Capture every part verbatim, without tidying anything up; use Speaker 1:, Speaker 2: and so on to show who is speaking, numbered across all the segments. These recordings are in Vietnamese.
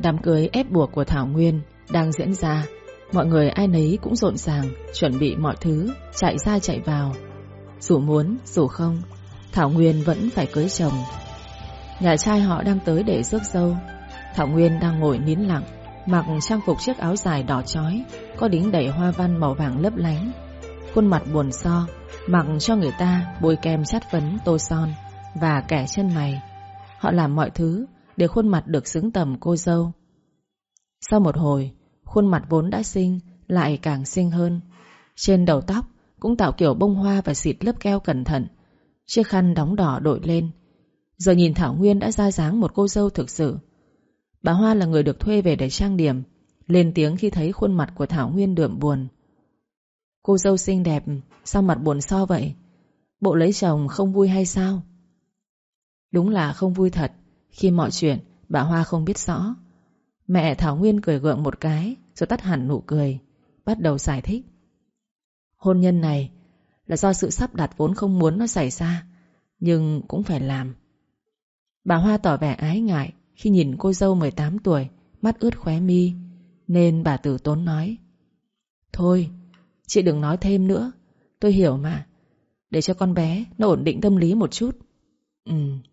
Speaker 1: Đám cưới ép buộc của Thảo Nguyên đang diễn ra. Mọi người ai nấy cũng rộn ràng, chuẩn bị mọi thứ, chạy ra chạy vào. Dù muốn, dù không, Thảo Nguyên vẫn phải cưới chồng. Nhà trai họ đang tới để rước dâu. Thảo Nguyên đang ngồi nín lặng, mặc trang phục chiếc áo dài đỏ chói, có đính đầy hoa văn màu vàng lấp lánh. Khuôn mặt buồn so, mặc cho người ta bôi kem chát phấn tô son và kẻ chân mày. Họ làm mọi thứ để khuôn mặt được xứng tầm cô dâu. Sau một hồi, khuôn mặt vốn đã xinh lại càng xinh hơn. Trên đầu tóc cũng tạo kiểu bông hoa và xịt lớp keo cẩn thận. Chiếc khăn đóng đỏ đội lên. Giờ nhìn Thảo Nguyên đã ra dáng một cô dâu thực sự. Bà Hoa là người được thuê về để trang điểm, lên tiếng khi thấy khuôn mặt của Thảo Nguyên đượm buồn. Cô dâu xinh đẹp, sao mặt buồn so vậy? Bộ lấy chồng không vui hay sao? Đúng là không vui thật. Khi mọi chuyện bà Hoa không biết rõ. Mẹ Thảo Nguyên cười gượng một cái, rồi tắt hẳn nụ cười, bắt đầu giải thích. Hôn nhân này là do sự sắp đặt vốn không muốn nó xảy ra, nhưng cũng phải làm. Bà Hoa tỏ vẻ ái ngại khi nhìn cô dâu mười tám tuổi, mắt ướt khóe mi, nên bà từ tốn nói: Thôi, chị đừng nói thêm nữa, tôi hiểu mà. Để cho con bé nó ổn định tâm lý một chút. Ừ.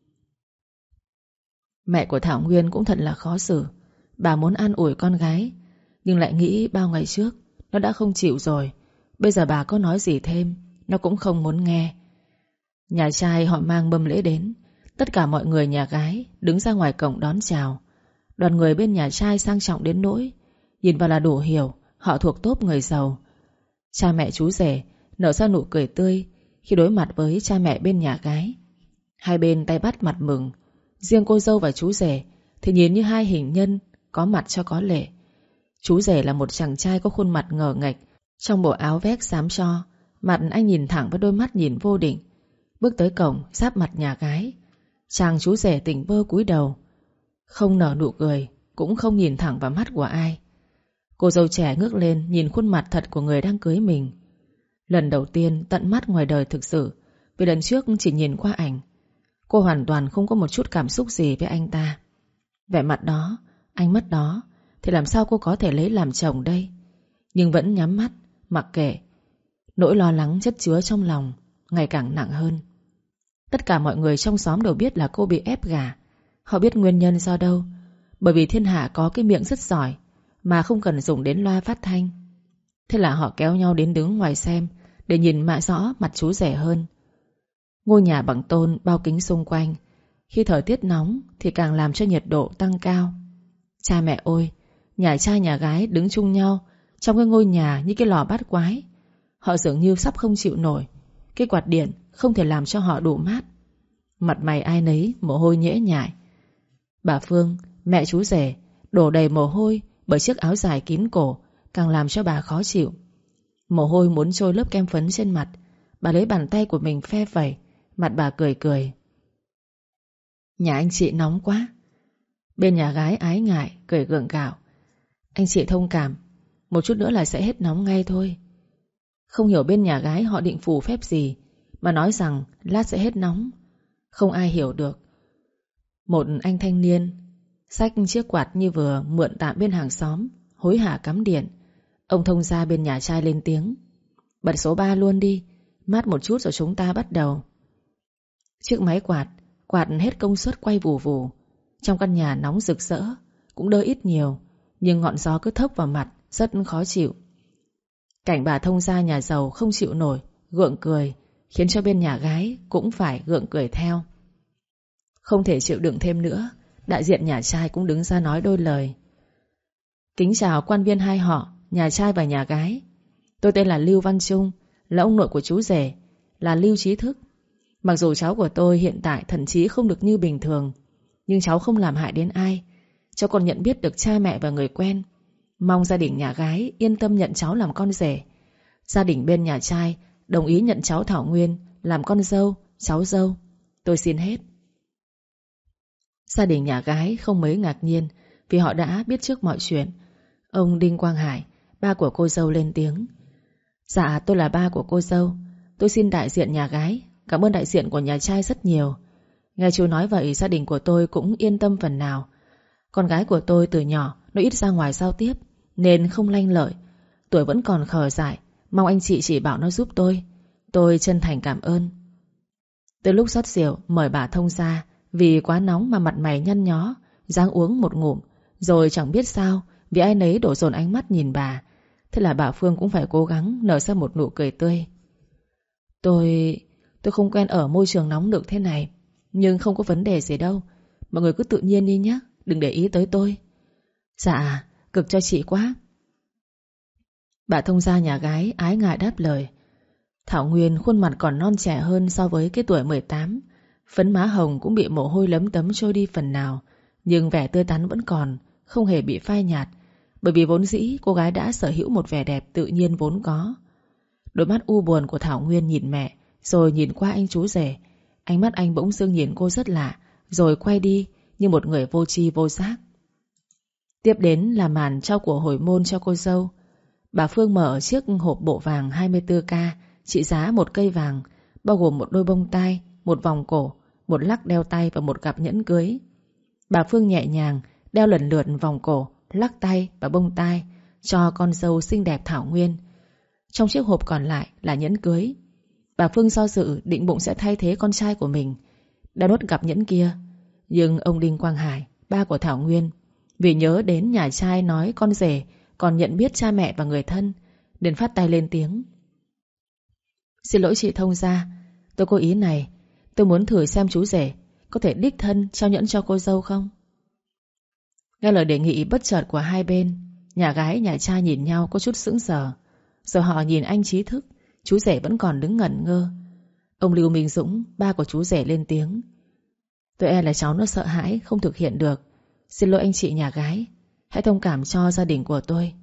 Speaker 1: Mẹ của Thảo Nguyên cũng thật là khó xử. Bà muốn an ủi con gái, nhưng lại nghĩ bao ngày trước nó đã không chịu rồi. Bây giờ bà có nói gì thêm, nó cũng không muốn nghe. Nhà trai họ mang mâm lễ đến. Tất cả mọi người nhà gái đứng ra ngoài cổng đón chào. Đoàn người bên nhà trai sang trọng đến nỗi nhìn vào là đủ hiểu họ thuộc tốp người giàu. Cha mẹ chú rể nở ra nụ cười tươi khi đối mặt với cha mẹ bên nhà gái. Hai bên tay bắt mặt mừng. Riêng cô dâu và chú rể thì nhìn như hai hình nhân có mặt cho có lệ. Chú rể là một chàng trai có khuôn mặt ngờ nghệch, trong bộ áo vest xám cho, mặt anh nhìn thẳng với đôi mắt nhìn vô định. Bước tới cổng giáp mặt nhà gái, chàng chú rể tỉnh bơ cúi đầu, không nở nụ cười, cũng không nhìn thẳng vào mắt của ai. Cô dâu trẻ ngước lên nhìn khuôn mặt thật của người đang cưới mình. Lần đầu tiên tận mắt ngoài đời thực sự, vì lần trước chỉ nhìn qua ảnh. Cô hoàn toàn không có một chút cảm xúc gì với anh ta. Vẻ mặt đó, ánh mắt đó, thì làm sao cô có thể lấy làm chồng đây? Nhưng vẫn nhắm mắt, mặc kệ. Nỗi lo lắng chất chứa trong lòng ngày càng nặng hơn. Tất cả mọi người trong xóm đều biết là cô bị ép gả. Họ biết nguyên nhân do đâu. Bởi vì thiên hạ có cái miệng rất giỏi mà không cần dùng đến loa phát thanh. Thế là họ kéo nhau đến đứng ngoài xem, để nhìn mạ rõ mặt chú rể hơn. Ngôi nhà bằng tôn bao kính xung quanh. Khi thời tiết nóng thì càng làm cho nhiệt độ tăng cao. Cha mẹ ôi, nhà trai nhà gái đứng chung nhau trong cái ngôi nhà như cái lò bát quái. Họ dường như sắp không chịu nổi. Cái quạt điện không thể làm cho họ đủ mát. Mặt mày ai nấy mồ hôi nhễ nhại. Bà Phương, mẹ chú rể, đổ đầy mồ hôi bởi chiếc áo dài kín cổ, càng làm cho bà khó chịu. Mồ hôi muốn trôi lớp kem phấn trên mặt. Bà lấy bàn tay của mình phe phẩy. Mặt bà cười cười. Nhà anh chị nóng quá. Bên nhà gái ái ngại cười gượng gạo. Anh chị thông cảm, một chút nữa là sẽ hết nóng ngay thôi. Không hiểu bên nhà gái họ định phù phép gì mà nói rằng lát sẽ hết nóng. Không ai hiểu được. Một anh thanh niên xách chiếc quạt như vừa mượn tạm bên hàng xóm, hối hả cắm điện. Ông thông gia bên nhà trai lên tiếng: Bật số ba luôn đi, mát một chút rồi chúng ta bắt đầu. Chiếc máy quạt Quạt hết công suất quay vù vù. Trong căn nhà nóng rực rỡ, cũng đỡ ít nhiều, nhưng ngọn gió cứ thốc vào mặt, rất khó chịu. Cảnh bà thông gia nhà giàu không chịu nổi, gượng cười, khiến cho bên nhà gái cũng phải gượng cười theo. Không thể chịu đựng thêm nữa, đại diện nhà trai cũng đứng ra nói đôi lời. Kính chào quan viên hai họ, nhà trai và nhà gái. Tôi tên là Lưu Văn Trung, là ông nội của chú rể, là Lưu Trí Thức. Mặc dù cháu của tôi hiện tại thần trí không được như bình thường, nhưng cháu không làm hại đến ai. Cháu còn nhận biết được cha mẹ và người quen. Mong gia đình nhà gái yên tâm nhận cháu làm con rể. Gia đình bên nhà trai đồng ý nhận cháu Thảo Nguyên làm con dâu, cháu dâu. Tôi xin hết. Gia đình nhà gái không mấy ngạc nhiên, vì họ đã biết trước mọi chuyện. Ông Đinh Quang Hải, ba của cô dâu lên tiếng: Dạ, tôi là ba của cô dâu. Tôi xin đại diện nhà gái cảm ơn đại diện của nhà trai rất nhiều. Nghe chú nói vậy, gia đình của tôi cũng yên tâm phần nào. Con gái của tôi từ nhỏ nó ít ra ngoài giao tiếp nên không lanh lợi. Tuổi vẫn còn khờ dại, mong anh chị chỉ bảo nó giúp tôi. Tôi chân thành cảm ơn. Từ lúc rót rượu mời bà thông ra, vì quá nóng mà mặt mày nhăn nhó, giáng uống một ngụm, rồi chẳng biết sao vì ai nấy đổ dồn ánh mắt nhìn bà. Thế là bà Phương cũng phải cố gắng nở ra một nụ cười tươi. Tôi... tôi không quen ở môi trường nóng nực thế này, nhưng không có vấn đề gì đâu. Mọi người cứ tự nhiên đi nhé, đừng để ý tới tôi. Dạ, cực cho chị quá. Bà thông gia nhà gái ái ngại đáp lời. Thảo Nguyên khuôn mặt còn non trẻ hơn so với cái tuổi mười tám. Phấn má hồng cũng bị mồ hôi lấm tấm trôi đi phần nào, nhưng vẻ tươi tắn vẫn còn, không hề bị phai nhạt. Bởi vì vốn dĩ cô gái đã sở hữu một vẻ đẹp tự nhiên vốn có. Đôi mắt u buồn của Thảo Nguyên nhìn mẹ, rồi nhìn qua anh chú rể. Ánh mắt anh bỗng dưng nhìn cô rất lạ, rồi quay đi như một người vô tri vô giác. Tiếp đến là màn trao của hồi môn cho cô dâu. Bà Phương mở chiếc hộp bộ vàng hai mươi tư ca trị giá một cây vàng, bao gồm một đôi bông tai, một vòng cổ, một lắc đeo tay và một cặp nhẫn cưới. Bà Phương nhẹ nhàng đeo lần lượt vòng cổ, lắc tay và bông tai cho con dâu xinh đẹp Thảo Nguyên. Trong chiếc hộp còn lại là nhẫn cưới. Bà Phương do dự định bụng sẽ thay thế con trai của mình, đã đốt cặp nhẫn kia. Nhưng ông Đinh Quang Hải, ba của Thảo Nguyên, vì nhớ đến nhà trai nói con rể còn nhận biết cha mẹ và người thân, nên phát tay lên tiếng. Xin lỗi chị thông gia, tôi có ý này. Tôi muốn thử xem chú rể có thể đích thân trao nhẫn cho cô dâu không. Nghe lời đề nghị bất chợt của hai bên, nhà gái nhà trai nhìn nhau có chút sững sờ. Rồi họ nhìn anh trí thức, chú rể vẫn còn đứng ngẩn ngơ. Ông Lưu Minh Dũng, ba của chú rể lên tiếng. Tôi e là cháu nó sợ hãi không thực hiện được. Xin lỗi anh chị nhà gái, hãy thông cảm cho gia đình của tôi.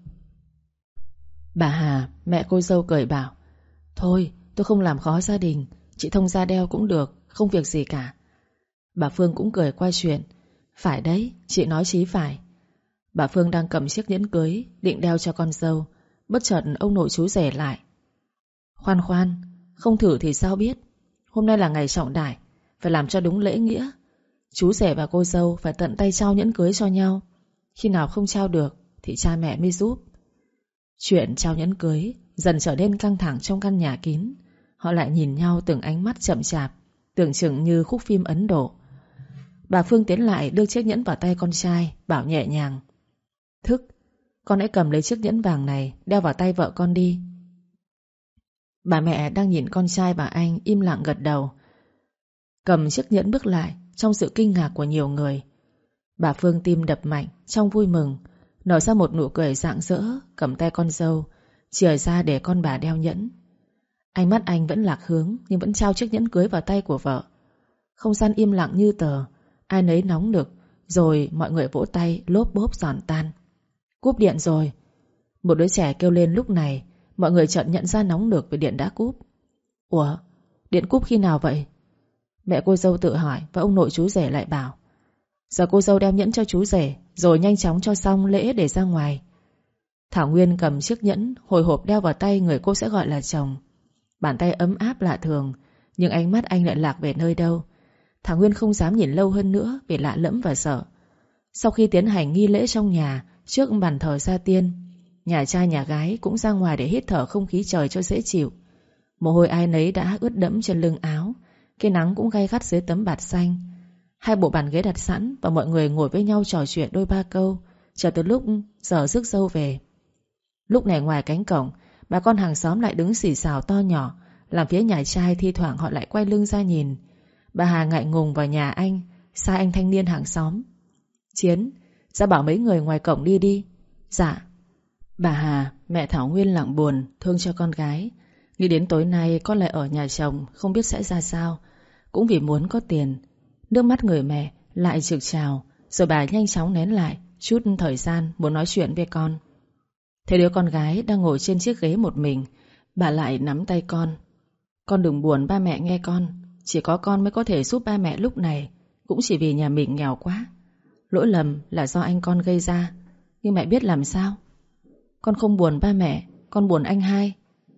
Speaker 1: Bà Hà, mẹ cô dâu cười bảo. Thôi, tôi không làm khó gia đình, chị thông gia đeo cũng được, không việc gì cả. Bà Phương cũng cười qua chuyện. Phải đấy, chị nói chí phải. Bà Phương đang cầm chiếc nhẫn cưới định đeo cho con dâu, bất chợt ông nội chú rể lại. Khoan khoan, không thử thì sao biết. Hôm nay là ngày trọng đại, phải làm cho đúng lễ nghĩa. Chú rể và cô dâu phải tận tay trao nhẫn cưới cho nhau. Khi nào không trao được thì cha mẹ mới giúp. Chuyện trao nhẫn cưới dần trở nên căng thẳng trong căn nhà kín. Họ lại nhìn nhau từng ánh mắt chậm chạp, tưởng chừng như khúc phim Ấn Độ. Bà Phương tiến lại đưa chiếc nhẫn vào tay con trai, bảo nhẹ nhàng. Thức, con hãy cầm lấy chiếc nhẫn vàng này, đeo vào tay vợ con đi. Bà mẹ đang nhìn con trai và anh im lặng gật đầu. Cầm chiếc nhẫn bước lại trong sự kinh ngạc của nhiều người. Bà Phương tim đập mạnh trong vui mừng, nở ra một nụ cười rạng rỡ, cầm tay con dâu, chìa ra để con bà đeo nhẫn. Ánh mắt anh vẫn lạc hướng, nhưng vẫn trao chiếc nhẫn cưới vào tay của vợ. Không gian im lặng như tờ, ai nấy nóng nực, rồi mọi người vỗ tay lốp bốp giòn tan. Cúp điện rồi. Một đứa trẻ kêu lên lúc này. Mọi người chợt nhận ra nóng nực vì điện đã cúp. Ủa, điện cúp khi nào vậy? Mẹ cô dâu tự hỏi, và ông nội chú rể lại bảo. Giờ cô dâu đeo nhẫn cho chú rể, rồi nhanh chóng cho xong lễ để ra ngoài. Thảo Nguyên cầm chiếc nhẫn hồi hộp đeo vào tay người cô sẽ gọi là chồng. Bàn tay ấm áp lạ thường, nhưng ánh mắt anh lại lạc về nơi đâu. Thảo Nguyên không dám nhìn lâu hơn nữa vì lạ lẫm và sợ. Sau khi tiến hành nghi lễ trong nhà, trước bàn thờ gia tiên, nhà trai nhà gái cũng ra ngoài để hít thở không khí trời cho dễ chịu. Mồ hôi ai nấy đã ướt đẫm trên lưng áo, cái nắng cũng gay gắt dưới tấm bạt xanh. Hai bộ bàn ghế đặt sẵn và mọi người ngồi với nhau trò chuyện đôi ba câu, chờ từ lúc giờ rước dâu về. Lúc này ngoài cánh cổng, bà con hàng xóm lại đứng xì xào to nhỏ, làm phía nhà trai thi thoảng họ lại quay lưng ra nhìn. Bà Hà ngại ngùng vào nhà anh, sai anh thanh niên hàng xóm. Chiến, ra bảo mấy người ngoài cổng đi đi. Dạ. Bà Hà, mẹ Thảo Nguyên lặng buồn, thương cho con gái. Nghĩ đến tối nay con lại ở nhà chồng, không biết sẽ ra sao. Cũng vì muốn có tiền. Nước mắt người mẹ lại trực trào, rồi bà nhanh chóng nén lại chút thời gian muốn nói chuyện với con. Thấy đứa con gái đang ngồi trên chiếc ghế một mình, bà lại nắm tay con. Con đừng buồn, ba mẹ nghe con. Chỉ có con mới có thể giúp ba mẹ lúc này, cũng chỉ vì nhà mình nghèo quá. Lỗi lầm là do anh con gây ra, nhưng mẹ biết làm sao. Con không buồn ba mẹ, con buồn anh hai.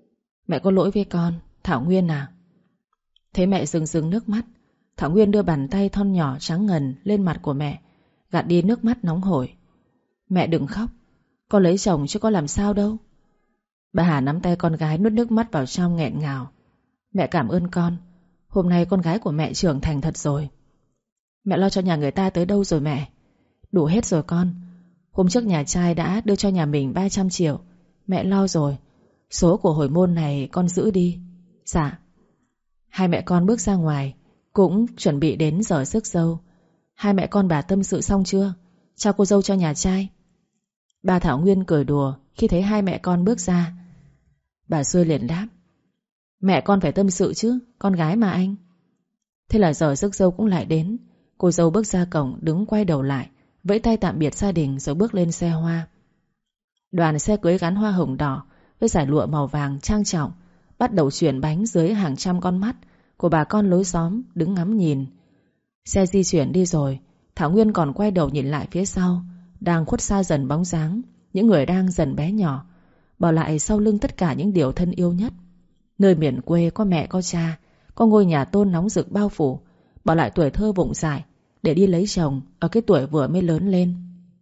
Speaker 1: Mẹ có lỗi với con, Thảo Nguyên à. Thấy mẹ rưng rưng nước mắt, Thảo Nguyên đưa bàn tay thon nhỏ trắng ngần lên mặt của mẹ, gạt đi nước mắt nóng hổi. Mẹ đừng khóc, con lấy chồng chứ có làm sao đâu. Bà Hà nắm tay con gái nuốt nước mắt vào trong nghẹn ngào. Mẹ cảm ơn con. Hôm nay con gái của mẹ trưởng thành thật rồi. Mẹ lo cho nhà người ta tới đâu rồi mẹ? Đủ hết rồi con. Hôm trước nhà trai đã đưa cho nhà mình ba trăm triệu. Mẹ lo rồi. Số của hồi môn này con giữ đi. Dạ. Hai mẹ con bước ra ngoài, cũng chuẩn bị đến giờ rước dâu. Hai mẹ con bà tâm sự xong chưa? Trao cô dâu cho nhà trai. Bà Thảo Nguyên cười đùa khi thấy hai mẹ con bước ra. Bà Xuôi liền đáp: Mẹ con phải tâm sự chứ, con gái mà anh. Thế là giờ rước dâu cũng lại đến. Cô dâu bước ra cổng, đứng quay đầu lại, vẫy tay tạm biệt gia đình rồi bước lên xe hoa. Đoàn xe cưới gắn hoa hồng đỏ với dải lụa màu vàng trang trọng bắt đầu chuyển bánh dưới hàng trăm con mắt của bà con lối xóm đứng ngắm nhìn. Xe di chuyển đi rồi, Thảo Nguyên còn quay đầu nhìn lại phía sau, đang khuất xa dần bóng dáng những người đang dần bé nhỏ, bỏ lại sau lưng tất cả những điều thân yêu nhất. Nơi miền quê có mẹ có cha, có ngôi nhà tôn nóng rực bao phủ, bỏ lại tuổi thơ vụng dại để đi lấy chồng ở cái tuổi vừa mới lớn lên.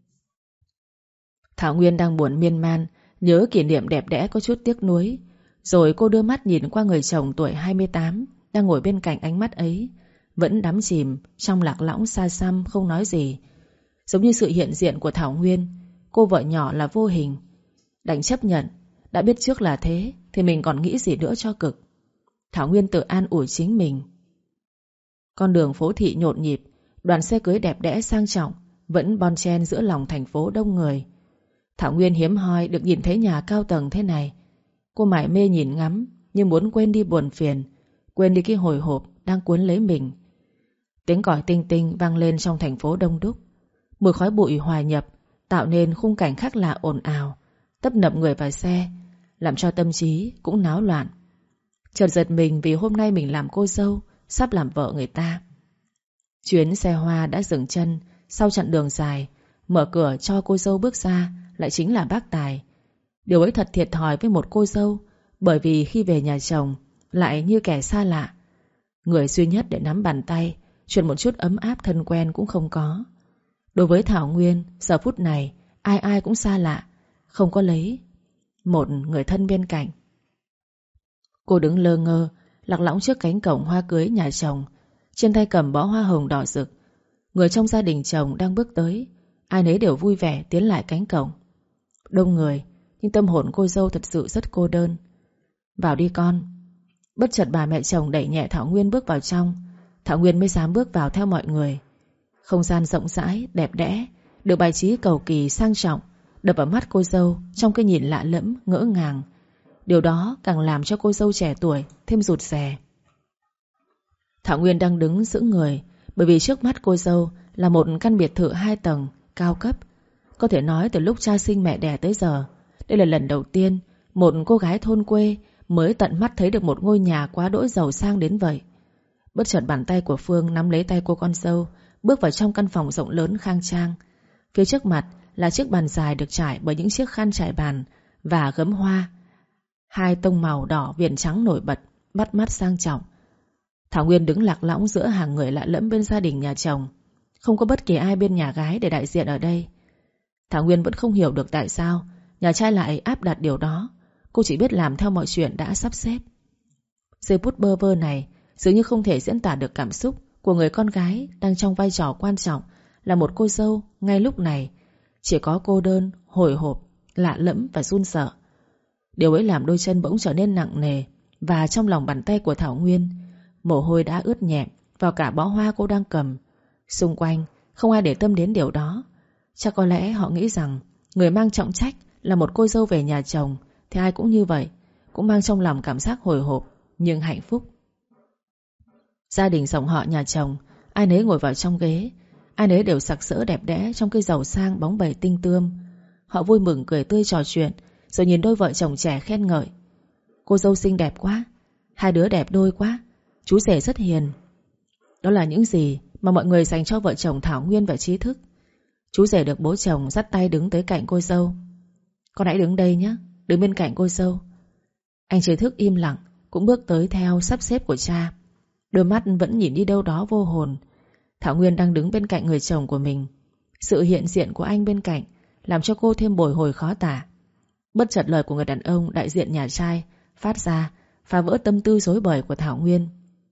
Speaker 1: Thảo Nguyên đang buồn miên man, nhớ kỷ niệm đẹp đẽ có chút tiếc nuối. Rồi cô đưa mắt nhìn qua người chồng tuổi hai mươi tám đang ngồi bên cạnh ánh mắt ấy, vẫn đắm chìm trong lạc lõng xa xăm không nói gì. Giống như sự hiện diện của Thảo Nguyên, cô vợ nhỏ là vô hình. Đành chấp nhận, đã biết trước là thế thì mình còn nghĩ gì nữa cho cực. Thảo Nguyên tự an ủi chính mình. Con đường phố thị nhộn nhịp, đoàn xe cưới đẹp đẽ sang trọng vẫn bon chen giữa lòng thành phố đông người. Thảo Nguyên hiếm hoi được nhìn thấy nhà cao tầng thế này. Cô mải mê nhìn ngắm, như muốn quên đi buồn phiền, quên đi cái hồi hộp đang cuốn lấy mình. Tiếng còi tinh tinh vang lên trong thành phố đông đúc. Mùi khói bụi hòa nhập, tạo nên khung cảnh khác lạ ồn ào, tấp nập người vào xe, làm cho tâm trí cũng náo loạn. Chợt giật mình vì hôm nay mình làm cô dâu, sắp làm vợ người ta. Chuyến xe hoa đã dừng chân sau chặng đường dài. Mở cửa cho cô dâu bước ra lại chính là bác Tài. Điều ấy thật thiệt thòi với một cô dâu, bởi vì khi về nhà chồng lại như kẻ xa lạ. Người duy nhất để nắm bàn tay, truyền một chút ấm áp thân quen cũng không có. Đối với Thảo Nguyên, giờ phút này ai ai cũng xa lạ, không có lấy một người thân bên cạnh. Cô đứng lơ ngơ, lạc lõng trước cánh cổng hoa cưới nhà chồng, trên tay cầm bó hoa hồng đỏ rực. Người trong gia đình chồng đang bước tới, ai nấy đều vui vẻ tiến lại cánh cổng. Đông người, nhưng tâm hồn cô dâu thật sự rất cô đơn. Vào đi con. Bất chợt bà mẹ chồng đẩy nhẹ Thảo Nguyên bước vào trong. Thảo Nguyên mới dám bước vào theo mọi người. Không gian rộng rãi, đẹp đẽ, được bài trí cầu kỳ sang trọng, đập vào mắt cô dâu trong cái nhìn lạ lẫm, ngỡ ngàng. Điều đó càng làm cho cô dâu trẻ tuổi thêm rụt rè. Thảo Nguyên đang đứng sững người, bởi vì trước mắt cô dâu là một căn biệt thự hai tầng, cao cấp. Có thể nói từ lúc cha sinh mẹ đẻ tới giờ, đây là lần đầu tiên một cô gái thôn quê mới tận mắt thấy được một ngôi nhà quá đỗi giàu sang đến vậy. Bất chợt bàn tay của Phương nắm lấy tay cô con dâu, bước vào trong căn phòng rộng lớn khang trang. Phía trước mặt là chiếc bàn dài được trải bởi những chiếc khăn trải bàn và gấm hoa, hai tông màu đỏ viền trắng nổi bật, bắt mắt sang trọng. Thảo Nguyên đứng lạc lõng giữa hàng người lạ lẫm bên gia đình nhà chồng. Không có bất kỳ ai bên nhà gái để đại diện ở đây. Thảo Nguyên vẫn không hiểu được tại sao nhà trai lại áp đặt điều đó. Cô chỉ biết làm theo mọi chuyện đã sắp xếp. Giây phút bơ vơ này dường như không thể diễn tả được cảm xúc của người con gái đang trong vai trò quan trọng là một cô dâu ngay lúc này. Chỉ có cô đơn, hồi hộp, lạ lẫm và run sợ. Điều ấy làm đôi chân bỗng trở nên nặng nề. Và trong lòng bàn tay của Thảo Nguyên, mồ hôi đã ướt nhẹ vào cả bó hoa cô đang cầm. Xung quanh không ai để tâm đến điều đó. Chắc có lẽ họ nghĩ rằng người mang trọng trách là một cô dâu về nhà chồng thì ai cũng như vậy, cũng mang trong lòng cảm giác hồi hộp nhưng hạnh phúc. Gia đình dòng họ nhà chồng, ai nấy ngồi vào trong ghế, ai nấy đều sặc sỡ đẹp đẽ trong cái giàu sang bóng bẩy tinh tươm. Họ vui mừng cười tươi trò chuyện, rồi nhìn đôi vợ chồng trẻ khen ngợi. Cô dâu xinh đẹp quá, hai đứa đẹp đôi quá, chú rể rất hiền. Đó là những gì mà mọi người dành cho vợ chồng Thảo Nguyên và Trí Thức. Chú rể được bố chồng dắt tay đứng tới cạnh cô dâu. Con hãy đứng đây nhé, đứng bên cạnh cô dâu. Anh Trí Thức im lặng, cũng bước tới theo sắp xếp của cha. Đôi mắt vẫn nhìn đi đâu đó vô hồn. Thảo Nguyên đang đứng bên cạnh người chồng của mình. Sự hiện diện của anh bên cạnh làm cho cô thêm bồi hồi khó tả. Bất chợt lời của người đàn ông đại diện nhà trai phát ra, phá vỡ tâm tư rối bời của Thảo Nguyên.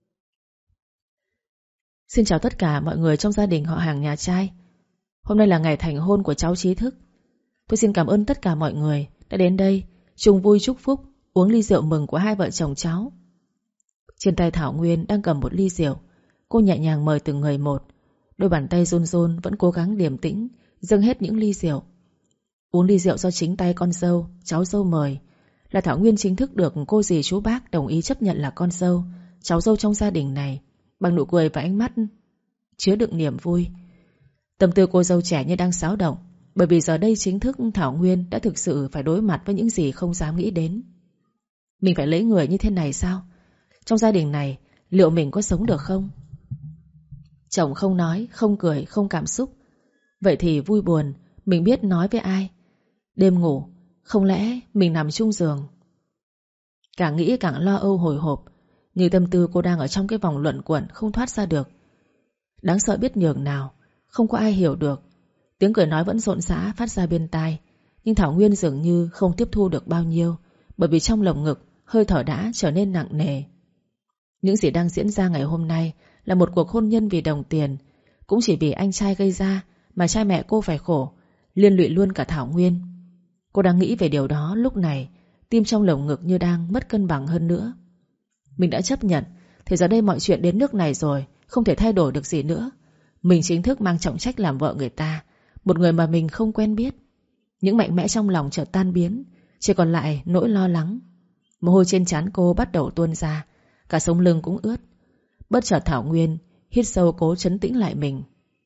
Speaker 1: Xin chào tất cả mọi người trong gia đình họ hàng nhà trai. Hôm nay là ngày thành hôn của cháu Trí Thức. Tôi xin cảm ơn tất cả mọi người đã đến đây chung vui chúc phúc, uống ly rượu mừng của hai vợ chồng cháu. Trên tay Thảo Nguyên đang cầm một ly rượu. Cô nhẹ nhàng mời từng người một. Đôi bàn tay run run vẫn cố gắng điềm tĩnh dâng hết những ly rượu. Uống ly rượu do chính tay con dâu, cháu dâu mời, là Thảo Nguyên chính thức được cô dì chú bác đồng ý chấp nhận là con dâu, cháu dâu trong gia đình này, bằng nụ cười và ánh mắt chứa đựng niềm vui. Tâm tư cô dâu trẻ như đang xáo động, bởi vì giờ đây chính thức Thảo Nguyên đã thực sự phải đối mặt với những gì không dám nghĩ đến. Mình phải lấy người như thế này sao? Trong gia đình này liệu mình có sống được không? Chồng không nói, không cười, không cảm xúc. Vậy thì vui buồn mình biết nói với ai? Đêm ngủ, không lẽ mình nằm chung giường? Càng nghĩ càng lo âu hồi hộp, như tâm tư cô đang ở trong cái vòng luẩn quẩn không thoát ra được. Đáng sợ biết nhường nào, không có ai hiểu được. Tiếng cười nói vẫn rộn rã phát ra bên tai, nhưng Thảo Nguyên dường như không tiếp thu được bao nhiêu, bởi vì trong lồng ngực hơi thở đã trở nên nặng nề. Những gì đang diễn ra ngày hôm nay là một cuộc hôn nhân vì đồng tiền. Cũng chỉ vì anh trai gây ra mà cha mẹ cô phải khổ, liên lụy luôn cả Thảo Nguyên. Cô đang nghĩ về điều đó lúc này, tim trong lồng ngực như đang mất cân bằng hơn nữa. Mình đã chấp nhận, thì giờ đây mọi chuyện đến nước này rồi, không thể thay đổi được gì nữa. Mình chính thức mang trọng trách làm vợ người ta, một người mà mình không quen biết. Những mạnh mẽ trong lòng chợt tan biến, chỉ còn lại nỗi lo lắng. Mồ hôi trên trán cô bắt đầu tuôn ra, cả sống lưng cũng ướt. Bất chợt Thảo Nguyên hít sâu cố trấn tĩnh lại mình.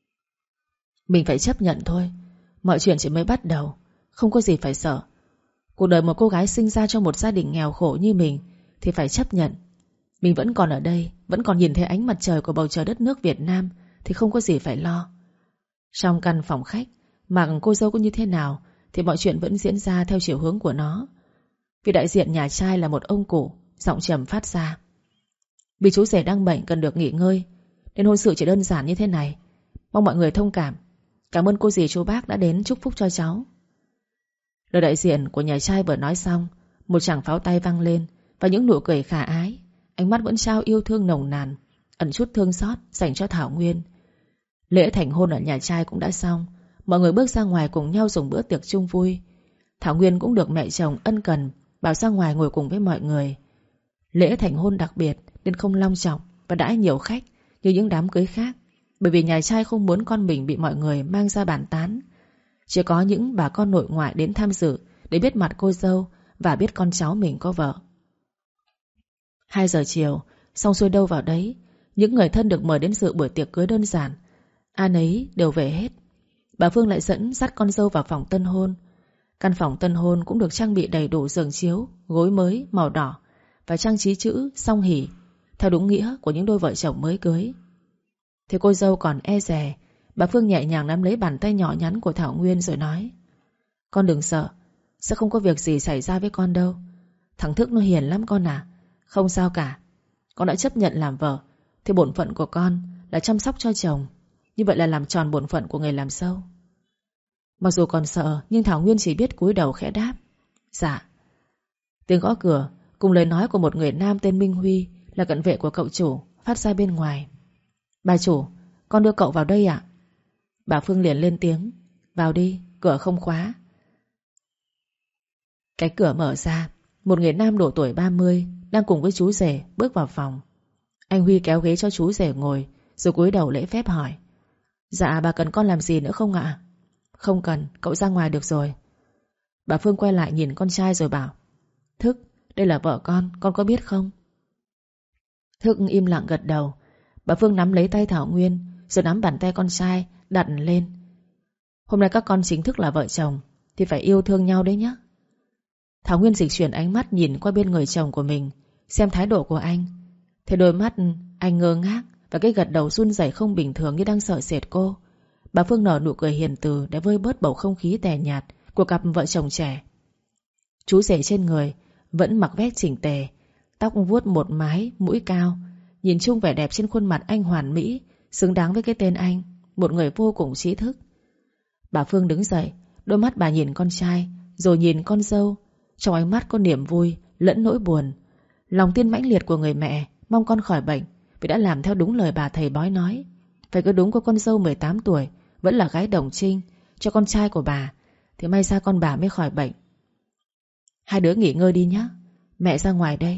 Speaker 1: Mình phải chấp nhận thôi. Mọi chuyện chỉ mới bắt đầu, không có gì phải sợ. Cuộc đời một cô gái sinh ra trong một gia đình nghèo khổ như mình thì phải chấp nhận. Mình vẫn còn ở đây, vẫn còn nhìn thấy ánh mặt trời của bầu trời đất nước Việt Nam, thì không có gì phải lo. Trong căn phòng khách, mặc cô dâu có như thế nào thì mọi chuyện vẫn diễn ra theo chiều hướng của nó. Vì đại diện nhà trai là một ông cụ, giọng trầm phát ra: vì chú rể đang bệnh cần được nghỉ ngơi, nên hôn sự chỉ đơn giản như thế này. Mong mọi người thông cảm. Cảm ơn cô dì chú bác đã đến chúc phúc cho cháu. Lời đại diện của nhà trai vừa nói xong, một tràng pháo tay vang lên và những nụ cười khả ái, ánh mắt vẫn trao yêu thương nồng nàn, ẩn chút thương xót dành cho Thảo Nguyên. Lễ thành hôn ở nhà trai cũng đã xong, mọi người bước ra ngoài cùng nhau dùng bữa tiệc chung vui. Thảo Nguyên cũng được mẹ chồng ân cần bảo ra ngoài ngồi cùng với mọi người. Lễ thành hôn đặc biệt nên không long trọng và đãi nhiều khách như những đám cưới khác, bởi vì nhà trai không muốn con mình bị mọi người mang ra bàn tán. Chỉ có những bà con nội ngoại đến tham dự để biết mặt cô dâu và biết con cháu mình có vợ. Hai giờ chiều, xong xuôi đâu vào đấy, những người thân được mời đến dự buổi tiệc cưới đơn giản, ai nấy đều về hết. Bà Phương lại dẫn dắt con dâu vào phòng tân hôn. Căn phòng tân hôn cũng được trang bị đầy đủ giường chiếu, gối mới màu đỏ và trang trí chữ song hỷ theo đúng nghĩa của những đôi vợ chồng mới cưới. Thế cô dâu còn e dè, bà Phương nhẹ nhàng nắm lấy bàn tay nhỏ nhắn của Thảo Nguyên rồi nói: con đừng sợ, sẽ không có việc gì xảy ra với con đâu. Thằng Thức nó hiền lắm con à. Không sao cả. Con đã chấp nhận làm vợ thì bổn phận của con là chăm sóc cho chồng. Như vậy là làm tròn bổn phận của người làm dâu. Mặc dù còn sợ, nhưng Thảo Nguyên chỉ biết cúi đầu khẽ đáp: dạ. Tiếng gõ cửa cùng lời nói của một người nam tên Minh Huy, là cận vệ của cậu chủ, phát ra bên ngoài. Bà chủ, con đưa cậu vào đây ạ. Bà Phương liền lên tiếng: vào đi, cửa không khóa. Cái cửa mở ra, một người nam độ tuổi ba mươi đang cùng với chú rể bước vào phòng. Anh Huy kéo ghế cho chú rể ngồi, rồi cúi đầu lễ phép hỏi: dạ bà cần con làm gì nữa không ạ? Không cần, cậu ra ngoài được rồi. Bà Phương quay lại nhìn con trai rồi bảo: Thức, đây là vợ con, con có biết không? Thức im lặng gật đầu. Bà Phương nắm lấy tay Thảo Nguyên, rồi nắm bàn tay con trai đặt lên. Hôm nay các con chính thức là vợ chồng thì phải yêu thương nhau đấy nhé. Thảo Nguyên dịch chuyển ánh mắt nhìn qua bên người chồng của mình, xem thái độ của anh. Thấy đôi mắt anh ngơ ngác và cái gật đầu run rẩy không bình thường như đang sợ sệt cô. Bà Phương nở nụ cười hiền từ để vơi bớt bầu không khí tẻ nhạt của cặp vợ chồng trẻ. Chú rể trên người vẫn mặc vest chỉnh tề, tóc vuốt một mái, mũi cao. Nhìn chung vẻ đẹp trên khuôn mặt anh hoàn mỹ, xứng đáng với cái tên anh, một người vô cùng trí thức. Bà Phương đứng dậy, đôi mắt bà nhìn con trai, rồi nhìn con dâu. Trong ánh mắt có niềm vui lẫn nỗi buồn. Lòng tin mãnh liệt của người mẹ mong con khỏi bệnh vì đã làm theo đúng lời bà thầy bói nói. Phải cứ đúng của con dâu mười tám tuổi, vẫn là gái đồng trinh cho con trai của bà, thì may ra con bà mới khỏi bệnh. Hai đứa nghỉ ngơi đi nhé, mẹ ra ngoài đây.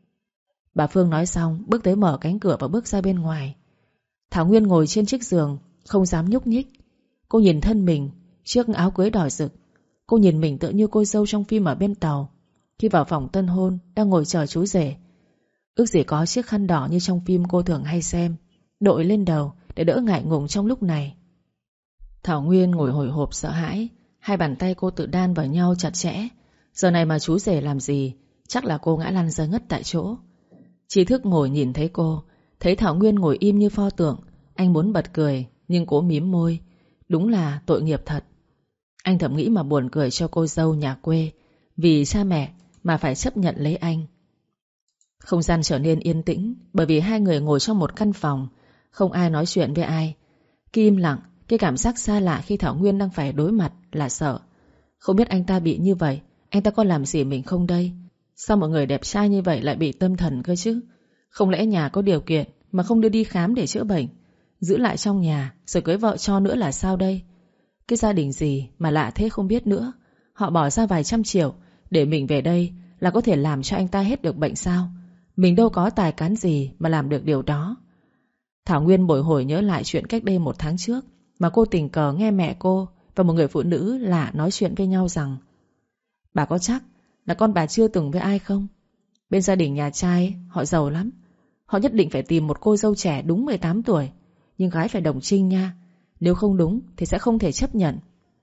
Speaker 1: Bà Phương nói xong bước tới mở cánh cửa và bước ra bên ngoài. Thảo Nguyên ngồi trên chiếc giường, không dám nhúc nhích. Cô nhìn thân mình chiếc áo cưới đỏ rực. Cô nhìn mình tựa như cô dâu trong phim ở bên tàu khi vào phòng tân hôn đang ngồi chờ chú rể. Ước gì có chiếc khăn đỏ như trong phim cô thường hay xem, đội lên đầu để đỡ ngại ngùng trong lúc này. Thảo Nguyên ngồi hồi hộp sợ hãi. Hai bàn tay cô tự đan vào nhau chặt chẽ. Giờ này mà chú rể làm gì chắc là cô ngã lăn ra ngất tại chỗ. Tri Thức ngồi nhìn thấy cô, thấy Thảo Nguyên ngồi im như pho tượng. Anh muốn bật cười nhưng cố mím môi. Đúng là tội nghiệp thật. Anh thầm nghĩ mà buồn cười cho cô dâu nhà quê, vì cha mẹ mà phải chấp nhận lấy anh. Không gian trở nên yên tĩnh bởi vì hai người ngồi trong một căn phòng, không ai nói chuyện với ai. Khi im lặng, cái cảm giác xa lạ khi Thảo Nguyên đang phải đối mặt là sợ. Không biết anh ta bị như vậy, anh ta có làm gì mình không đây? Sao một người đẹp trai như vậy lại bị tâm thần cơ chứ? Không lẽ nhà có điều kiện mà không đưa đi khám để chữa bệnh, giữ lại trong nhà rồi cưới vợ cho nữa là sao đây? Cái gia đình gì mà lạ thế không biết nữa. Họ bỏ ra vài trăm triệu để mình về đây là có thể làm cho anh ta hết được bệnh sao? Mình đâu có tài cán gì mà làm được điều đó. Thảo Nguyên bồi hồi nhớ lại chuyện cách đây một tháng trước mà cô tình cờ nghe mẹ cô và một người phụ nữ lạ nói chuyện với nhau rằng: bà có chắc là con bà chưa từng với ai không? Bên gia đình nhà trai họ giàu lắm. Họ nhất định phải tìm một cô dâu trẻ đúng mười tám tuổi, nhưng gái phải đồng trinh nha. Nếu không đúng thì sẽ không thể chấp nhận.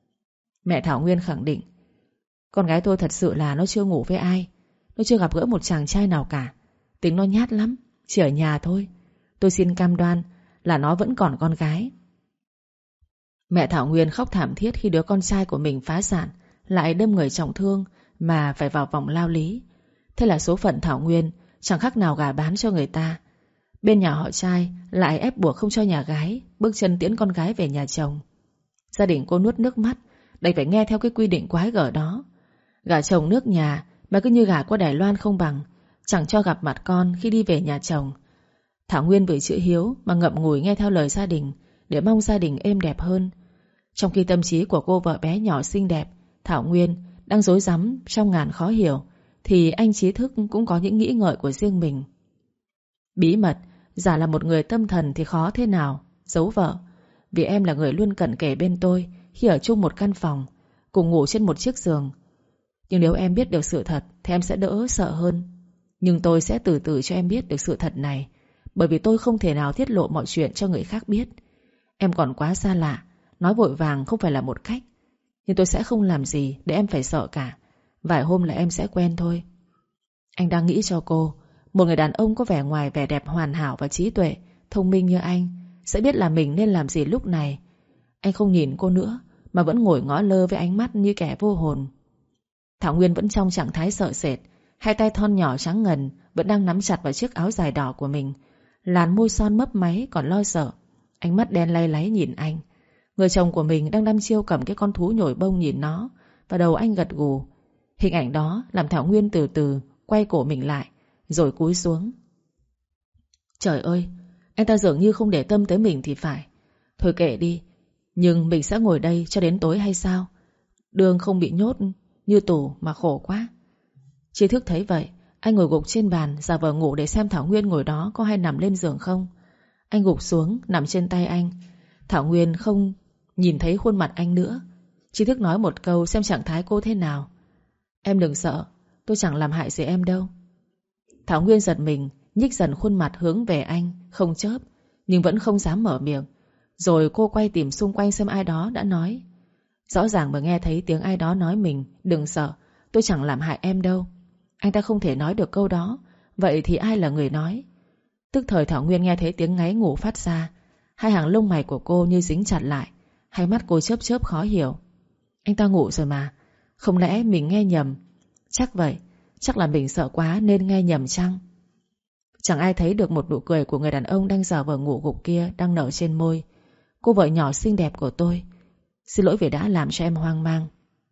Speaker 1: Mẹ Thảo Nguyên khẳng định: con gái tôi thật sự là nó chưa ngủ với ai, nó chưa gặp gỡ một chàng trai nào cả. Tính nó nhát lắm, chỉ ở nhà thôi. Tôi xin cam đoan là nó vẫn còn con gái. Mẹ Thảo Nguyên khóc thảm thiết khi đứa con trai của mình phá sản, lại đâm người trọng thương mà phải vào vòng lao lý. Thế là số phận Thảo Nguyên chẳng khác nào gà bán cho người ta. Bên nhà họ trai lại ép buộc không cho nhà gái bước chân tiễn con gái về nhà chồng. Gia đình cô nuốt nước mắt, đành phải nghe theo cái quy định quái gở đó. Gả chồng nước nhà mà cứ như gả qua Đài Loan không bằng, chẳng cho gặp mặt con khi đi về nhà chồng. Thảo Nguyên vì chữ hiếu mà ngậm ngùi nghe theo lời gia đình để mong gia đình êm đẹp hơn. Trong khi tâm trí của cô vợ bé nhỏ xinh đẹp Thảo Nguyên đang rối rắm trong ngàn khó hiểu, thì anh Trí Thức cũng có những nghĩ ngợi của riêng mình. Bí mật, giả là một người tâm thần thì khó thế nào giấu vợ. Vì em là người luôn cận kề bên tôi khi ở chung một căn phòng, cùng ngủ trên một chiếc giường. Nhưng nếu em biết được sự thật thì em sẽ đỡ sợ hơn. Nhưng tôi sẽ từ từ cho em biết được sự thật này, bởi vì tôi không thể nào tiết lộ mọi chuyện cho người khác biết. Em còn quá xa lạ, nói vội vàng không phải là một cách. Nhưng tôi sẽ không làm gì để em phải sợ cả. Vài hôm là em sẽ quen thôi. Anh đang nghĩ cho cô, một người đàn ông có vẻ ngoài vẻ đẹp hoàn hảo và trí tuệ, thông minh như anh sẽ biết là mình nên làm gì lúc này. Anh không nhìn cô nữa mà vẫn ngồi ngó lơ với ánh mắt như kẻ vô hồn. Thảo Nguyên vẫn trong trạng thái sợ sệt. Hai tay thon nhỏ trắng ngần vẫn đang nắm chặt vào chiếc áo dài đỏ của mình. Làn môi son mấp máy còn lo sợ. Ánh mắt đen lay láy nhìn anh. Người chồng của mình đang đăm chiêu cầm cái con thú nhồi bông nhìn nó, và đầu anh gật gù. Hình ảnh đó làm Thảo Nguyên từ từ quay cổ mình lại, rồi cúi xuống. Trời ơi, anh ta dường như không để tâm tới mình thì phải. Thôi kệ đi. Nhưng mình sẽ ngồi đây cho đến tối hay sao? Đường không bị nhốt như tù mà khổ quá. Trí Thức thấy vậy, anh ngồi gục trên bàn giả vờ ngủ để xem Thảo Nguyên ngồi đó có hay nằm lên giường không. Anh gục xuống nằm trên tay anh. Thảo Nguyên không nhìn thấy khuôn mặt anh nữa. Trí Thức nói một câu xem trạng thái cô thế nào. Em đừng sợ, tôi chẳng làm hại gì em đâu. Thảo Nguyên giật mình, nhích dần khuôn mặt hướng về anh, không chớp, nhưng vẫn không dám mở miệng. Rồi cô quay tìm xung quanh xem ai đó đã nói. Rõ ràng mà nghe thấy tiếng ai đó nói mình: đừng sợ, tôi chẳng làm hại em đâu. Anh ta không thể nói được câu đó. Vậy thì ai là người nói? Tức thời Thảo Nguyên nghe thấy tiếng ngáy ngủ phát ra. Hai hàng lông mày của cô như dính chặt lại. Hai mắt cô chớp chớp khó hiểu. Anh ta ngủ rồi mà. Không lẽ mình nghe nhầm? Chắc vậy. Chắc là mình sợ quá nên nghe nhầm chăng? Chẳng ai thấy được một nụ cười của người đàn ông đang giả vờ ngủ gục kia đang nở trên môi. Cô vợ nhỏ xinh đẹp của tôi, Xin lỗi vì đã làm cho em hoang mang.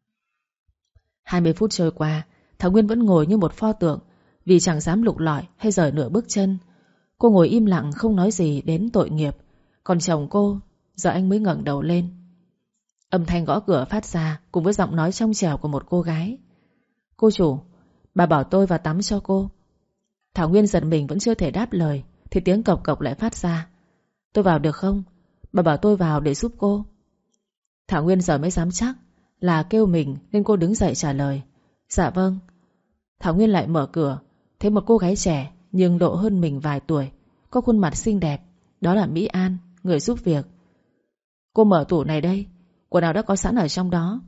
Speaker 1: Hai mươi phút trôi qua, Thảo Nguyên vẫn ngồi như một pho tượng, vì chẳng dám lục lọi hay rời nửa bước chân. Cô ngồi im lặng không nói gì đến tội nghiệp. Còn chồng cô, giờ anh mới ngẩng đầu lên. Âm thanh gõ cửa phát ra cùng với giọng nói trong trẻo của một cô gái. Cô chủ, bà bảo tôi vào tắm cho cô. Thảo Nguyên giật mình vẫn chưa thể đáp lời thì tiếng cộc cộc lại phát ra. Tôi vào được không? Bà bảo tôi vào để giúp cô. Thảo Nguyên giờ mới dám chắc là kêu mình, nên cô đứng dậy trả lời. Dạ vâng. Thảo Nguyên lại mở cửa, thấy một cô gái trẻ nhưng độ hơn mình vài tuổi, có khuôn mặt xinh đẹp. Đó là Mỹ An, người giúp việc. Cô mở tủ này đây, quần áo đã có sẵn ở trong đó.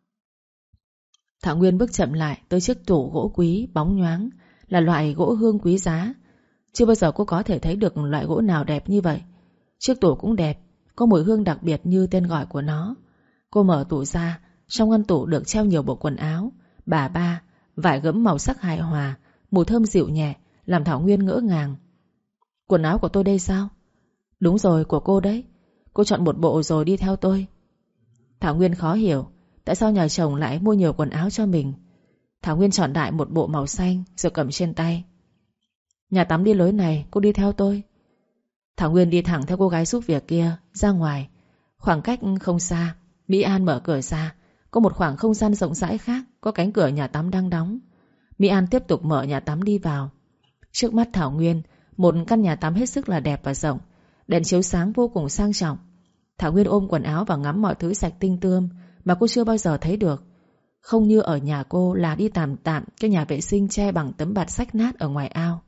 Speaker 1: Thảo Nguyên bước chậm lại tới chiếc tủ gỗ quý bóng nhoáng, là loại gỗ hương quý giá. Chưa bao giờ cô có thể thấy được loại gỗ nào đẹp như vậy. Chiếc tủ cũng đẹp, có mùi hương đặc biệt như tên gọi của nó. Cô mở tủ ra, trong ngăn tủ được treo nhiều bộ quần áo, bà ba, vải gấm màu sắc hài hòa, mùi thơm dịu nhẹ, làm Thảo Nguyên ngỡ ngàng. Quần áo của tôi đây sao? Đúng rồi, của cô đấy. Cô chọn một bộ rồi đi theo tôi. Thảo Nguyên khó hiểu tại sao nhà chồng lại mua nhiều quần áo cho mình. Thảo Nguyên chọn đại một bộ màu xanh rồi cầm trên tay. Nhà tắm đi lối này, cô đi theo tôi. Thảo Nguyên đi thẳng theo cô gái giúp việc kia ra ngoài. Khoảng cách không xa, Mỹ An mở cửa ra. Có một khoảng không gian rộng rãi khác, có cánh cửa nhà tắm đang đóng. Mỹ An tiếp tục mở nhà tắm đi vào. Trước mắt Thảo Nguyên, một căn nhà tắm hết sức là đẹp và rộng. Đèn chiếu sáng vô cùng sang trọng. Thảo Nguyên ôm quần áo và ngắm mọi thứ sạch tinh tươm mà cô chưa bao giờ thấy được. Không như ở nhà cô là đi tạm tạm cái nhà vệ sinh che bằng tấm bạt rách nát ở ngoài ao.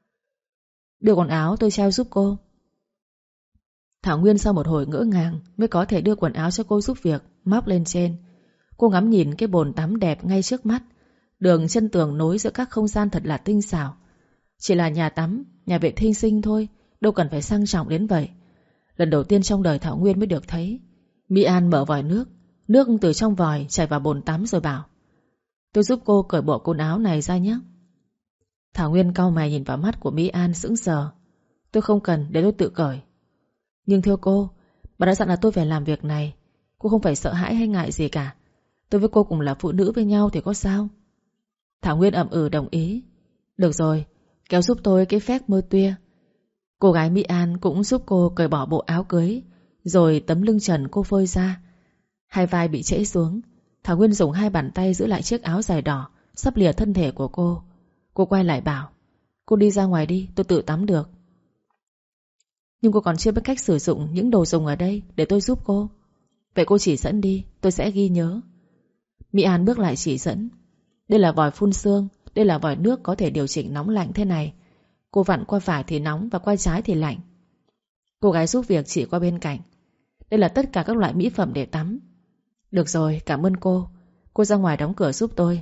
Speaker 1: Đưa quần áo tôi treo giúp cô. Thảo Nguyên sau một hồi ngỡ ngàng mới có thể đưa quần áo cho cô giúp việc, móc lên trên. Cô ngắm nhìn cái bồn tắm đẹp ngay trước mắt. Đường chân tường nối giữa các không gian thật là tinh xảo. Chỉ là nhà tắm, nhà vệ sinh sinh thôi, đâu cần phải sang trọng đến vậy. Lần đầu tiên trong đời Thảo Nguyên mới được thấy. Mỹ An mở vòi nước, nước từ trong vòi chảy vào bồn tắm rồi bảo: Tôi giúp cô cởi bộ quần áo này ra nhé. Thảo Nguyên cau mày nhìn vào mắt của Mỹ An sững sờ. Tôi không cần, để tôi tự cởi. Nhưng thưa cô, bà đã dặn là tôi phải làm việc này. Cô không phải sợ hãi hay ngại gì cả. Tôi với cô cùng là phụ nữ với nhau thì có sao? Thảo Nguyên ậm ừ đồng ý. Được rồi, kéo giúp tôi cái phép mơ tuya. Cô gái Mỹ An cũng giúp cô cởi bỏ bộ áo cưới, rồi tấm lưng trần cô phơi ra. Hai vai bị trễ xuống. Thảo Nguyên dùng hai bàn tay giữ lại chiếc áo dài đỏ sắp lìa thân thể của cô. Cô quay lại bảo: Cô đi ra ngoài đi, tôi tự tắm được. Nhưng cô còn chưa biết cách sử dụng những đồ dùng ở đây, để tôi giúp cô. Vậy cô chỉ dẫn đi, tôi sẽ ghi nhớ. Mỹ An bước lại chỉ dẫn. Đây là vòi phun sương, đây là vòi nước có thể điều chỉnh nóng lạnh thế này. Cô vặn qua phải thì nóng và qua trái thì lạnh. Cô gái giúp việc chỉ qua bên cạnh. Đây là tất cả các loại mỹ phẩm để tắm. Được rồi, cảm ơn cô. Cô ra ngoài đóng cửa giúp tôi.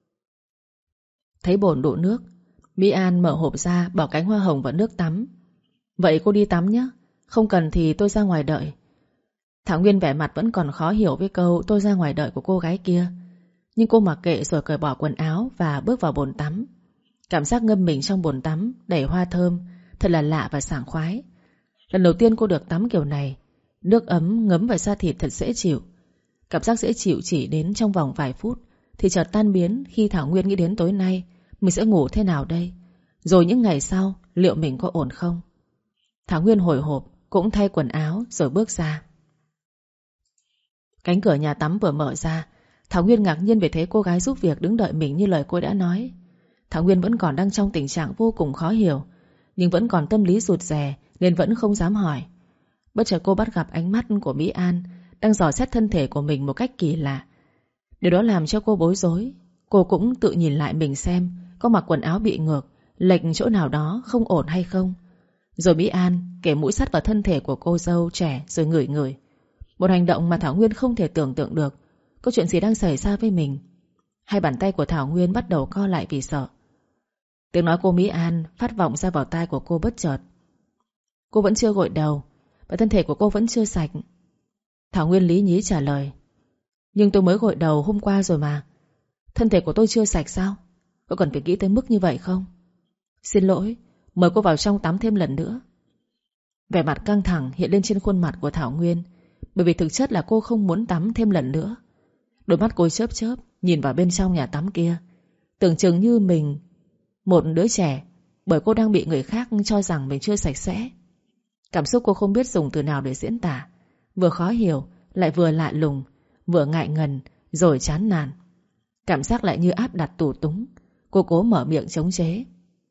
Speaker 1: Thấy bồn đổ nước, Mỹ An mở hộp ra, bỏ cánh hoa hồng vào nước tắm. Vậy cô đi tắm nhé, không cần thì tôi ra ngoài đợi. Thảo Nguyên vẻ mặt vẫn còn khó hiểu với câu tôi ra ngoài đợi của cô gái kia. Nhưng cô mặc kệ rồi cởi bỏ quần áo và bước vào bồn tắm. Cảm giác ngâm mình trong bồn tắm đầy hoa thơm thật là lạ và sảng khoái. Lần đầu tiên cô được tắm kiểu này. Nước ấm ngấm vào da thịt thật dễ chịu. Cảm giác dễ chịu chỉ đến trong vòng vài phút thì chợt tan biến khi Thảo Nguyên nghĩ đến tối nay mình sẽ ngủ thế nào đây, rồi những ngày sau liệu mình có ổn không. Thảo Nguyên hồi hộp cũng thay quần áo rồi bước ra. Cánh cửa nhà tắm vừa mở ra, Thảo Nguyên ngạc nhiên về thấy cô gái giúp việc đứng đợi mình như lời cô đã nói. Thảo Nguyên vẫn còn đang trong tình trạng vô cùng khó hiểu, nhưng vẫn còn tâm lý rụt rè nên vẫn không dám hỏi. Bất chợt cô bắt gặp ánh mắt của Mỹ An đang dò xét thân thể của mình một cách kỳ lạ. Điều đó làm cho cô bối rối. Cô cũng tự nhìn lại mình xem có mặc quần áo bị ngược, lệch chỗ nào đó không ổn hay không. Rồi Mỹ An kể mũi sắt vào thân thể của cô dâu trẻ rồi ngửi ngửi. Một hành động mà Thảo Nguyên không thể tưởng tượng được. Có chuyện gì đang xảy ra với mình? Hai bàn tay của Thảo Nguyên bắt đầu co lại vì sợ. Tiếng nói cô Mỹ An phát vọng ra vào tai của cô bất chợt. Cô vẫn chưa gội đầu và thân thể của cô vẫn chưa sạch. Thảo Nguyên lý nhí trả lời: Nhưng tôi mới gội đầu hôm qua rồi mà. Thân thể của tôi chưa sạch sao? Có cần phải nghĩ tới mức như vậy không? Xin lỗi, mời cô vào trong tắm thêm lần nữa. Vẻ mặt căng thẳng hiện lên trên khuôn mặt của Thảo Nguyên. Bởi vì thực chất là cô không muốn tắm thêm lần nữa. Đôi mắt cô chớp chớp nhìn vào bên trong nhà tắm kia, tưởng chừng như mình một đứa trẻ, bởi cô đang bị người khác cho rằng mình chưa sạch sẽ. Cảm xúc cô không biết dùng từ nào để diễn tả, vừa khó hiểu, lại vừa lạ lùng, vừa ngại ngần, rồi chán nản. Cảm giác lại như áp đặt tù túng. Cô cố mở miệng chống chế.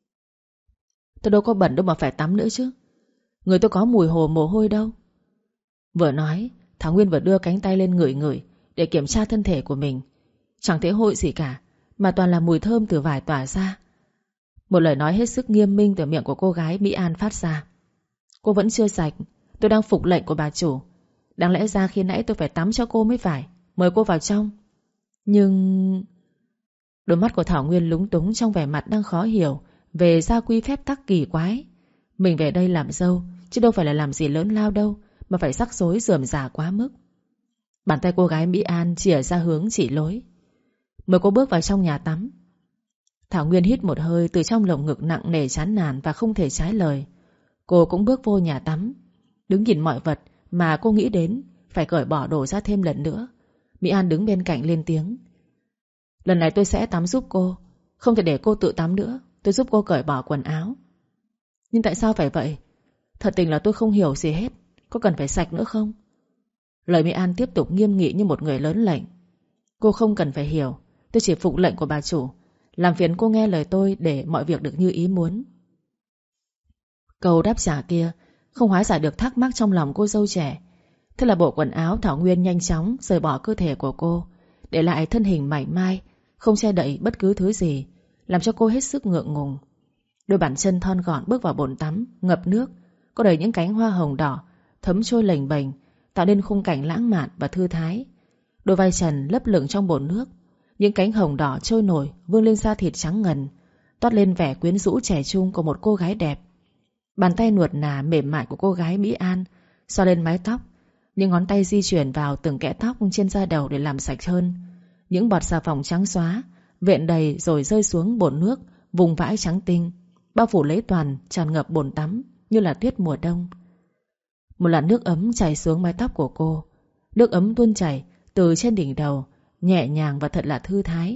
Speaker 1: Tôi đâu có bẩn đâu mà phải tắm nữa chứ. Người tôi có mùi hồ mồ hôi đâu. Vừa nói, Thảo Nguyên vừa đưa cánh tay lên ngửi ngửi để kiểm tra thân thể của mình. Chẳng thấy hôi gì cả, mà toàn là mùi thơm từ vải tỏa ra. Một lời nói hết sức nghiêm minh từ miệng của cô gái Mỹ An phát ra. Cô vẫn chưa sạch. Tôi đang phục lệnh của bà chủ. Đáng lẽ ra khi nãy tôi phải tắm cho cô mới phải. Mời cô vào trong. Nhưng... Đôi mắt của Thảo Nguyên lúng túng trong vẻ mặt đang khó hiểu về gia quy phép tắc kỳ quái. Mình về đây làm dâu, chứ đâu phải là làm gì lớn lao đâu, mà phải rắc rối rườm rà quá mức. Bàn tay cô gái Mỹ An chìa ra hướng chỉ lối. Mời cô bước vào trong nhà tắm. Thảo Nguyên hít một hơi từ trong lồng ngực nặng nề chán nản và không thể trái lời. Cô cũng bước vô nhà tắm. Đứng nhìn mọi vật mà cô nghĩ đến phải cởi bỏ đồ ra thêm lần nữa. Mỹ An đứng bên cạnh lên tiếng. Lần này tôi sẽ tắm giúp cô. Không thể để cô tự tắm nữa. Tôi giúp cô cởi bỏ quần áo. Nhưng tại sao phải vậy? Thật tình là tôi không hiểu gì hết. Có cần phải sạch nữa không? Lời Mỹ An tiếp tục nghiêm nghị như một người lớn lệnh. Cô không cần phải hiểu. Tôi chỉ phục lệnh của bà chủ. Làm phiền cô nghe lời tôi để mọi việc được như ý muốn. Câu đáp trả kia không hóa giải được thắc mắc trong lòng cô dâu trẻ. Thế là bộ quần áo Thảo Nguyên nhanh chóng rời bỏ cơ thể của cô, để lại thân hình mảnh mai, không che đậy bất cứ thứ gì, làm cho cô hết sức ngượng ngùng. Đôi bàn chân thon gọn bước vào bồn tắm ngập nước, có đầy những cánh hoa hồng đỏ thấm trôi lềnh bềnh, tạo nên khung cảnh lãng mạn và thư thái. Đôi vai trần lấp lửng trong bồn nước, những cánh hồng đỏ trôi nổi vươn lên da thịt trắng ngần, toát lên vẻ quyến rũ trẻ trung của một cô gái đẹp. Bàn tay nuột nà mềm mại của cô gái Mỹ An xoa lên mái tóc, những ngón tay di chuyển vào từng kẽ tóc trên da đầu để làm sạch hơn. Những bọt xà phòng trắng xóa vện đầy rồi rơi xuống bồn nước vùng vãi trắng tinh, bao phủ lấy toàn tràn ngập bồn tắm như là tuyết mùa đông. Một làn nước ấm chảy xuống mái tóc của cô. Nước ấm tuôn chảy từ trên đỉnh đầu, nhẹ nhàng và thật là thư thái.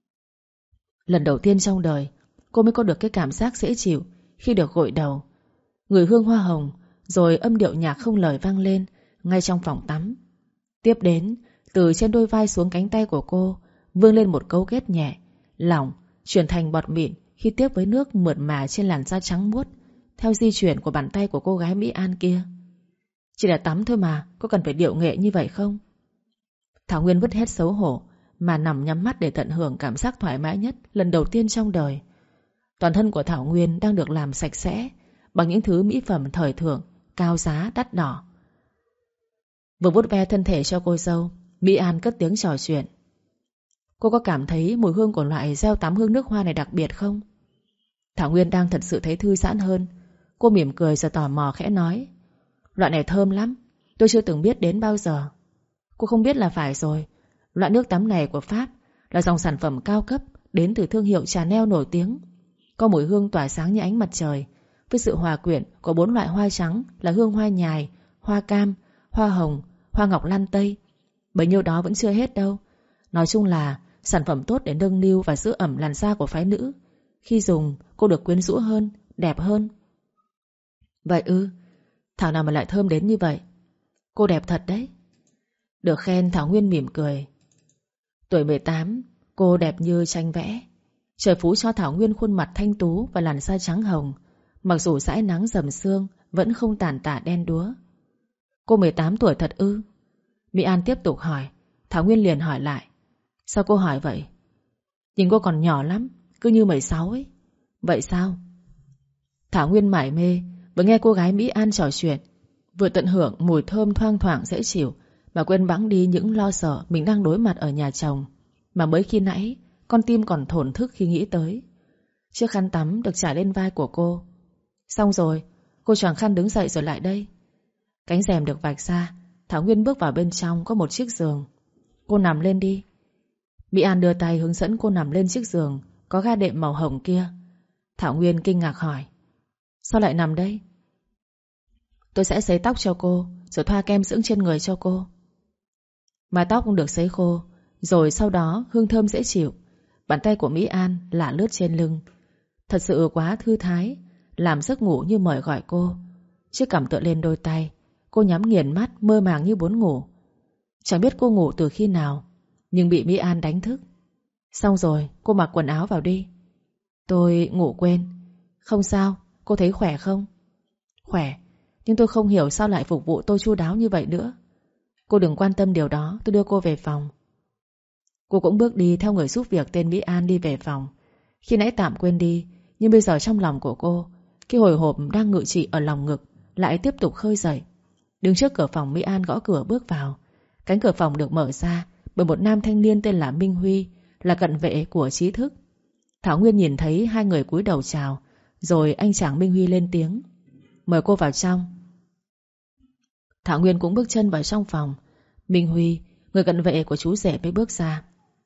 Speaker 1: Lần đầu tiên trong đời cô mới có được cái cảm giác dễ chịu khi được gội đầu, ngửi hương hoa hồng, rồi âm điệu nhạc không lời vang lên ngay trong phòng tắm. Tiếp đến, từ trên đôi vai xuống cánh tay của cô vươn lên một cấu kết nhẹ, lỏng, chuyển thành bọt mịn khi tiếp với nước mượt mà trên làn da trắng muốt, theo di chuyển của bàn tay của cô gái Mỹ An kia. Chỉ là tắm thôi mà, có cần phải điệu nghệ như vậy không? Thảo Nguyên vứt hết xấu hổ mà nằm nhắm mắt để tận hưởng cảm giác thoải mái nhất lần đầu tiên trong đời. Toàn thân của Thảo Nguyên đang được làm sạch sẽ bằng những thứ mỹ phẩm thời thượng, cao giá, đắt đỏ. Vừa vuốt ve thân thể cho cô dâu, Mỹ An cất tiếng trò chuyện. Cô có cảm thấy mùi hương của loại gel tắm hương nước hoa này đặc biệt không? Thảo Nguyên đang thật sự thấy thư giãn hơn. Cô mỉm cười rồi tò mò khẽ nói. Loại này thơm lắm, tôi chưa từng biết đến bao giờ. Cô không biết là phải rồi. Loại nước tắm này của Pháp là dòng sản phẩm cao cấp đến từ thương hiệu Chanel nổi tiếng. Có mùi hương tỏa sáng như ánh mặt trời, với sự hòa quyện của bốn loại hoa trắng là hương hoa nhài, hoa cam, hoa hồng, hoa ngọc lan tây. Bấy nhiêu đó vẫn chưa hết đâu. Nói chung là sản phẩm tốt để nâng niu và giữ ẩm làn da của phái nữ. Khi dùng cô được quyến rũ hơn, đẹp hơn. Vậy ư? Thảo nào mà lại thơm đến như vậy? Cô đẹp thật đấy. Được khen, Thảo Nguyên mỉm cười. Tuổi mười tám, cô đẹp như tranh vẽ. Trời phú cho Thảo Nguyên khuôn mặt thanh tú và làn da trắng hồng. Mặc dù dãi nắng rầm sương vẫn không tàn tạ đen đúa. Cô mười tám tuổi thật ư? Mỹ An tiếp tục hỏi. Thảo Nguyên liền hỏi lại. Sao cô hỏi vậy? Nhìn cô còn nhỏ lắm, cứ như mười sáu ấy. Vậy sao? Thảo Nguyên mải mê vừa nghe cô gái Mỹ An trò chuyện, vừa tận hưởng mùi thơm thoang thoảng dễ chịu, mà quên bẵng đi những lo sợ mình đang đối mặt ở nhà chồng, mà mới khi nãy con tim còn thổn thức khi nghĩ tới. Chiếc khăn tắm được trải lên vai của cô. Xong rồi, cô choàng khăn đứng dậy rồi lại đây. Cánh rèm được vạch ra, Thảo Nguyên bước vào bên trong có một chiếc giường. Cô nằm lên đi. Mỹ An đưa tay hướng dẫn cô nằm lên chiếc giường có ga đệm màu hồng kia. Thảo Nguyên kinh ngạc hỏi. Sao lại nằm đây? Tôi sẽ sấy tóc cho cô, rồi thoa kem dưỡng trên người cho cô. Mái tóc cũng được sấy khô, rồi sau đó hương thơm dễ chịu. Bàn tay của Mỹ An lả lướt trên lưng. Thật sự quá thư thái, làm giấc ngủ như mời gọi cô. Chiếc cằm tựa lên đôi tay, cô nhắm nghiền mắt mơ màng như muốn ngủ. Chẳng biết cô ngủ từ khi nào, nhưng bị Mỹ An đánh thức. Xong rồi, cô mặc quần áo vào đi. Tôi ngủ quên. Không sao, cô thấy khỏe không? Khỏe, nhưng tôi không hiểu sao lại phục vụ tôi chu đáo như vậy nữa. Cô đừng quan tâm điều đó, tôi đưa cô về phòng. Cô cũng bước đi theo người giúp việc tên Mỹ An đi về phòng. Khi nãy tạm quên đi, nhưng bây giờ trong lòng của cô, cái hồi hộp đang ngự trị ở lòng ngực lại tiếp tục khơi dậy. Đứng trước cửa phòng, Mỹ An gõ cửa bước vào. Cánh cửa phòng được mở ra bởi một nam thanh niên tên là Minh Huy, là cận vệ của Trí Thức. Thảo Nguyên nhìn thấy hai người cúi đầu chào, rồi anh chàng Minh Huy lên tiếng: Mời cô vào trong. Thảo Nguyên cũng bước chân vào trong phòng. Minh Huy, người cận vệ của chú rể, mới bước ra.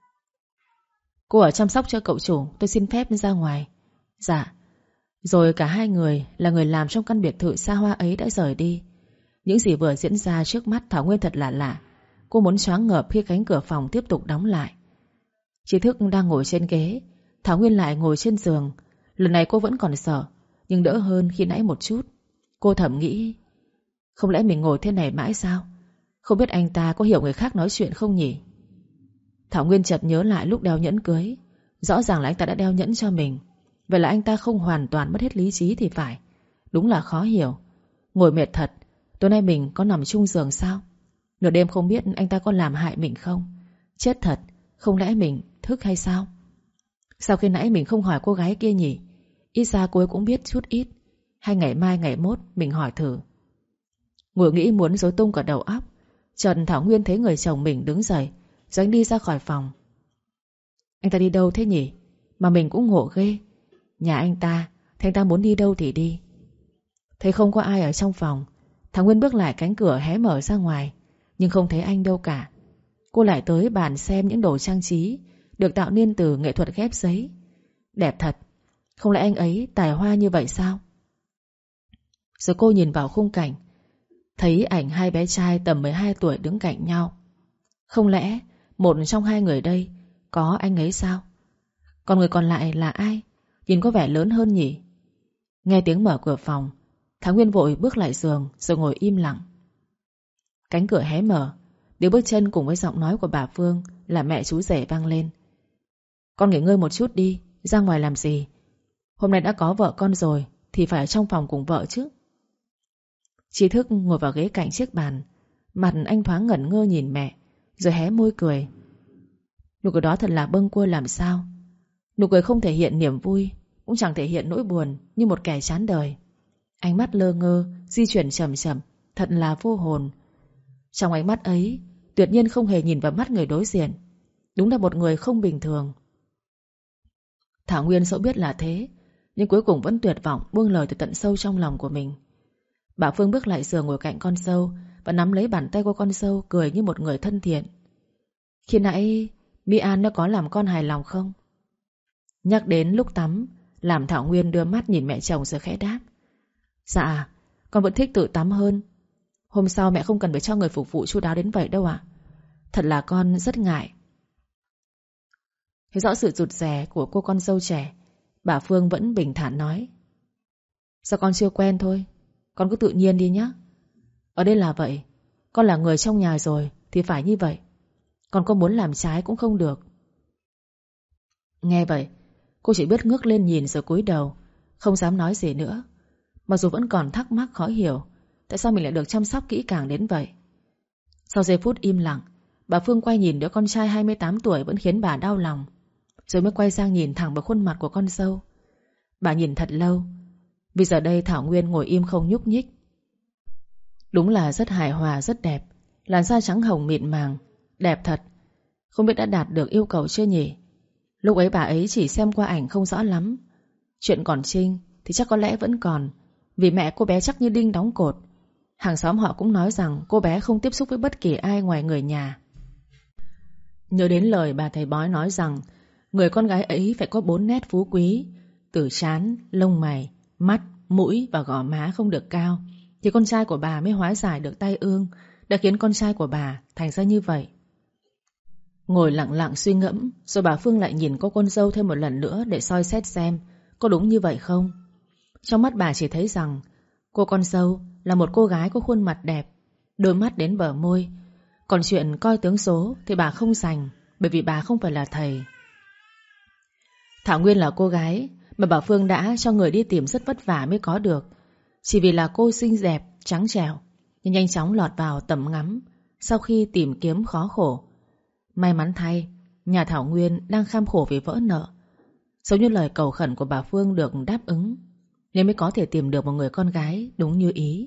Speaker 1: Cô ở chăm sóc cho cậu chủ, tôi xin phép ra ngoài. Dạ. Rồi cả hai người là người làm trong căn biệt thự xa hoa ấy đã rời đi. Những gì vừa diễn ra trước mắt Thảo Nguyên thật là lạ. Cô muốn choáng ngợp khi cánh cửa phòng tiếp tục đóng lại. Trí Thức đang ngồi trên ghế, Thảo Nguyên lại ngồi trên giường. Lần này cô vẫn còn sợ, nhưng đỡ hơn khi nãy một chút. Cô thầm nghĩ, không lẽ mình ngồi thế này mãi sao? Không biết anh ta có hiểu người khác nói chuyện không nhỉ? Thảo Nguyên chợt nhớ lại lúc đeo nhẫn cưới. Rõ ràng là anh ta đã đeo nhẫn cho mình. Vậy là anh ta không hoàn toàn mất hết lý trí thì phải. Đúng là khó hiểu. Ngồi mệt thật. Tối nay mình có nằm chung giường sao? Nửa đêm không biết anh ta có làm hại mình không? Chết thật. Không lẽ mình thức hay sao? Sao khi nãy mình không hỏi cô gái kia nhỉ? Ít ra cô ấy cũng biết chút ít. Hay ngày mai ngày mốt mình hỏi thử. Ngồi nghĩ muốn rối tung cả đầu óc, chợt Thảo Nguyên thấy người chồng mình đứng dậy, rồi anh đi ra khỏi phòng. Anh ta đi đâu thế nhỉ? Mà mình cũng ngộ ghê. Nhà anh ta, thì anh ta muốn đi đâu thì đi. Thấy không có ai ở trong phòng, Thảo Nguyên bước lại cánh cửa hé mở ra ngoài, nhưng không thấy anh đâu cả. Cô lại tới bàn xem những đồ trang trí được tạo nên từ nghệ thuật ghép giấy. Đẹp thật. Không lẽ anh ấy tài hoa như vậy sao? Rồi cô nhìn vào khung cảnh, thấy ảnh hai bé trai tầm mười hai tuổi đứng cạnh nhau. Không lẽ một trong hai người đây có anh ấy sao? Còn người còn lại là ai? Nhìn có vẻ lớn hơn nhỉ? Nghe tiếng mở cửa phòng, Thảo Nguyên vội bước lại giường rồi ngồi im lặng. Cánh cửa hé mở, tiếng bước chân cùng với giọng nói của bà Phương là mẹ chú rể vang lên. Con nghỉ ngơi một chút đi, ra ngoài làm gì? Hôm nay đã có vợ con rồi thì phải ở trong phòng cùng vợ chứ. Trí Thức ngồi vào ghế cạnh chiếc bàn, mặt anh thoáng ngẩn ngơ nhìn mẹ, rồi hé môi cười. Nụ cười đó thật là bâng quơ làm sao. Nụ cười không thể hiện niềm vui, cũng chẳng thể hiện nỗi buồn, như một kẻ chán đời. Ánh mắt lơ ngơ, di chuyển chậm chậm, thật là vô hồn. Trong ánh mắt ấy, tuyệt nhiên không hề nhìn vào mắt người đối diện. Đúng là một người không bình thường. Thảo Nguyên dẫu biết là thế, nhưng cuối cùng vẫn tuyệt vọng buông lời từ tận sâu trong lòng của mình. Bà Phương bước lại giường ngồi cạnh con dâu và nắm lấy bàn tay của con dâu, cười như một người thân thiện. Khi nãy Mỹ An nó có làm con hài lòng không? Nhắc đến lúc tắm, làm Thảo Nguyên đưa mắt nhìn mẹ chồng rồi khẽ đáp. Dạ, con vẫn thích tự tắm hơn. Hôm sau mẹ không cần phải cho người phục vụ chu đáo đến vậy đâu ạ. Thật là con rất ngại. Thấy rõ sự rụt rè của cô con dâu trẻ, bà Phương vẫn bình thản nói. Sao con chưa quen thôi, con cứ tự nhiên đi nhé. Ở đây là vậy, con là người trong nhà rồi thì phải như vậy. Con có muốn làm trái cũng không được. Nghe vậy, cô chỉ biết ngước lên nhìn rồi cúi đầu, không dám nói gì nữa. Mặc dù vẫn còn thắc mắc khó hiểu tại sao mình lại được chăm sóc kỹ càng đến vậy. Sau giây phút im lặng, bà Phương quay nhìn đứa con trai hai mươi tám tuổi vẫn khiến bà đau lòng, rồi mới quay sang nhìn thẳng vào khuôn mặt của con dâu. Bà nhìn thật lâu, vì giờ đây Thảo Nguyên ngồi im không nhúc nhích. Đúng là rất hài hòa, rất đẹp. Làn da trắng hồng mịn màng, đẹp thật. Không biết đã đạt được yêu cầu chưa nhỉ? Lúc ấy bà ấy chỉ xem qua ảnh không rõ lắm. Chuyện còn Trinh thì chắc có lẽ vẫn còn, vì mẹ cô bé chắc như đinh đóng cột. Hàng xóm họ cũng nói rằng cô bé không tiếp xúc với bất kỳ ai ngoài người nhà. Nhớ đến lời bà thầy bói nói rằng người con gái ấy phải có bốn nét phú quý: từ trán, lông mày, mắt, mũi và gò má không được cao, thì con trai của bà mới hóa giải được tai ương đã khiến con trai của bà thành ra như vậy. Ngồi lặng lặng suy ngẫm, rồi bà Phương lại nhìn cô con dâu thêm một lần nữa để soi xét xem có đúng như vậy không. Trong mắt bà chỉ thấy rằng cô con dâu là một cô gái có khuôn mặt đẹp, đôi mắt đến bờ môi. Còn chuyện coi tướng số thì bà không rành, bởi vì bà không phải là thầy. Thảo Nguyên là cô gái mà bà Phương đã cho người đi tìm rất vất vả mới có được, chỉ vì là cô xinh đẹp, trắng trẻo, nhưng nhanh chóng lọt vào tầm ngắm sau khi tìm kiếm khó khổ. May mắn thay, nhà Thảo Nguyên đang kham khổ vì vỡ nợ. Giống như lời cầu khẩn của bà Phương được đáp ứng, nên mới có thể tìm được một người con gái đúng như ý.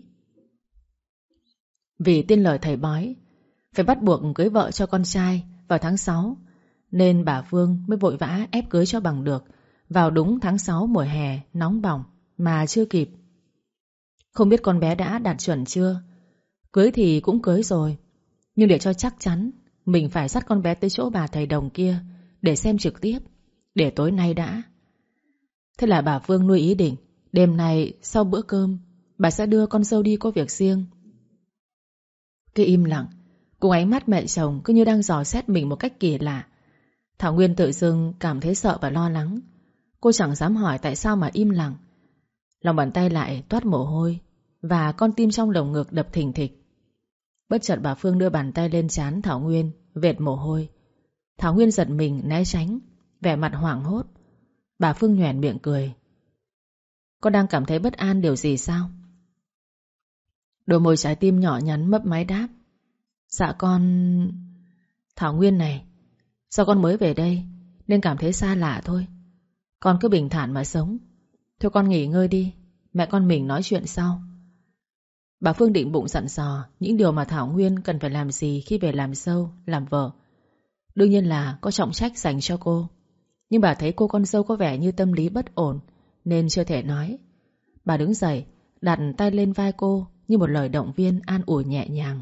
Speaker 1: Vì tin lời thầy bói phải bắt buộc cưới vợ cho con trai vào tháng sáu, nên bà Phương mới vội vã ép cưới cho bằng được vào đúng tháng sáu mùa hè nóng bỏng mà chưa kịp. Không biết con bé đã đạt chuẩn chưa? Cưới thì cũng cưới rồi, nhưng để cho chắc chắn, mình phải dắt con bé tới chỗ bà thầy đồng kia để xem trực tiếp, để tối nay đã. Thế là bà Phương nuôi ý định đêm nay sau bữa cơm bà sẽ đưa con dâu đi có việc riêng. Cứ im lặng, cùng ánh mắt mẹ chồng cứ như đang dò xét mình một cách kỳ lạ, Thảo Nguyên tự dưng cảm thấy sợ và lo lắng. Cô chẳng dám hỏi tại sao mà im lặng. Lòng bàn tay lại toát mồ hôi, và con tim trong lồng ngực đập thình thịch. Bất chợt bà Phương đưa bàn tay lên trán Thảo Nguyên, vệt mồ hôi. Thảo Nguyên giật mình né tránh, vẻ mặt hoảng hốt. Bà Phương nhoẻn miệng cười. Con đang cảm thấy bất an điều gì sao? Đôi môi trái tim nhỏ nhắn mấp máy đáp. Dạ con... Thảo Nguyên này, do con mới về đây nên cảm thấy xa lạ thôi. Con cứ bình thản mà sống. Thôi con nghỉ ngơi đi, mẹ con mình nói chuyện sau. Bà Phương định bụng dặn dò những điều mà Thảo Nguyên cần phải làm gì khi về làm dâu, làm vợ. Đương nhiên là có trọng trách dành cho cô. Nhưng bà thấy cô con dâu có vẻ như tâm lý bất ổn nên chưa thể nói. Bà đứng dậy, đặt tay lên vai cô như một lời động viên an ủi nhẹ nhàng.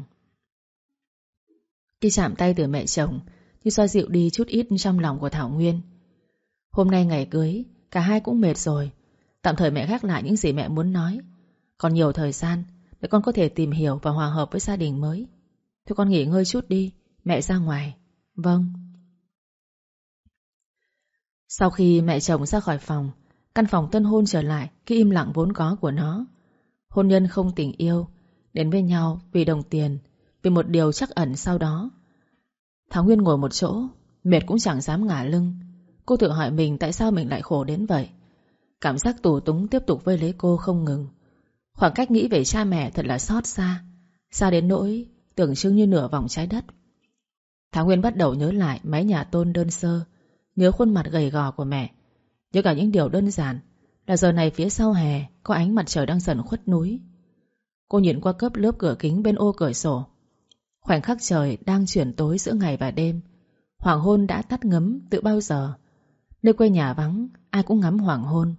Speaker 1: Khi chạm tay từ mẹ chồng như xoa dịu đi chút ít trong lòng của Thảo Nguyên. Hôm nay ngày cưới, cả hai cũng mệt rồi. Tạm thời mẹ gác lại những gì mẹ muốn nói. Còn nhiều thời gian để con có thể tìm hiểu và hòa hợp với gia đình mới. Thôi con nghỉ ngơi chút đi, mẹ ra ngoài. Vâng. Sau khi mẹ chồng ra khỏi phòng, căn phòng tân hôn trở lại cái im lặng vốn có của nó. Hôn nhân không tình yêu, đến với nhau vì đồng tiền, vì một điều trắc ẩn sau đó. Thảo Nguyên ngồi một chỗ, mệt cũng chẳng dám ngả lưng. Cô tự hỏi mình tại sao mình lại khổ đến vậy. Cảm giác tù túng tiếp tục vây lấy cô không ngừng. Khoảng cách nghĩ về cha mẹ thật là xót xa, xa đến nỗi tưởng chừng như nửa vòng trái đất. Thảo Nguyên bắt đầu nhớ lại mái nhà tôn đơn sơ, nhớ khuôn mặt gầy gò của mẹ, nhớ cả những điều đơn giản là giờ này phía sau hè có ánh mặt trời đang dần khuất núi. Cô nhìn qua cấp lớp cửa kính bên ô cửa sổ. Khoảnh khắc trời đang chuyển tối giữa ngày và đêm. Hoàng hôn đã tắt ngấm từ bao giờ. Nơi quê nhà vắng, ai cũng ngắm hoàng hôn.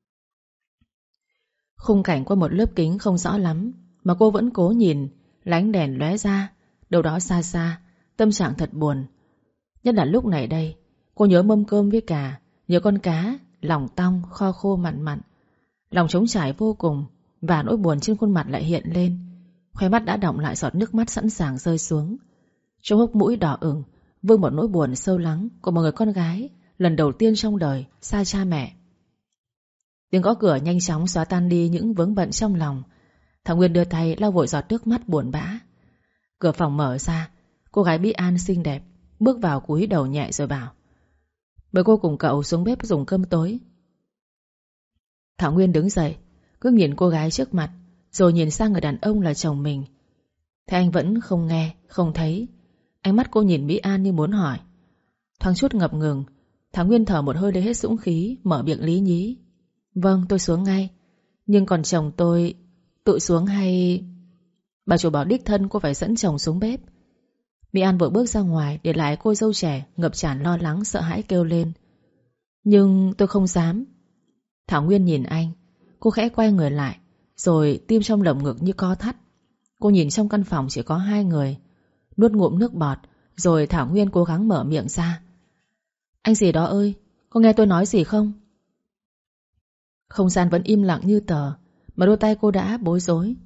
Speaker 1: Khung cảnh qua một lớp kính không rõ lắm, mà cô vẫn cố nhìn. Lánh đèn lóe ra, đâu đó xa xa. Tâm trạng thật buồn. Nhất là lúc này đây, cô nhớ mâm cơm với cà, nhớ con cá, lòng tong, kho khô mặn mặn. Lòng trống trải vô cùng, và nỗi buồn trên khuôn mặt lại hiện lên. Khóe mắt đã đọng lại giọt nước mắt sẵn sàng rơi xuống. Trong hốc mũi đỏ ửng vương một nỗi buồn sâu lắng của một người con gái lần đầu tiên trong đời xa cha mẹ. Tiếng gõ cửa nhanh chóng xóa tan đi những vướng bận trong lòng. Thảo Nguyên đưa tay lau vội giọt nước mắt buồn bã. Cửa phòng mở ra, cô gái Bí An xinh đẹp bước vào cúi đầu nhẹ rồi bảo: mời cô cùng cậu xuống bếp dùng cơm tối. Thảo Nguyên đứng dậy, cứ nhìn cô gái trước mặt, rồi nhìn sang người đàn ông là chồng mình. Thế anh vẫn không nghe, không thấy. Ánh mắt cô nhìn Mỹ An như muốn hỏi. Thoáng chút ngập ngừng, Thảo Nguyên thở một hơi lấy hết dũng khí, mở miệng lý nhí. Vâng, tôi xuống ngay. Nhưng còn chồng tôi, tự xuống hay... Bà chủ bảo đích thân cô phải dẫn chồng xuống bếp. Mỹ An vội bước ra ngoài, để lại cô dâu trẻ ngập tràn lo lắng sợ hãi kêu lên. Nhưng tôi không dám. Thảo Nguyên nhìn anh. Cô khẽ quay người lại, rồi tim trong lồng ngực như co thắt. Cô nhìn trong căn phòng chỉ có hai người. Nuốt ngụm nước bọt, rồi Thảo Nguyên cố gắng mở miệng ra. Anh gì đó ơi, có nghe tôi nói gì không? Không gian vẫn im lặng như tờ, mà đôi tay cô đã bối rối.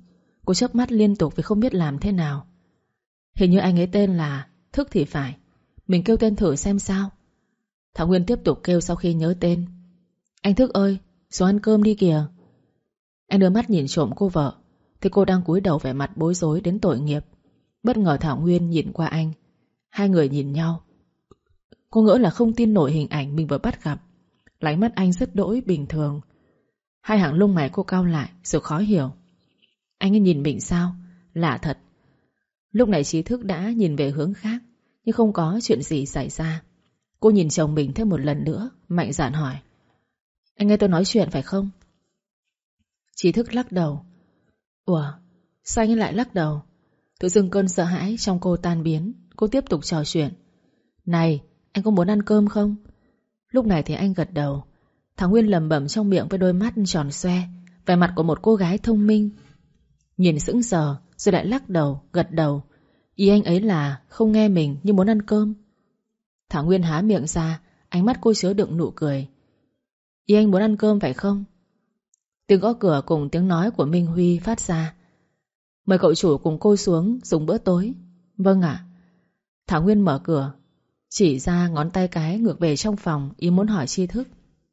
Speaker 1: Cô chớp mắt liên tục vì không biết làm thế nào. Hình như anh ấy tên là Thức thì phải. Mình kêu tên thử xem sao. Thảo Nguyên tiếp tục kêu sau khi nhớ tên. Anh Thức ơi, xuống ăn cơm đi kìa. Anh đưa mắt nhìn trộm cô vợ thì cô đang cúi đầu vẻ mặt bối rối đến tội nghiệp. Bất ngờ Thảo Nguyên nhìn qua anh. Hai người nhìn nhau. Cô ngỡ là không tin nổi hình ảnh mình vừa bắt gặp. Ánh mắt anh rất đỗi bình thường. Hai hàng lông mày cô cau lại rồi khó hiểu. Anh ấy nhìn mình sao? Lạ thật. Lúc này Trí Thức đã nhìn về hướng khác, nhưng không có chuyện gì xảy ra. Cô nhìn chồng mình thêm một lần nữa, mạnh dạn hỏi. Anh nghe tôi nói chuyện phải không? Trí Thức lắc đầu. Ủa, sao anh ấy lại lắc đầu? Tự dưng cơn sợ hãi trong cô tan biến. Cô tiếp tục trò chuyện. Này, anh có muốn ăn cơm không? Lúc này thì anh gật đầu. Thảo Nguyên lẩm bẩm trong miệng với đôi mắt tròn xoe, vẻ mặt của một cô gái thông minh. Nhìn sững sờ rồi lại lắc đầu, gật đầu. Ý anh ấy là không nghe mình nhưng muốn ăn cơm. Thảo Nguyên há miệng ra, ánh mắt cô chứa đựng nụ cười. Ý anh muốn ăn cơm phải không? Tiếng gõ cửa cùng tiếng nói của Minh Huy phát ra. Mời cậu chủ cùng cô xuống dùng bữa tối. Vâng ạ. Thảo Nguyên mở cửa, chỉ ra ngón tay cái ngược về trong phòng, ý muốn hỏi Tri Thức.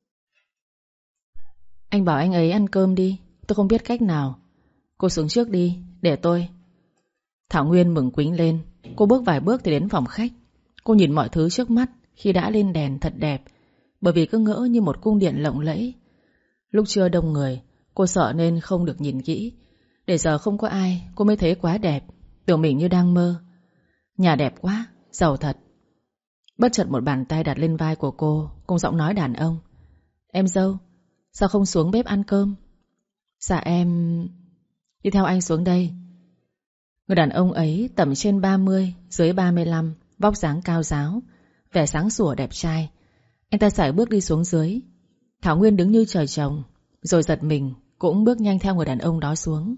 Speaker 1: Anh bảo anh ấy ăn cơm đi, tôi không biết cách nào. Cô xuống trước đi, để tôi. Thảo Nguyên mừng quính lên. Cô bước vài bước thì đến phòng khách. Cô nhìn mọi thứ trước mắt khi đã lên đèn thật đẹp, bởi vì cứ ngỡ như một cung điện lộng lẫy. Lúc trưa đông người, cô sợ nên không được nhìn kỹ. Để giờ không có ai, cô mới thấy quá đẹp, tưởng mình như đang mơ. Nhà đẹp quá, giàu thật. Bất chợt một bàn tay đặt lên vai của cô, cùng giọng nói đàn ông. Em dâu, sao không xuống bếp ăn cơm? Dạ em... Đi theo anh xuống đây. Người đàn ông ấy tầm trên ba mươi, dưới ba mươi lăm, vóc dáng cao ráo, vẻ sáng sủa đẹp trai. Anh ta sải bước đi xuống dưới. Thảo Nguyên đứng như trời trồng, rồi giật mình cũng bước nhanh theo người đàn ông đó xuống.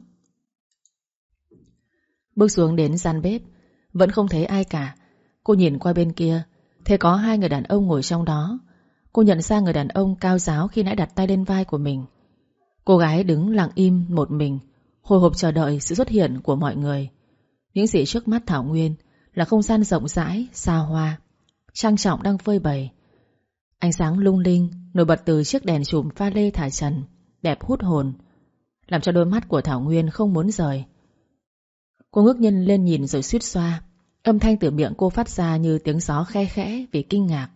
Speaker 1: Bước xuống đến gian bếp, vẫn không thấy ai cả. Cô nhìn qua bên kia, thấy có hai người đàn ông ngồi trong đó. Cô nhận ra người đàn ông cao ráo khi nãy đặt tay lên vai của mình. Cô gái đứng lặng im một mình, hồi hộp chờ đợi sự xuất hiện của mọi người. Những gì trước mắt Thảo Nguyên là không gian rộng rãi, xa hoa, trang trọng đang phơi bày. Ánh sáng lung linh nổi bật từ chiếc đèn chùm pha lê thả trần, đẹp hút hồn, làm cho đôi mắt của Thảo Nguyên không muốn rời. Cô ngước nhìn lên nhìn rồi suýt xoa. Âm thanh từ miệng cô phát ra như tiếng gió khe khẽ vì kinh ngạc.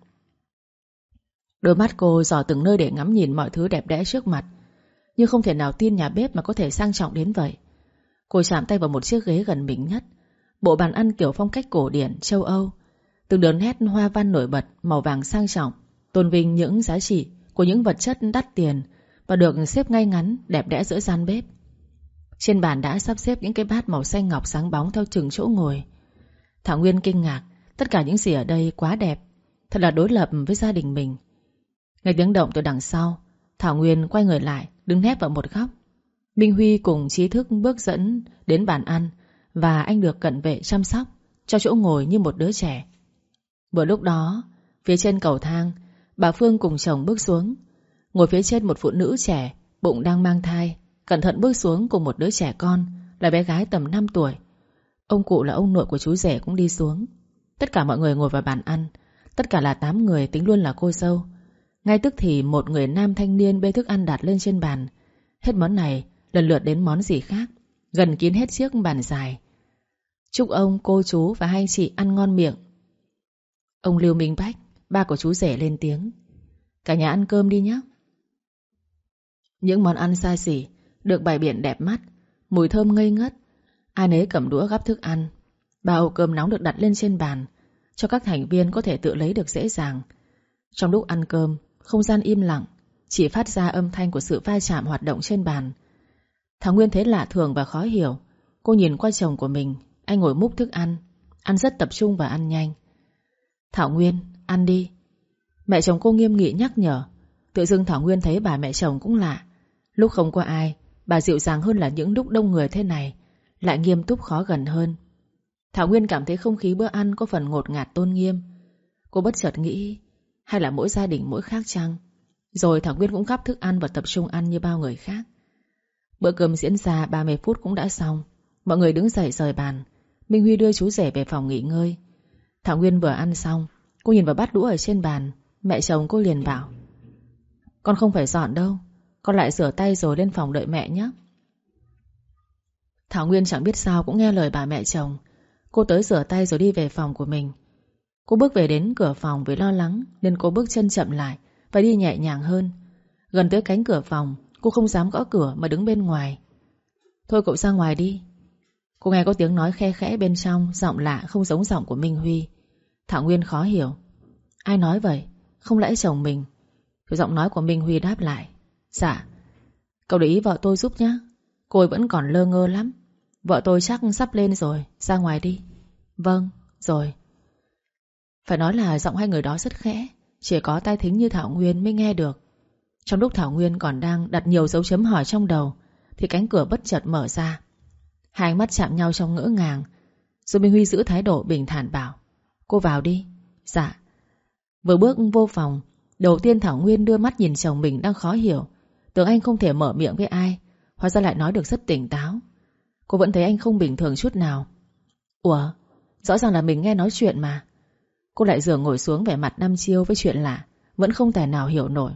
Speaker 1: Đôi mắt cô dò từng nơi để ngắm nhìn mọi thứ đẹp đẽ trước mặt, nhưng không thể nào tin nhà bếp mà có thể sang trọng đến vậy. Cô chạm tay vào một chiếc ghế gần mình nhất. Bộ bàn ăn kiểu phong cách cổ điển châu Âu, từng đường nét hoa văn nổi bật, màu vàng sang trọng, tôn vinh những giá trị của những vật chất đắt tiền và được xếp ngay ngắn đẹp đẽ giữa gian bếp. Trên bàn đã sắp xếp những cái bát màu xanh ngọc sáng bóng theo từng chỗ ngồi. Thảo Nguyên kinh ngạc, tất cả những gì ở đây quá đẹp, thật là đối lập với gia đình mình. Nghe tiếng động từ đằng sau, Thảo Nguyên quay người lại, đứng nép vào một góc. Minh Huy cùng Trí Thức bước dẫn đến bàn ăn, và anh được cận vệ chăm sóc, cho chỗ ngồi như một đứa trẻ. Vừa lúc đó, phía trên cầu thang, bà Phương cùng chồng bước xuống. Ngồi phía trên một phụ nữ trẻ, bụng đang mang thai, cẩn thận bước xuống cùng một đứa trẻ con, là bé gái tầm năm tuổi. Ông cụ là ông nội của chú rể cũng đi xuống. Tất cả mọi người ngồi vào bàn ăn. Tất cả là tám người, tính luôn là cô dâu. Ngay tức thì một người nam thanh niên bê thức ăn đặt lên trên bàn. Hết món này, lần lượt đến món gì khác, gần kín hết chiếc bàn dài. Chúc ông, cô, chú và hai chị ăn ngon miệng. Ông Lưu Minh Bách, ba của chú rể lên tiếng. Cả nhà ăn cơm đi nhé. Những món ăn xa xỉ được bày biện đẹp mắt, mùi thơm ngây ngất. Ai nấy cầm đũa gắp thức ăn. Ba ổ cơm nóng được đặt lên trên bàn, cho các thành viên có thể tự lấy được dễ dàng. Trong lúc ăn cơm, không gian im lặng, chỉ phát ra âm thanh của sự va chạm hoạt động trên bàn. Thảo Nguyên thấy lạ thường và khó hiểu. Cô nhìn qua chồng của mình. Anh ngồi múc thức ăn, ăn rất tập trung và ăn nhanh. Thảo Nguyên, ăn đi. Mẹ chồng cô nghiêm nghị nhắc nhở. Tự dưng Thảo Nguyên thấy bà mẹ chồng cũng lạ. Lúc không có ai, bà dịu dàng hơn là những lúc đông người thế này, lại nghiêm túc khó gần hơn. Thảo Nguyên cảm thấy không khí bữa ăn có phần ngột ngạt tôn nghiêm. Cô bất chợt nghĩ, hay là mỗi gia đình mỗi khác chăng? Rồi Thảo Nguyên cũng gắp thức ăn và tập trung ăn như bao người khác. Bữa cơm diễn ra ba mươi phút cũng đã xong. Mọi người đứng dậy rời bàn. Minh Huy đưa chú rể về phòng nghỉ ngơi. Thảo Nguyên vừa ăn xong, cô nhìn vào bát đũa ở trên bàn. Mẹ chồng cô liền bảo: con không phải dọn đâu, con lại rửa tay rồi lên phòng đợi mẹ nhé. Thảo Nguyên chẳng biết sao cũng nghe lời bà mẹ chồng. Cô tới rửa tay rồi đi về phòng của mình. Cô bước về đến cửa phòng vì lo lắng nên cô bước chân chậm lại và đi nhẹ nhàng hơn. Gần tới cánh cửa phòng, cô không dám gõ cửa mà đứng bên ngoài. Thôi cậu ra ngoài đi. Cô nghe có tiếng nói khe khẽ bên trong, giọng lạ không giống giọng của Minh Huy. Thảo Nguyên khó hiểu. Ai nói vậy? Không lẽ chồng mình? Rồi giọng nói của Minh Huy đáp lại: dạ. Cậu để ý vợ tôi giúp nhé. Cô ấy vẫn còn lơ ngơ lắm. Vợ tôi chắc sắp lên rồi. Ra ngoài đi. Vâng, rồi. Phải nói là giọng hai người đó rất khẽ, chỉ có tai thính như Thảo Nguyên mới nghe được. Trong lúc Thảo Nguyên còn đang đặt nhiều dấu chấm hỏi trong đầu thì cánh cửa bất chợt mở ra. Hai ánh mắt chạm nhau trong ngỡ ngàng. Rồi Minh Huy giữ thái độ bình thản bảo: cô vào đi. Dạ. Vừa bước vô phòng, đầu tiên Thảo Nguyên đưa mắt nhìn chồng mình đang khó hiểu. Tưởng anh không thể mở miệng với ai, hóa ra lại nói được rất tỉnh táo. Cô vẫn thấy anh không bình thường chút nào. Ủa, rõ ràng là mình nghe nói chuyện mà. Cô lại dường ngồi xuống vẻ mặt đăm chiêu với chuyện lạ, vẫn không thể nào hiểu nổi.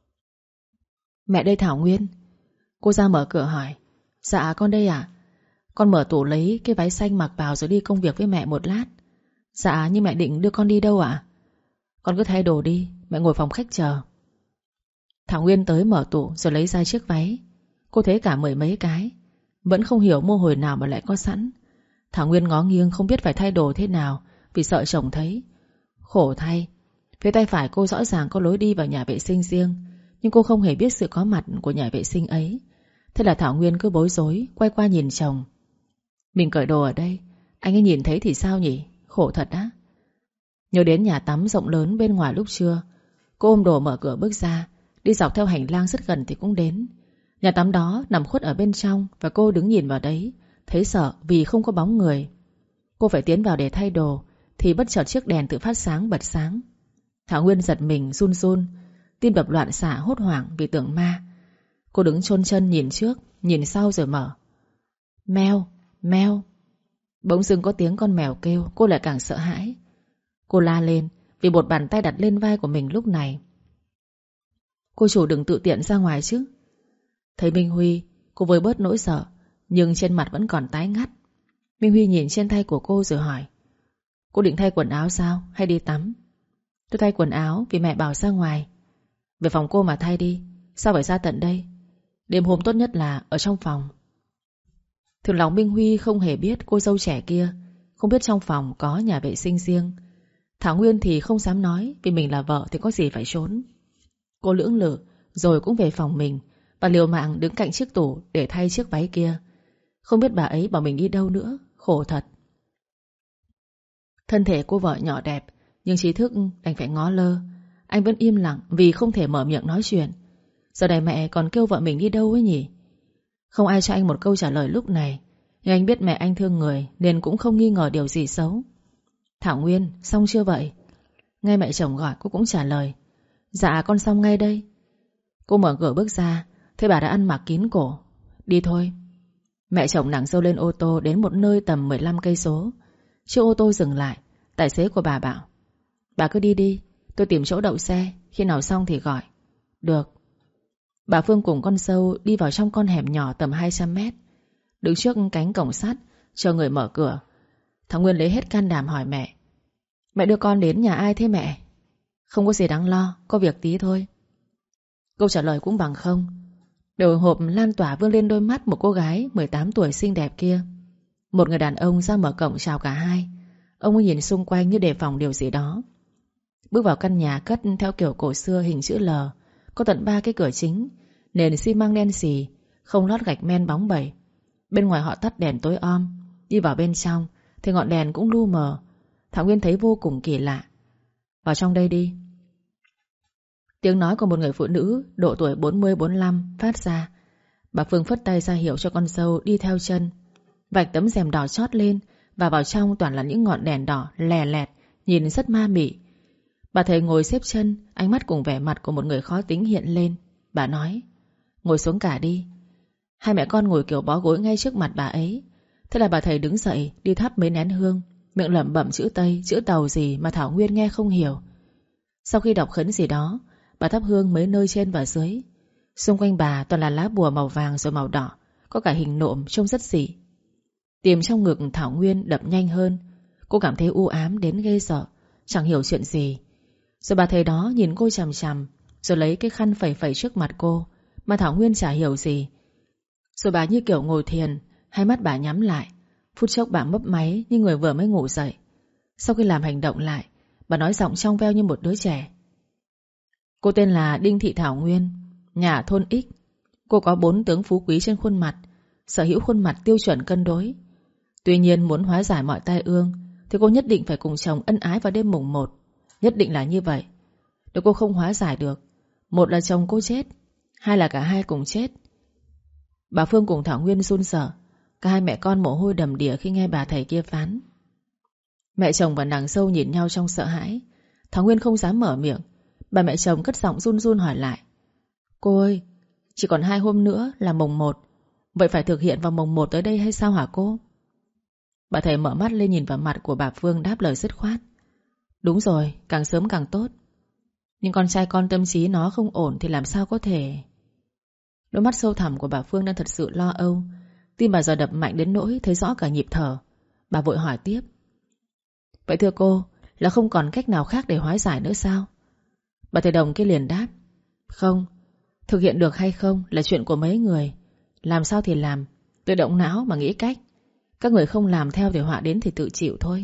Speaker 1: Mẹ đây Thảo Nguyên. Cô ra mở cửa hỏi: dạ con đây ạ. Con mở tủ lấy cái váy xanh mặc vào rồi đi công việc với mẹ một lát. Dạ nhưng mẹ định đưa con đi đâu ạ? Con cứ thay đồ đi, mẹ ngồi phòng khách chờ. Thảo Nguyên tới mở tủ rồi lấy ra chiếc váy. Cô thấy cả mười mấy cái, vẫn không hiểu mua hồi nào mà lại có sẵn. Thảo Nguyên ngó nghiêng không biết phải thay đồ thế nào vì sợ chồng thấy. Khổ thay, phía tay phải cô rõ ràng có lối đi vào nhà vệ sinh riêng, nhưng cô không hề biết sự có mặt của nhà vệ sinh ấy. Thế là Thảo Nguyên cứ bối rối quay qua nhìn chồng. Mình cởi đồ ở đây, anh ấy nhìn thấy thì sao nhỉ? Khổ thật á. Nhớ đến nhà tắm rộng lớn bên ngoài lúc trưa, cô ôm đồ mở cửa bước ra. Đi dọc theo hành lang rất gần thì cũng đến. Nhà tắm đó nằm khuất ở bên trong và cô đứng nhìn vào đấy, thấy sợ vì không có bóng người. Cô phải tiến vào để thay đồ thì bất chợt chiếc đèn tự phát sáng bật sáng. Thảo Nguyên giật mình run run, tim đập loạn xạ hốt hoảng vì tưởng ma. Cô đứng chôn chân nhìn trước, nhìn sau rồi mở. Meo, meo. Bỗng dưng có tiếng con mèo kêu, cô lại càng sợ hãi. Cô la lên vì một bàn tay đặt lên vai của mình lúc này. Cô chủ đừng tự tiện ra ngoài chứ. Thấy Minh Huy, cô vơi bớt nỗi sợ, nhưng trên mặt vẫn còn tái ngắt. Minh Huy nhìn trên tay của cô rồi hỏi: cô định thay quần áo sao hay đi tắm? Tôi thay quần áo vì mẹ bảo ra ngoài. Về phòng cô mà thay đi, sao phải ra tận đây? Đêm hôm tốt nhất là ở trong phòng. Thực lòng Minh Huy không hề biết cô dâu trẻ kia không biết trong phòng có nhà vệ sinh riêng. Thảo Nguyên thì không dám nói, vì mình là vợ thì có gì phải trốn. Cô lưỡng lự rồi cũng về phòng mình và liều mạng đứng cạnh chiếc tủ để thay chiếc váy kia. Không biết bà ấy bảo mình đi đâu nữa, khổ thật. Thân thể cô vợ nhỏ đẹp, nhưng trí thức đành phải ngó lơ. Anh vẫn im lặng vì không thể mở miệng nói chuyện. Giờ này mẹ còn kêu vợ mình đi đâu ấy nhỉ? Không ai cho anh một câu trả lời lúc này, nhưng anh biết mẹ anh thương người nên cũng không nghi ngờ điều gì xấu. Thảo Nguyên, xong chưa vậy? Nghe mẹ chồng gọi cô cũng trả lời: dạ con xong ngay đây. Cô mở cửa bước ra, thấy bà đã ăn mặc kín cổ. Đi thôi. Mẹ chồng nặng dâu lên ô tô đến một nơi tầm mười lăm cây số. Chiếc ô tô dừng lại, tài xế của bà bảo: bà cứ đi đi, tôi tìm chỗ đậu xe, khi nào xong thì gọi. Được. Bà Phương cùng con dâu đi vào trong con hẻm nhỏ tầm hai trăm mét. Đứng trước cánh cổng sắt chờ người mở cửa. Thảo Nguyên lấy hết can đảm hỏi mẹ: mẹ đưa con đến nhà ai thế mẹ? Không có gì đáng lo, có việc tí thôi. Câu trả lời cũng bằng không. Đầu hộp lan tỏa vươn lên đôi mắt một cô gái mười tám tuổi xinh đẹp kia. Một người đàn ông ra mở cổng chào cả hai. Ông ấy nhìn xung quanh như đề phòng điều gì đó. Bước vào căn nhà cất theo kiểu cổ xưa hình chữ L, có tận ba cái cửa chính, nền xi măng đen xì, không lót gạch men bóng bẩy. Bên ngoài họ tắt đèn tối om. Đi vào bên trong thì ngọn đèn cũng lu mờ. Thảo Nguyên thấy vô cùng kỳ lạ. Vào trong đây đi. Tiếng nói của một người phụ nữ độ tuổi bốn mươi bốn lăm phát ra. Bà Phương phất tay ra hiệu cho con dâu đi theo chân. Vạch tấm rèm đỏ chót lên, và vào trong toàn là những ngọn đèn đỏ lè lẹt, nhìn rất ma mị. Bà thầy ngồi xếp chân, ánh mắt cùng vẻ mặt của một người khó tính hiện lên. Bà nói: ngồi xuống cả đi. Hai mẹ con ngồi kiểu bó gối ngay trước mặt bà ấy. Thế là bà thầy đứng dậy đi thắp mấy nén hương, miệng lẩm bẩm chữ Tây, chữ Tàu gì mà Thảo Nguyên nghe không hiểu. Sau khi đọc khấn gì đó, bà thắp hương mấy nơi trên và dưới. Xung quanh bà toàn là lá bùa màu vàng rồi màu đỏ, có cả hình nộm trông rất dị. Tim trong ngực Thảo Nguyên đập nhanh hơn. Cô cảm thấy u ám đến ghê sợ, chẳng hiểu chuyện gì. Rồi bà thầy đó nhìn cô chằm chằm, rồi lấy cái khăn phẩy phẩy trước mặt cô, mà Thảo Nguyên chả hiểu gì. Rồi bà như kiểu ngồi thiền, hai mắt bà nhắm lại. Phút chốc bà mấp máy như người vừa mới ngủ dậy. Sau khi làm hành động lại, bà nói giọng trong veo như một đứa trẻ. Cô tên là Đinh Thị Thảo Nguyên, nhà ở thôn X. Cô có bốn tướng phú quý trên khuôn mặt, sở hữu khuôn mặt tiêu chuẩn cân đối. Tuy nhiên muốn hóa giải mọi tai ương thì cô nhất định phải cùng chồng ân ái vào đêm mùng một. Nhất định là như vậy. Nếu cô không hóa giải được, một là chồng cô chết, hai là cả hai cùng chết. Bà Phương cùng Thảo Nguyên run sợ. Cả hai mẹ con mồ hôi đầm đìa khi nghe bà thầy kia phán. Mẹ chồng và nàng dâu nhìn nhau trong sợ hãi. Thảo Nguyên không dám mở miệng. Bà mẹ chồng cất giọng run run hỏi lại. Cô ơi, chỉ còn hai hôm nữa là mùng một. Vậy phải thực hiện vào mùng một tới đây hay sao hả cô? Bà thầy mở mắt lên nhìn vào mặt của bà Phương, đáp lời dứt khoát. Đúng rồi, càng sớm càng tốt. Nhưng con trai con tâm trí nó không ổn thì làm sao có thể. Đôi mắt sâu thẳm của bà Phương đang thật sự lo âu. Tim bà giờ đập mạnh đến nỗi thấy rõ cả nhịp thở. Bà vội hỏi tiếp. Vậy thưa cô, là không còn cách nào khác để hóa giải nữa sao? Bà thầy đồng kia liền đáp. Không, thực hiện được hay không là chuyện của mấy người. Làm sao thì làm, tự động não mà nghĩ cách. Các người không làm theo thì họa đến thì tự chịu thôi.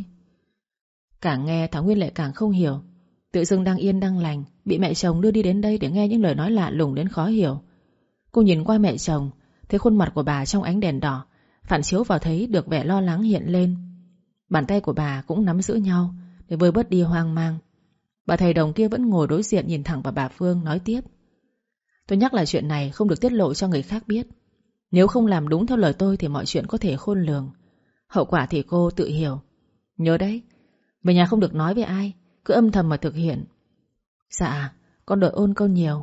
Speaker 1: Càng nghe Thảo Nguyên lại càng không hiểu. Tự dưng đang yên đang lành, bị mẹ chồng đưa đi đến đây để nghe những lời nói lạ lùng đến khó hiểu. Cô nhìn qua mẹ chồng, thấy khuôn mặt của bà trong ánh đèn đỏ, phản chiếu vào thấy được vẻ lo lắng hiện lên. Bàn tay của bà cũng nắm giữ nhau để vơi bớt đi hoang mang. Bà thầy đồng kia vẫn ngồi đối diện nhìn thẳng vào bà Phương, nói tiếp. Tôi nhắc là chuyện này không được tiết lộ cho người khác biết. Nếu không làm đúng theo lời tôi thì mọi chuyện có thể khôn lường. Hậu quả thì cô tự hiểu. Nhớ đấy, về nhà không được nói với ai, cứ âm thầm mà thực hiện. Dạ, con đợi ôn câu nhiều.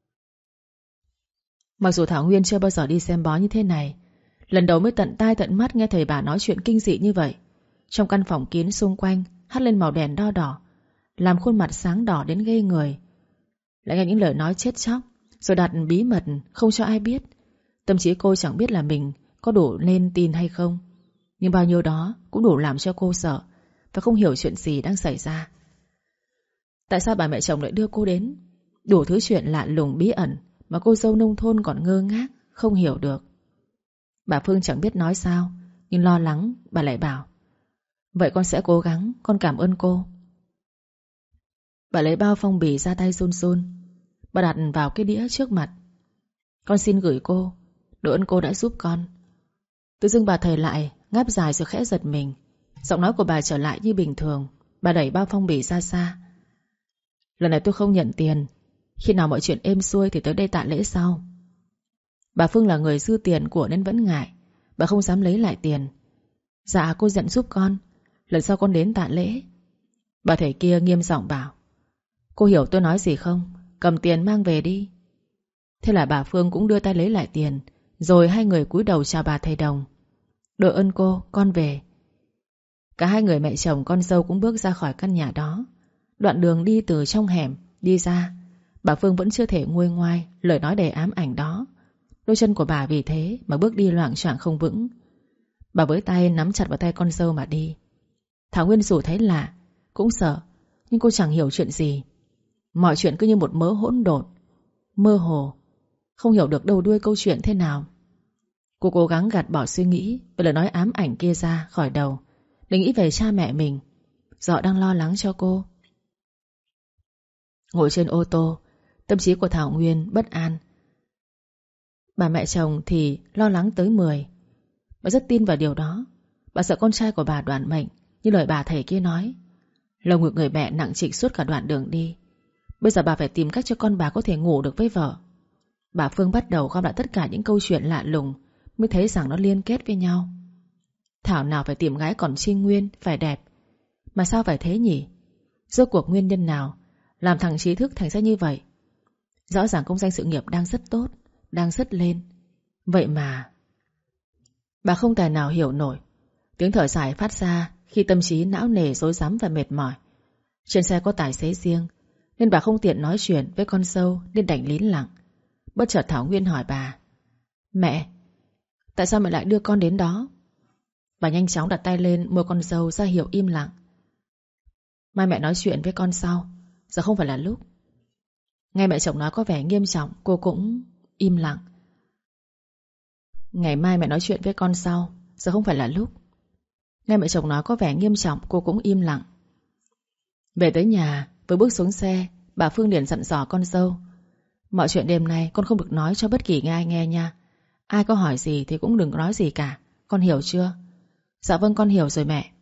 Speaker 1: Mặc dù Thảo Nguyên chưa bao giờ đi xem bói như thế này, lần đầu mới tận tai tận mắt nghe thầy bà nói chuyện kinh dị như vậy. Trong căn phòng kín xung quanh hắt lên màu đèn đo đỏ, làm khuôn mặt sáng đỏ đến ghê người. Lại nghe những lời nói chết chóc, rồi đặt bí mật không cho ai biết. Tâm trí cô chẳng biết là mình có đủ nên tin hay không, nhưng bao nhiêu đó cũng đủ làm cho cô sợ và không hiểu chuyện gì đang xảy ra. Tại sao bà mẹ chồng lại đưa cô đến? Đủ thứ chuyện lạ lùng bí ẩn mà cô dâu nông thôn còn ngơ ngác, không hiểu được. Bà Phương chẳng biết nói sao, nhưng lo lắng bà lại bảo. Vậy con sẽ cố gắng, con cảm ơn cô. Bà lấy bao phong bì ra tay run run. Bà đặt vào cái đĩa trước mặt. Con xin gửi cô, đội ơn cô đã giúp con. Tự dưng bà thầy lại ngáp dài rồi khẽ giật mình. Giọng nói của bà trở lại như bình thường. Bà đẩy bao phong bì ra xa. Lần này tôi không nhận tiền. Khi nào mọi chuyện êm xuôi thì tới đây tạ lễ sau. Bà Phương là người dư tiền của nên vẫn ngại. Bà không dám lấy lại tiền. Dạ cô giận giúp con, lần sau con đến tạ lễ. Bà thầy kia nghiêm giọng bảo. Cô hiểu tôi nói gì không? Cầm tiền mang về đi. Thế là bà Phương cũng đưa tay lấy lại tiền. Rồi hai người cúi đầu chào bà thầy đồng. Đội ơn cô, con về. Cả hai người mẹ chồng con dâu cũng bước ra khỏi căn nhà đó. Đoạn đường đi từ trong hẻm đi ra, bà Phương vẫn chưa thể nguôi ngoai lời nói đầy ám ảnh đó. Đôi chân của bà vì thế mà bước đi loạng choạng không vững. Bà với tay nắm chặt vào tay con dâu mà đi. Thảo Nguyên dù thấy lạ, cũng sợ, nhưng cô chẳng hiểu chuyện gì. Mọi chuyện cứ như một mớ hỗn độn, mơ hồ, không hiểu được đầu đuôi câu chuyện thế nào. Cô cố gắng gạt bỏ suy nghĩ về lời nói ám ảnh kia ra khỏi đầu, để nghĩ về cha mẹ mình, họ đang lo lắng cho cô. Ngồi trên ô tô, tâm trí của Thảo Nguyên bất an. Bà mẹ chồng thì lo lắng tới mười. Bà rất tin vào điều đó. Bà sợ con trai của bà đoản mệnh, như lời bà thầy kia nói. Lồng ngực người mẹ nặng trịch suốt cả đoạn đường đi. Bây giờ bà phải tìm cách cho con bà có thể ngủ được với vợ. Bà Phương bắt đầu gom lại tất cả những câu chuyện lạ lùng, mới thấy rằng nó liên kết với nhau. Thảo nào phải tìm gái còn trinh nguyên, phải đẹp. Mà sao phải thế nhỉ? Rốt cuộc nguyên nhân nào làm thằng trí thức thành ra như vậy? Rõ ràng công danh sự nghiệp đang rất tốt, đang rất lên. Vậy mà bà không tài nào hiểu nổi Tiếng thở dài phát ra khi tâm trí não nề, rối rắm và mệt mỏi. Trên xe có tài xế riêng nên bà không tiện nói chuyện với con dâu, nên đành lín lặng. Bất chợt Thảo Nguyên hỏi bà: Mẹ, tại sao mẹ lại đưa con đến đó? Bà nhanh chóng đặt tay lên môi con dâu ra hiệu im lặng. Mai mẹ nói chuyện với con sau, giờ không phải là lúc. Nghe mẹ chồng nói có vẻ nghiêm trọng, cô cũng im lặng. Ngày mai mẹ nói chuyện với con sau, giờ không phải là lúc. Nghe mẹ chồng nói có vẻ nghiêm trọng, cô cũng im lặng. Về tới nhà, vừa bước xuống xe, bà Phương liền dặn dò con dâu: Mọi chuyện đêm nay con không được nói cho bất kỳ ai nghe nha. Ai có hỏi gì thì cũng đừng nói gì cả. Con hiểu chưa? Dạ vâng, con hiểu rồi mẹ.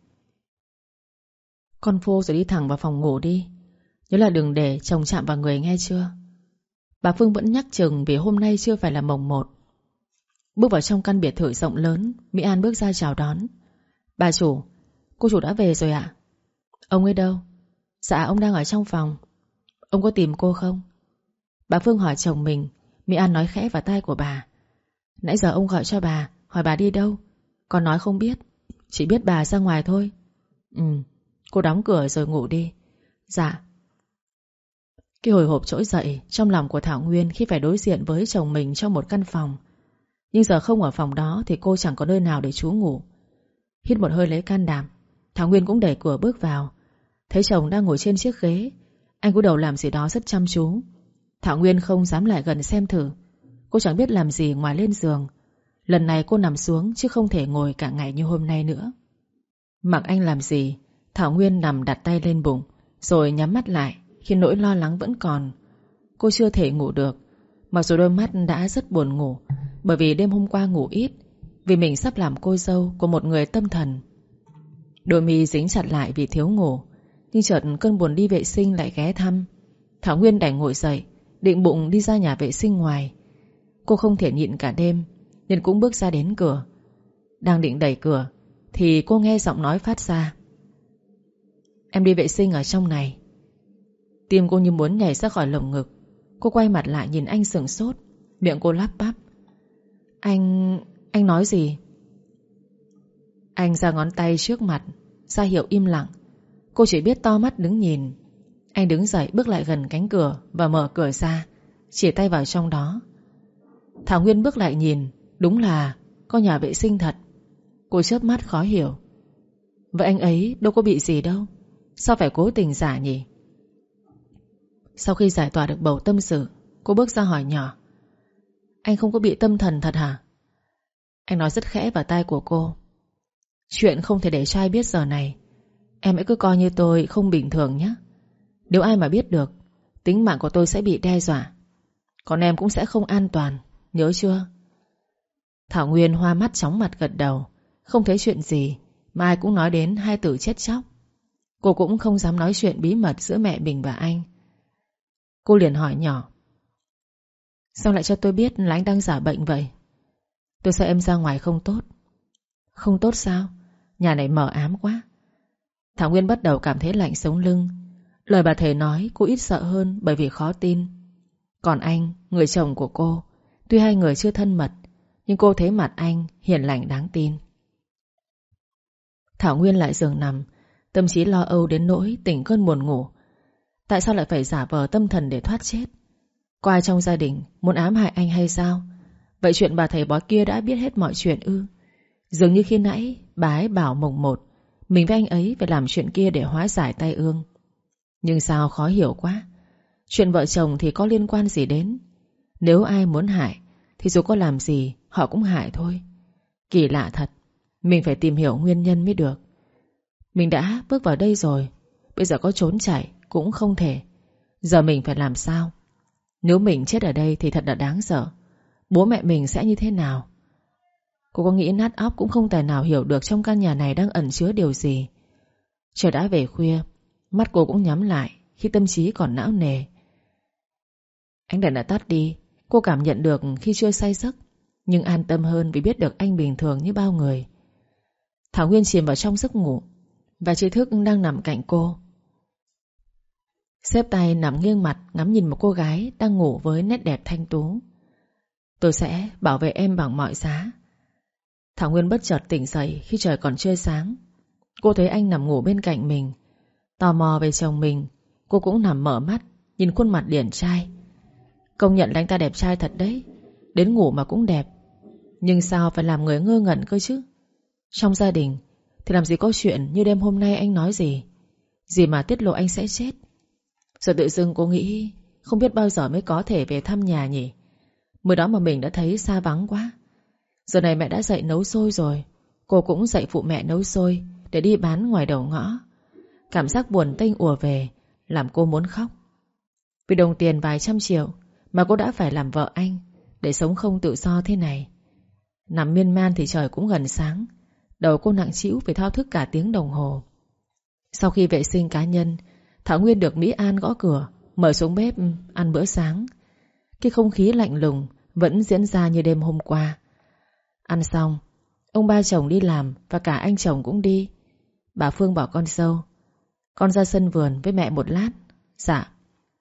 Speaker 1: Con phô rồi đi thẳng vào phòng ngủ đi. Nhớ là đừng để chồng chạm vào người, nghe chưa? Bà Phương vẫn nhắc chừng vì hôm nay chưa phải là mồng một. Bước vào trong căn biệt thự rộng lớn, Mỹ An bước ra chào đón. Bà chủ, cô chủ đã về rồi ạ? Ông ấy đâu? Dạ ông đang ở trong phòng. Ông có tìm cô không? Bà Phương hỏi chồng mình. Mỹ An nói khẽ vào tai của bà: Nãy giờ ông gọi cho bà, hỏi bà đi đâu. Con nói không biết, chỉ biết bà ra ngoài thôi. Ừ, cô đóng cửa rồi ngủ đi. Dạ. Cái hồi hộp trỗi dậy trong lòng của Thảo Nguyên khi phải đối diện với chồng mình trong một căn phòng. Nhưng giờ không ở phòng đó thì cô chẳng có nơi nào để trú ngụ. Hít một hơi lấy can đảm, Thảo Nguyên cũng đẩy cửa bước vào. Thấy chồng đang ngồi trên chiếc ghế, anh cúi đầu làm gì đó rất chăm chú. Thảo Nguyên không dám lại gần xem thử. Cô chẳng biết làm gì ngoài lên giường. Lần này cô nằm xuống chứ không thể ngồi cả ngày như hôm nay nữa. Mặc anh làm gì, Thảo Nguyên nằm đặt tay lên bụng, rồi nhắm mắt lại khi nỗi lo lắng vẫn còn. Cô chưa thể ngủ được, mặc dù đôi mắt đã rất buồn ngủ, bởi vì đêm hôm qua ngủ ít, vì mình sắp làm cô dâu của một người tâm thần. Đôi mi dính chặt lại vì thiếu ngủ. Nhưng chợt cơn buồn đi vệ sinh lại ghé thăm. Thảo Nguyên đành ngồi dậy, định bụng đi ra nhà vệ sinh ngoài. Cô không thể nhịn cả đêm nên cũng bước ra đến cửa. Đang định đẩy cửa thì cô nghe giọng nói phát ra: Em đi vệ sinh ở trong này. Tim cô như muốn nhảy ra khỏi lồng ngực. Cô quay mặt lại nhìn anh sửng sốt. Miệng cô lắp bắp: Anh... anh nói gì? Anh giơ ngón tay trước mặt ra hiệu im lặng. Cô chỉ biết to mắt đứng nhìn. Anh đứng dậy bước lại gần cánh cửa và mở cửa ra, chỉ tay vào trong đó. Thảo Nguyên bước lại nhìn. Đúng là có nhà vệ sinh thật. Cô chớp mắt khó hiểu. Vậy anh ấy đâu có bị gì đâu, sao phải cố tình giả nhỉ? Sau khi giải tỏa được bầu tâm sự, cô bước ra hỏi nhỏ: Anh không có bị tâm thần thật hả? Anh nói rất khẽ vào tai của cô: Chuyện không thể để cho ai biết giờ này. Em hãy cứ coi như tôi không bình thường nhé. Nếu ai mà biết được, tính mạng của tôi sẽ bị đe dọa. Còn em cũng sẽ không an toàn, nhớ chưa? Thảo Nguyên hoa mắt chóng mặt gật đầu. Không thấy chuyện gì mà ai cũng nói đến hai từ chết chóc. Cô cũng không dám nói chuyện bí mật giữa mẹ mình và anh. Cô liền hỏi nhỏ: Sao lại cho tôi biết là anh đang giả bệnh vậy? Tôi sợ em ra ngoài không tốt. Không tốt sao? Nhà này mờ ám quá. Thảo Nguyên bắt đầu cảm thấy lạnh sống lưng. Lời bà thầy nói cô ít sợ hơn bởi vì khó tin. Còn anh, người chồng của cô, tuy hai người chưa thân mật, nhưng cô thấy mặt anh hiền lành đáng tin. Thảo Nguyên lại giường nằm, tâm trí lo âu đến nỗi tỉnh cơn buồn ngủ. Tại sao lại phải giả vờ tâm thần để thoát chết? Có ai trong gia đình muốn ám hại anh hay sao? Vậy chuyện bà thầy bói kia đã biết hết mọi chuyện ư? Dường như khi nãy bà ấy bảo mồng một mình với anh ấy phải làm chuyện kia để hóa giải tai ương. Nhưng sao khó hiểu quá. Chuyện vợ chồng thì có liên quan gì đến? Nếu ai muốn hại thì dù có làm gì họ cũng hại thôi. Kỳ lạ thật. Mình phải tìm hiểu nguyên nhân mới được. Mình đã bước vào đây rồi, bây giờ có trốn chạy cũng không thể. Giờ mình phải làm sao? Nếu mình chết ở đây thì thật là đáng sợ. Bố mẹ mình sẽ như thế nào? Cô có nghĩ nát óc cũng không tài nào hiểu được trong căn nhà này đang ẩn chứa điều gì. Trời đã về khuya, mắt cô cũng nhắm lại khi tâm trí còn não nề. Ánh đèn đã tắt đi. Cô cảm nhận được khi chưa say giấc, nhưng an tâm hơn vì biết được anh bình thường như bao người. Thảo Nguyên chìm vào trong giấc ngủ và Tri Thức đang nằm cạnh cô. Xếp tay nằm nghiêng mặt ngắm nhìn một cô gái đang ngủ với nét đẹp thanh tú. Tôi sẽ bảo vệ em bằng mọi giá. Thảo Nguyên bất chợt tỉnh dậy khi trời còn chưa sáng. Cô thấy anh nằm ngủ bên cạnh mình. Tò mò về chồng mình, cô cũng nằm mở mắt, nhìn khuôn mặt điển trai. Công nhận là anh ta đẹp trai thật đấy. Đến ngủ mà cũng đẹp. Nhưng sao phải làm người ngơ ngẩn cơ chứ? Trong gia đình thì làm gì có chuyện như đêm hôm nay anh nói gì. Gì mà tiết lộ anh sẽ chết. Rồi tự dưng cô nghĩ không biết bao giờ mới có thể về thăm nhà nhỉ. Mới đó mà mình đã thấy xa vắng quá. Giờ này mẹ đã dậy nấu xôi rồi. Cô cũng dậy phụ mẹ nấu xôi để đi bán ngoài đầu ngõ. Cảm giác buồn tênh ùa về, làm cô muốn khóc. Vì đồng tiền vài trăm triệu mà cô đã phải làm vợ anh, để sống không tự do thế này. Nằm miên man thì trời cũng gần sáng. Đầu cô nặng trĩu vì thao thức cả tiếng đồng hồ. Sau khi vệ sinh cá nhân, Thảo Nguyên được Mỹ An gõ cửa, mở xuống bếp ăn bữa sáng. Cái không khí lạnh lùng vẫn diễn ra như đêm hôm qua. Ăn xong, ông ba chồng đi làm và cả anh chồng cũng đi. Bà Phương bảo con dâu: con ra sân vườn với mẹ một lát. Dạ.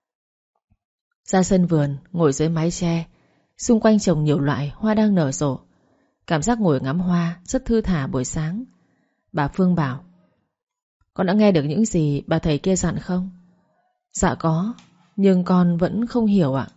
Speaker 1: Ra sân vườn, ngồi dưới mái che. Xung quanh trồng nhiều loại hoa đang nở rộ. Cảm giác ngồi ngắm hoa rất thư thả buổi sáng. Bà Phương bảo: con đã nghe được những gì bà thầy kia dặn không? Dạ có, nhưng con vẫn không hiểu ạ.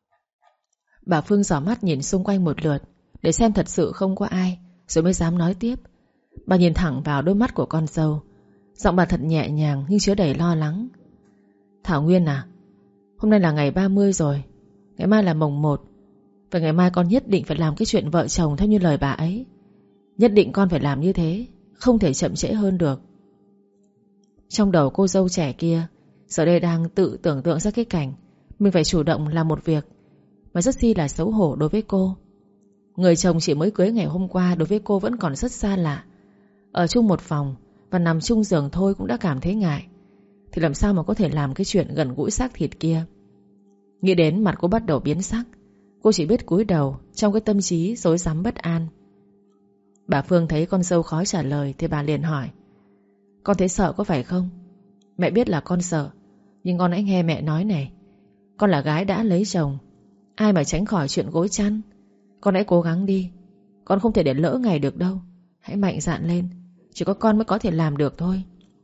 Speaker 1: Bà Phương dò mắt nhìn xung quanh một lượt để xem thật sự không có ai, rồi mới dám nói tiếp. Bà nhìn thẳng vào đôi mắt của con dâu. Giọng bà thật nhẹ nhàng nhưng chứa đầy lo lắng. Thảo Nguyên à, hôm nay là ngày ba mươi rồi. Ngày mai là mồng một. Và ngày mai con nhất định phải làm cái chuyện vợ chồng theo như lời bà ấy. Nhất định con phải làm như thế, không thể chậm trễ hơn được. Trong đầu cô dâu trẻ kia giờ đây đang tự tưởng tượng ra cái cảnh mình phải chủ động làm một việc mà rất chi là xấu hổ đối với cô. Người chồng chỉ mới cưới ngày hôm qua đối với cô vẫn còn rất xa lạ. Ở chung một phòng và nằm chung giường thôi cũng đã cảm thấy ngại, thì làm sao mà có thể làm cái chuyện gần gũi xác thịt kia. Nghĩ đến mặt cô bắt đầu biến sắc. Cô chỉ biết cúi đầu trong cái tâm trí rối rắm bất an. Bà Phương thấy con dâu khó trả lời thì bà liền hỏi: con thấy sợ có phải không? Mẹ biết là con sợ, nhưng con hãy nghe mẹ nói này. Con là gái đã lấy chồng, ai mà tránh khỏi chuyện gối chăn. Con hãy cố gắng đi. Con không thể để lỡ ngày được đâu. Hãy mạnh dạn lên. Chỉ có con mới có thể làm được thôi.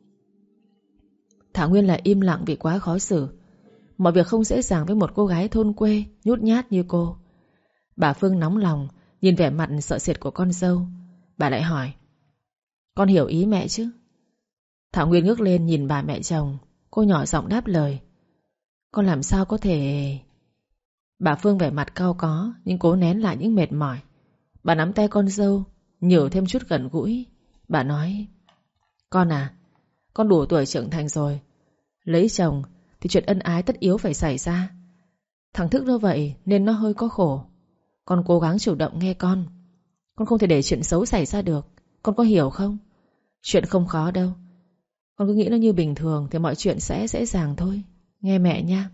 Speaker 1: Thảo Nguyên lại im lặng vì quá khó xử. Mọi việc không dễ dàng với một cô gái thôn quê nhút nhát như cô. Bà Phương nóng lòng nhìn vẻ mặt sợ sệt của con dâu. Bà lại hỏi: con hiểu ý mẹ chứ? Thảo Nguyên ngước lên nhìn bà mẹ chồng. Cô nhỏ giọng đáp lời: con làm sao có thể... Bà Phương vẻ mặt cau có nhưng cố nén lại những mệt mỏi. Bà nắm tay con dâu, nhiều thêm chút gần gũi. Bà nói: con à, con đủ tuổi trưởng thành rồi. Lấy chồng thì chuyện ân ái tất yếu phải xảy ra. Thằng Thức nó vậy nên nó hơi có khổ. Con cố gắng chủ động nghe con. Con không thể để chuyện xấu xảy ra được. Con có hiểu không? Chuyện không khó đâu. Con cứ nghĩ nó như bình thường thì mọi chuyện sẽ dễ dàng thôi. Nghe mẹ nha.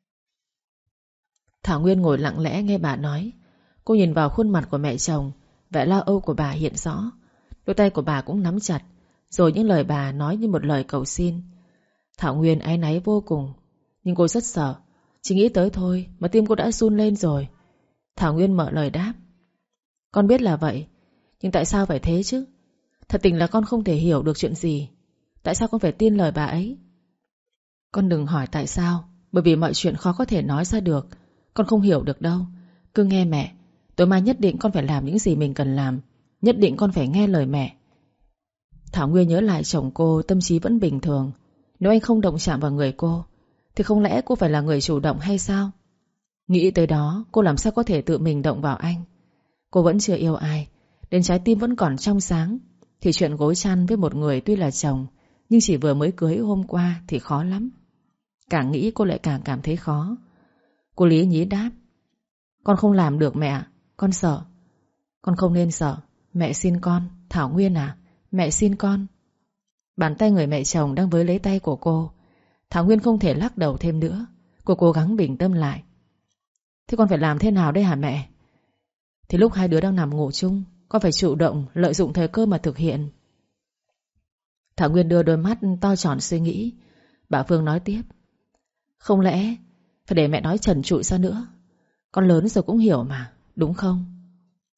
Speaker 1: Thảo Nguyên ngồi lặng lẽ nghe bà nói. Cô nhìn vào khuôn mặt của mẹ chồng, vẻ lo âu của bà hiện rõ. Đôi tay của bà cũng nắm chặt, rồi những lời bà nói như một lời cầu xin. Thảo Nguyên áy náy vô cùng, nhưng cô rất sợ. Chỉ nghĩ tới thôi mà tim cô đã run lên rồi. Thảo Nguyên mở lời đáp: con biết là vậy, nhưng tại sao phải thế chứ? Thật tình là con không thể hiểu được chuyện gì. Tại sao con phải tin lời bà ấy? Con đừng hỏi tại sao, bởi vì mọi chuyện khó có thể nói ra được. Con không hiểu được đâu. Cứ nghe mẹ. Tối mai nhất định con phải làm những gì mình cần làm. Nhất định con phải nghe lời mẹ. Thảo Nguyên nhớ lại chồng cô tâm trí vẫn bình thường. Nếu anh không động chạm vào người cô thì không lẽ cô phải là người chủ động hay sao? Nghĩ tới đó, cô làm sao có thể tự mình động vào anh. Cô vẫn chưa yêu ai, đến trái tim vẫn còn trong sáng. Thì chuyện gối chăn với một người tuy là chồng, nhưng chỉ vừa mới cưới hôm qua thì khó lắm. Càng nghĩ cô lại càng cảm thấy khó. Cô lý nhí đáp: con không làm được mẹ. Con sợ. Con không nên sợ. Mẹ xin con. Thảo Nguyên à, mẹ xin con. Bàn tay người mẹ chồng đang với lấy tay của cô. Thảo Nguyên không thể lắc đầu thêm nữa. Cô cố gắng bình tâm lại. Thế con phải làm thế nào đây hả mẹ? Thì lúc hai đứa đang nằm ngủ chung, con phải chủ động lợi dụng thời cơ mà thực hiện. Thảo Nguyên đưa đôi mắt to tròn suy nghĩ. Bà Phương nói tiếp: không lẽ phải để mẹ nói trần trụi ra nữa? Con lớn rồi cũng hiểu mà, đúng không?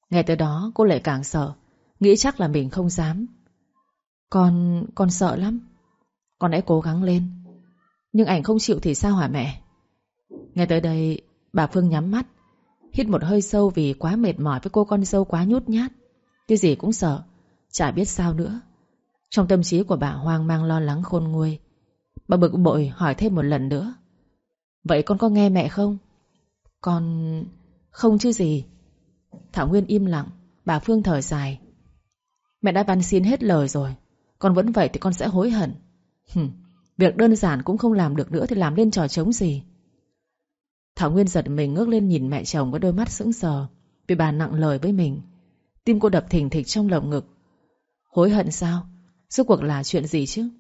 Speaker 1: Nghe tới đó cô lại càng sợ, nghĩ chắc là mình không dám. Con... con sợ lắm. Con hãy cố gắng lên. Nhưng ảnh không chịu thì sao hả mẹ? Nghe tới đây bà Phương nhắm mắt, hít một hơi sâu vì quá mệt mỏi với cô con dâu quá nhút nhát. Cái gì cũng sợ, chả biết sao nữa. Trong tâm trí của bà hoang mang lo lắng khôn nguôi. Bà bực bội hỏi thêm một lần nữa. Vậy con có nghe mẹ không? Con... không chứ gì. Thảo Nguyên im lặng. Bà Phương thở dài. Mẹ đã van xin hết lời rồi, con vẫn vậy thì con sẽ hối hận. Hừm, việc đơn giản cũng không làm được nữa thì làm lên trò trống gì. Thảo Nguyên giật mình ngước lên nhìn mẹ chồng với đôi mắt sững sờ, vì bà nặng lời với mình. Tim cô đập thình thịch trong lồng ngực. Hối hận sao? Rốt cuộc là chuyện gì chứ?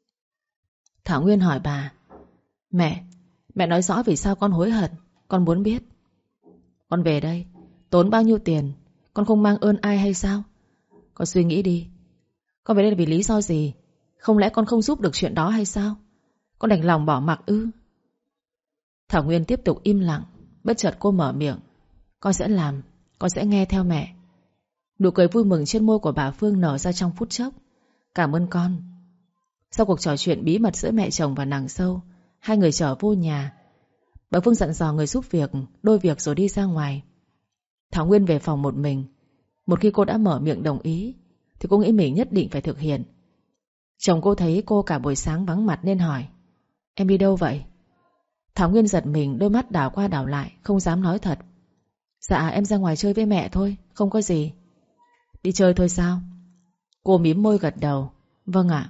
Speaker 1: Thảo Nguyên hỏi bà. Mẹ, mẹ nói rõ vì sao con hối hận. Con muốn biết. Con về đây, tốn bao nhiêu tiền, con không mang ơn ai hay sao? Con suy nghĩ đi. Con về đây là vì lý do gì? Không lẽ con không giúp được chuyện đó hay sao? Con đành lòng bỏ mặc ư? Thảo Nguyên tiếp tục im lặng. Bất chợt cô mở miệng. Con sẽ làm, con sẽ nghe theo mẹ. Nụ cười vui mừng trên môi của bà Phương nở ra trong phút chốc. Cảm ơn con. Sau cuộc trò chuyện bí mật giữa mẹ chồng và nàng dâu, hai người trở vô nhà. Bà Phương dặn dò người giúp việc đôi việc rồi đi ra ngoài. Thảo Nguyên về phòng một mình. Một khi cô đã mở miệng đồng ý thì cô nghĩ mình nhất định phải thực hiện. Chồng cô thấy cô cả buổi sáng vắng mặt nên hỏi. Em đi đâu vậy? Thảo Nguyên giật mình, đôi mắt đảo qua đảo lại, không dám nói thật. Dạ em ra ngoài chơi với mẹ thôi, không có gì. Đi chơi thôi sao? Cô mím môi gật đầu. Vâng ạ.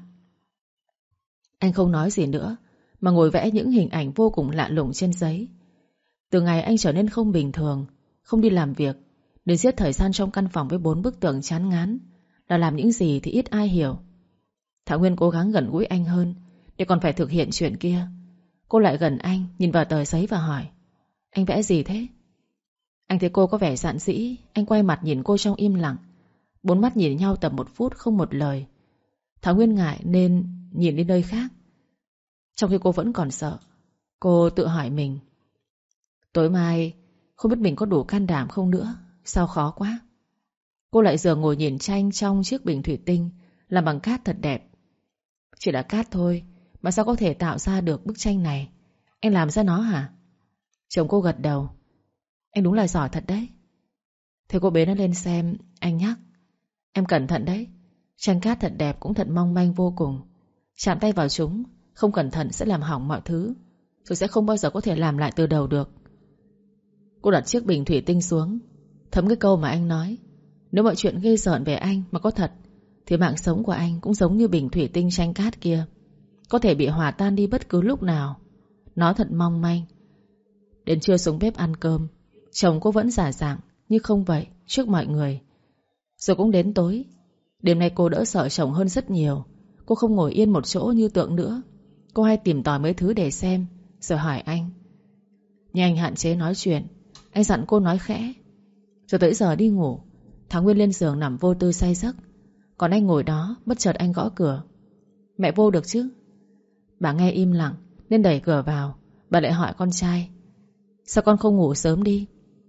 Speaker 1: Anh không nói gì nữa mà ngồi vẽ những hình ảnh vô cùng lạ lùng trên giấy. Từ ngày anh trở nên không bình thường, không đi làm việc, đến giết thời gian trong căn phòng với bốn bức tường chán ngán, là làm những gì thì ít ai hiểu. Thảo Nguyên cố gắng gần gũi anh hơn để còn phải thực hiện chuyện kia. Cô lại gần anh, nhìn vào tờ giấy và hỏi. Anh vẽ gì thế? Anh thấy cô có vẻ dạn dĩ. Anh quay mặt nhìn cô trong im lặng. Bốn mắt nhìn nhau tầm một phút không một lời. Thảo Nguyên ngại nên nhìn đi nơi khác. Trong khi cô vẫn còn sợ, cô tự hỏi mình. Tối mai không biết mình có đủ can đảm không nữa. Sao khó quá. Cô lại giờ ngồi nhìn tranh trong chiếc bình thủy tinh làm bằng cát thật đẹp. Chỉ là cát thôi mà sao có thể tạo ra được bức tranh này? Anh làm ra nó hả? Chồng cô gật đầu. Anh đúng là giỏi thật đấy. Thế cô bế nó lên xem. Anh nhắc. Em cẩn thận đấy. Tranh cát thật đẹp cũng thật mong manh vô cùng. Chạm tay vào chúng, không cẩn thận sẽ làm hỏng mọi thứ, rồi sẽ không bao giờ có thể làm lại từ đầu được. Cô đặt chiếc bình thủy tinh xuống, thấm cái câu mà anh nói. Nếu mọi chuyện ghê rợn về anh mà có thật thì mạng sống của anh cũng giống như bình thủy tinh tranh cát kia, có thể bị hòa tan đi bất cứ lúc nào. Nó thật mong manh. Đến trưa xuống bếp ăn cơm, chồng cô vẫn giả dạng như không vậy trước mọi người. Rồi cũng đến tối. Đêm nay cô đỡ sợ chồng hơn rất nhiều. Cô không ngồi yên một chỗ như tượng nữa. Cô hay tìm tòi mấy thứ để xem, rồi hỏi anh. Nhưng anh hạn chế nói chuyện. Anh dặn cô nói khẽ. Rồi tới giờ đi ngủ, Thảo Nguyên lên giường nằm vô tư say giấc. Còn anh ngồi đó, bất chợt anh gõ cửa. Mẹ vô được chứ? Bà nghe im lặng nên đẩy cửa vào. Bà lại hỏi con trai. Sao con không ngủ sớm đi?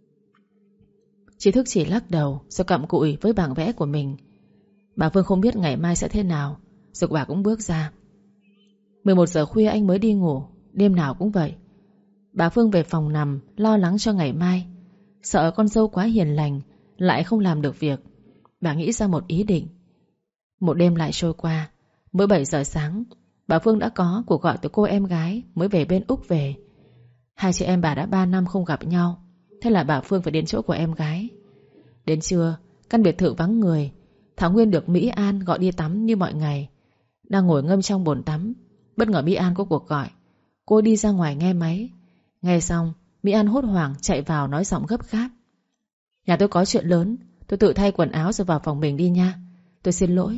Speaker 1: Trí Thức chỉ lắc đầu rồi cặm cụi với bảng vẽ của mình. Bà Phương không biết ngày mai sẽ thế nào, rồi bà cũng bước ra. mười một giờ khuya anh mới đi ngủ. Đêm nào cũng vậy. Bà Phương về phòng nằm lo lắng cho ngày mai, sợ con dâu quá hiền lành lại không làm được việc. Bà nghĩ ra một ý định. Một đêm lại trôi qua. Mới bảy giờ sáng, bà Phương đã có cuộc gọi từ cô em gái mới về bên Úc về. Hai chị em bà đã ba năm không gặp nhau. Thế là bà Phương phải đến chỗ của em gái. Đến trưa, căn biệt thự vắng người. Thảo Nguyên được Mỹ An gọi đi tắm như mọi ngày. Đang ngồi ngâm trong bồn tắm, bất ngờ Mỹ An có cuộc gọi. Cô đi ra ngoài nghe máy. Nghe xong, Mỹ An hốt hoảng chạy vào nói giọng gấp gáp. Nhà tôi có chuyện lớn, tôi tự thay quần áo rồi vào phòng mình đi nha. Tôi xin lỗi.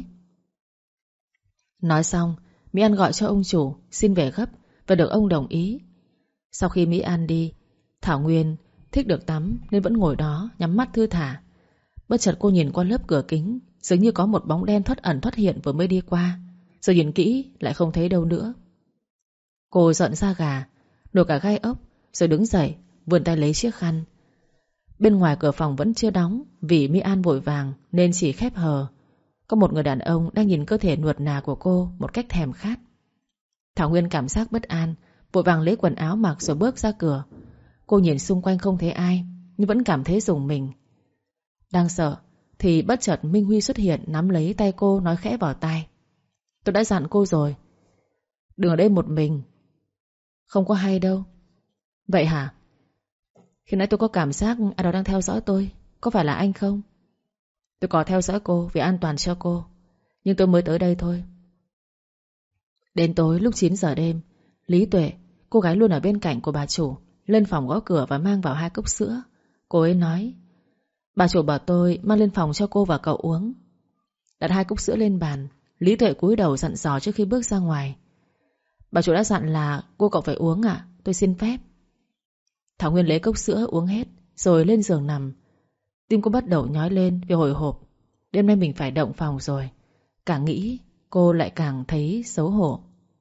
Speaker 1: Nói xong, Mỹ An gọi cho ông chủ xin về gấp và được ông đồng ý. Sau khi Mỹ An đi, Thảo Nguyên thích được tắm nên vẫn ngồi đó nhắm mắt thư thả. Bất chợt cô nhìn qua lớp cửa kính, dường như có một bóng đen thoắt ẩn thoắt hiện vừa mới đi qua. Rồi nhìn kỹ lại không thấy đâu nữa. Cô giận da gà, nổi cả gai ốc, rồi đứng dậy vươn tay lấy chiếc khăn. Bên ngoài cửa phòng vẫn chưa đóng, vì Mỹ An vội vàng nên chỉ khép hờ. Có một người đàn ông đang nhìn cơ thể nuột nà của cô một cách thèm khát. Thảo Nguyên cảm giác bất an, vội vàng lấy quần áo mặc rồi bước ra cửa. Cô nhìn xung quanh không thấy ai, nhưng vẫn cảm thấy rùng mình. Đang sợ thì bất chợt Minh Huy xuất hiện, nắm lấy tay cô nói khẽ vào tai: "Tôi đã dặn cô rồi, đừng ở đây một mình. Không có hay đâu." "Vậy hả? Khi nãy tôi có cảm giác ai đó đang theo dõi tôi. Có phải là anh không?" "Tôi có theo dõi cô vì an toàn cho cô, nhưng tôi mới tới đây thôi." Đến tối lúc chín giờ đêm, Lý Tuệ, cô gái luôn ở bên cạnh của bà chủ, lên phòng gõ cửa và mang vào hai cốc sữa. Cô ấy nói: "Bà chủ bảo tôi mang lên phòng cho cô và cậu uống." Đặt hai cốc sữa lên bàn, Lý Tuệ cúi đầu dặn dò trước khi bước ra ngoài: "Bà chủ đã dặn là cô cậu phải uống ạ, tôi xin phép." Thảo Nguyên lấy cốc sữa uống hết rồi lên giường nằm. Tim cô bắt đầu nhói lên vì hồi hộp. Đêm nay mình phải động phòng rồi. Càng nghĩ cô lại càng thấy xấu hổ.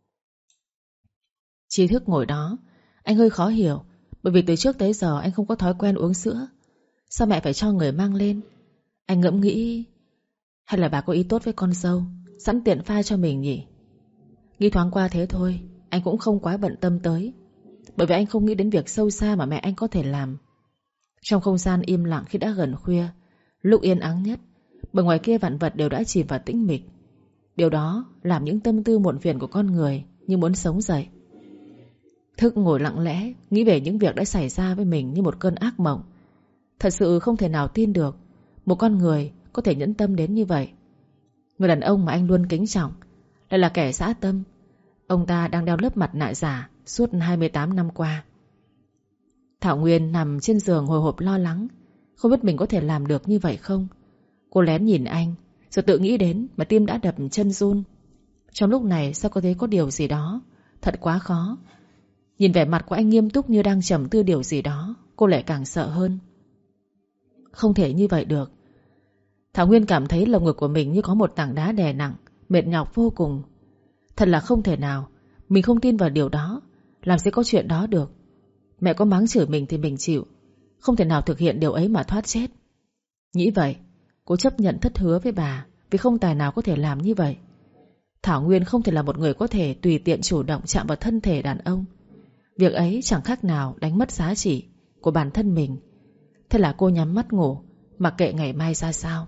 Speaker 1: Trí Thức ngồi đó, anh hơi khó hiểu, bởi vì từ trước tới giờ anh không có thói quen uống sữa. Sao mẹ phải cho người mang lên? Anh ngẫm nghĩ, hay là bà có ý tốt với con dâu, sẵn tiện pha cho mình nhỉ? Nghĩ thoáng qua thế thôi, anh cũng không quá bận tâm tới, bởi vì anh không nghĩ đến việc sâu xa mà mẹ anh có thể làm. Trong không gian im lặng khi đã gần khuya, lúc yên ắng nhất, bởi ngoài kia vạn vật đều đã chìm vào tĩnh mịch. Điều đó làm những tâm tư muộn phiền của con người như muốn sống dậy. Thức ngồi lặng lẽ, nghĩ về những việc đã xảy ra với mình như một cơn ác mộng. Thật sự không thể nào tin được một con người có thể nhẫn tâm đến như vậy. Người đàn ông mà anh luôn kính trọng lại là kẻ dã tâm. Ông ta đang đeo lớp mặt nạ giả suốt hai mươi tám năm qua. Thảo Nguyên nằm trên giường hồi hộp lo lắng, không biết mình có thể làm được như vậy không. Cô lén nhìn anh, rồi tự nghĩ đến mà tim đã đập chân run. Trong lúc này sao có thể có điều gì đó thật quá khó. Nhìn vẻ mặt của anh nghiêm túc như đang trầm tư điều gì đó, cô lại càng sợ hơn. Không thể như vậy được. Thảo Nguyên cảm thấy lồng ngực của mình như có một tảng đá đè nặng, mệt nhọc vô cùng. Thật là không thể nào. Mình không tin vào điều đó. Làm sao có chuyện đó được. Mẹ có mắng chửi mình thì mình chịu, không thể nào thực hiện điều ấy mà thoát chết. Nghĩ vậy, cô chấp nhận thất hứa với bà, vì không tài nào có thể làm như vậy. Thảo Nguyên không thể là một người có thể tùy tiện chủ động chạm vào thân thể đàn ông. Việc ấy chẳng khác nào đánh mất giá trị của bản thân mình. Thế là cô nhắm mắt ngủ, mặc kệ ngày mai ra sao.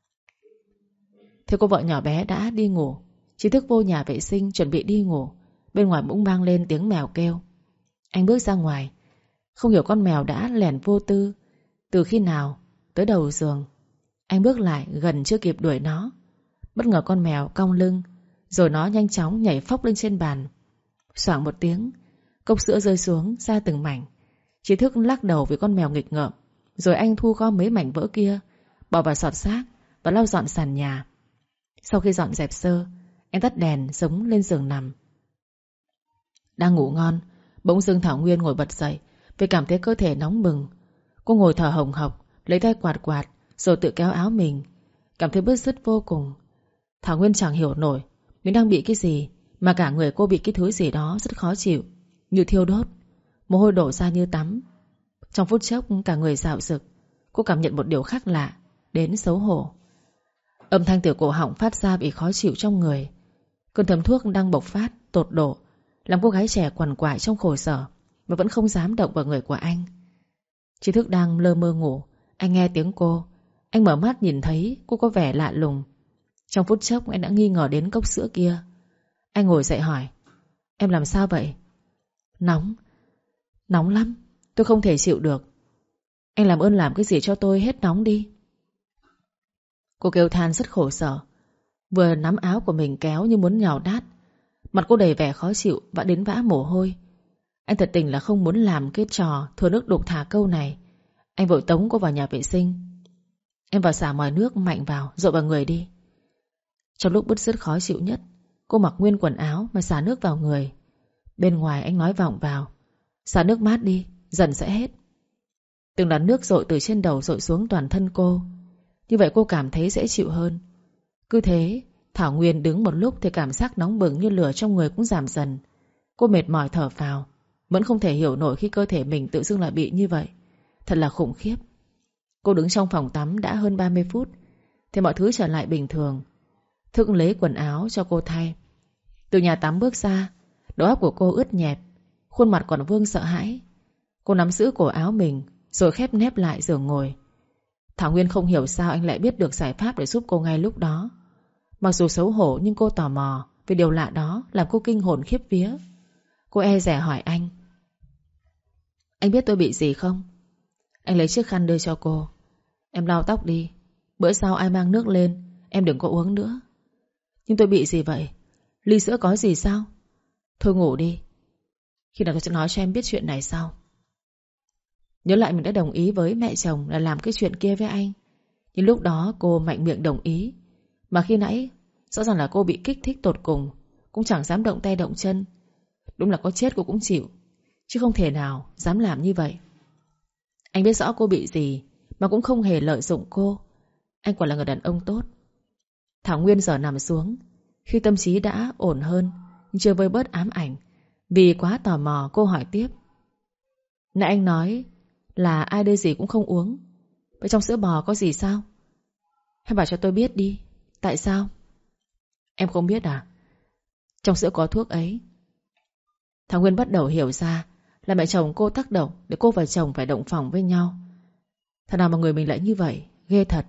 Speaker 1: Thế cô vợ nhỏ bé đã đi ngủ. Trí Thức vô nhà vệ sinh chuẩn bị đi ngủ. Bên ngoài bỗng vang lên tiếng mèo kêu. Anh bước ra ngoài, không hiểu con mèo đã lẻn vô tư từ khi nào tới đầu giường. Anh bước lại gần chưa kịp đuổi nó, bất ngờ con mèo cong lưng, rồi nó nhanh chóng nhảy phóc lên trên bàn. Xoảng một tiếng, cốc sữa rơi xuống ra từng mảnh. Trí Thức lắc đầu vì con mèo nghịch ngợm, rồi anh thu gom mấy mảnh vỡ kia, bỏ vào xọt xác và lau dọn sàn nhà. Sau khi dọn dẹp sơ, anh tắt đèn sống lên giường nằm. Đang ngủ ngon, bỗng dưng Thảo Nguyên ngồi bật dậy vì cảm thấy cơ thể nóng bừng. Cô ngồi thở hồng hộc, lấy tay quạt quạt, rồi tự kéo áo mình, cảm thấy bứt rứt vô cùng. Thảo Nguyên chẳng hiểu nổi mình đang bị cái gì, mà cả người cô bị cái thứ gì đó rất khó chịu, như thiêu đốt. Mồ hôi đổ ra như tắm. Trong phút chốc cả người rạo rực. Cô cảm nhận một điều khác lạ, đến xấu hổ. Âm thanh từ cổ họng phát ra bị khó chịu trong người. Cơn thấm thuốc đang bộc phát, tột độ, làm cô gái trẻ quằn quại trong khổ sở, mà vẫn không dám động vào người của anh. Trí Thức đang lơ mơ ngủ. Anh nghe tiếng cô. Anh mở mắt nhìn thấy cô có vẻ lạ lùng. Trong phút chốc anh đã nghi ngờ đến cốc sữa kia. Anh ngồi dậy hỏi: Em làm sao vậy? Nóng. Nóng lắm, tôi không thể chịu được. Anh làm ơn làm cái gì cho tôi hết nóng đi. Cô kêu than rất khổ sở, vừa nắm áo của mình kéo như muốn nhào nát. Mặt cô đầy vẻ khó chịu và đến vã mồ hôi. Anh thật tình là không muốn làm cái trò thừa nước đục thả câu này. Anh vội tống cô vào nhà vệ sinh. Em vào xả mòi nước mạnh vào, dội vào người đi. Trong lúc bứt rứt khó chịu nhất, cô mặc nguyên quần áo mà xả nước vào người. Bên ngoài anh nói vọng vào: Xả nước mát đi, dần sẽ hết. Từng đàn nước dội từ trên đầu dội xuống toàn thân cô. Như vậy cô cảm thấy dễ chịu hơn. Cứ thế Thảo Nguyên đứng một lúc thì cảm giác nóng bừng như lửa trong người cũng giảm dần. Cô mệt mỏi thở phào, vẫn không thể hiểu nổi khi cơ thể mình tự dưng lại bị như vậy. Thật là khủng khiếp. Cô đứng trong phòng tắm đã hơn ba mươi phút thì mọi thứ trở lại bình thường. Thức lấy quần áo cho cô thay. Từ nhà tắm bước ra, đầu óc của cô ướt nhẹp, khuôn mặt còn vương sợ hãi. Cô nắm giữ cổ áo mình rồi khép nép lại giường ngồi. Thảo Nguyên không hiểu sao anh lại biết được giải pháp để giúp cô ngay lúc đó. Mặc dù xấu hổ nhưng cô tò mò vì điều lạ đó làm cô kinh hồn khiếp vía. Cô e dè hỏi anh: Anh biết tôi bị gì không? Anh lấy chiếc khăn đưa cho cô. Em lau tóc đi, bữa sau ai mang nước lên em đừng có uống nữa. Nhưng tôi bị gì vậy? Ly sữa có gì sao? Thôi ngủ đi, khi nào tôi sẽ nói cho em biết chuyện này sau. Nhớ lại mình đã đồng ý với mẹ chồng là làm cái chuyện kia với anh. Nhưng lúc đó cô mạnh miệng đồng ý, mà khi nãy rõ ràng là cô bị kích thích tột cùng, cũng chẳng dám động tay động chân. Đúng là có chết cô cũng chịu, chứ không thể nào dám làm như vậy. Anh biết rõ cô bị gì mà cũng không hề lợi dụng cô. Anh quả là người đàn ông tốt. Thảo Nguyên giờ nằm xuống, khi tâm trí đã ổn hơn nhưng chưa vơi bớt ám ảnh. Vì quá tò mò cô hỏi tiếp: Nãy anh nói là ai đưa gì cũng không uống, vậy trong sữa bò có gì sao? Hãy bảo cho tôi biết đi, tại sao? Em không biết à? Trong sữa có thuốc ấy. Thảo Nguyên bắt đầu hiểu ra là mẹ chồng cô tác động để cô và chồng phải động phòng với nhau. Thật nào mà người mình lại như vậy, ghê thật.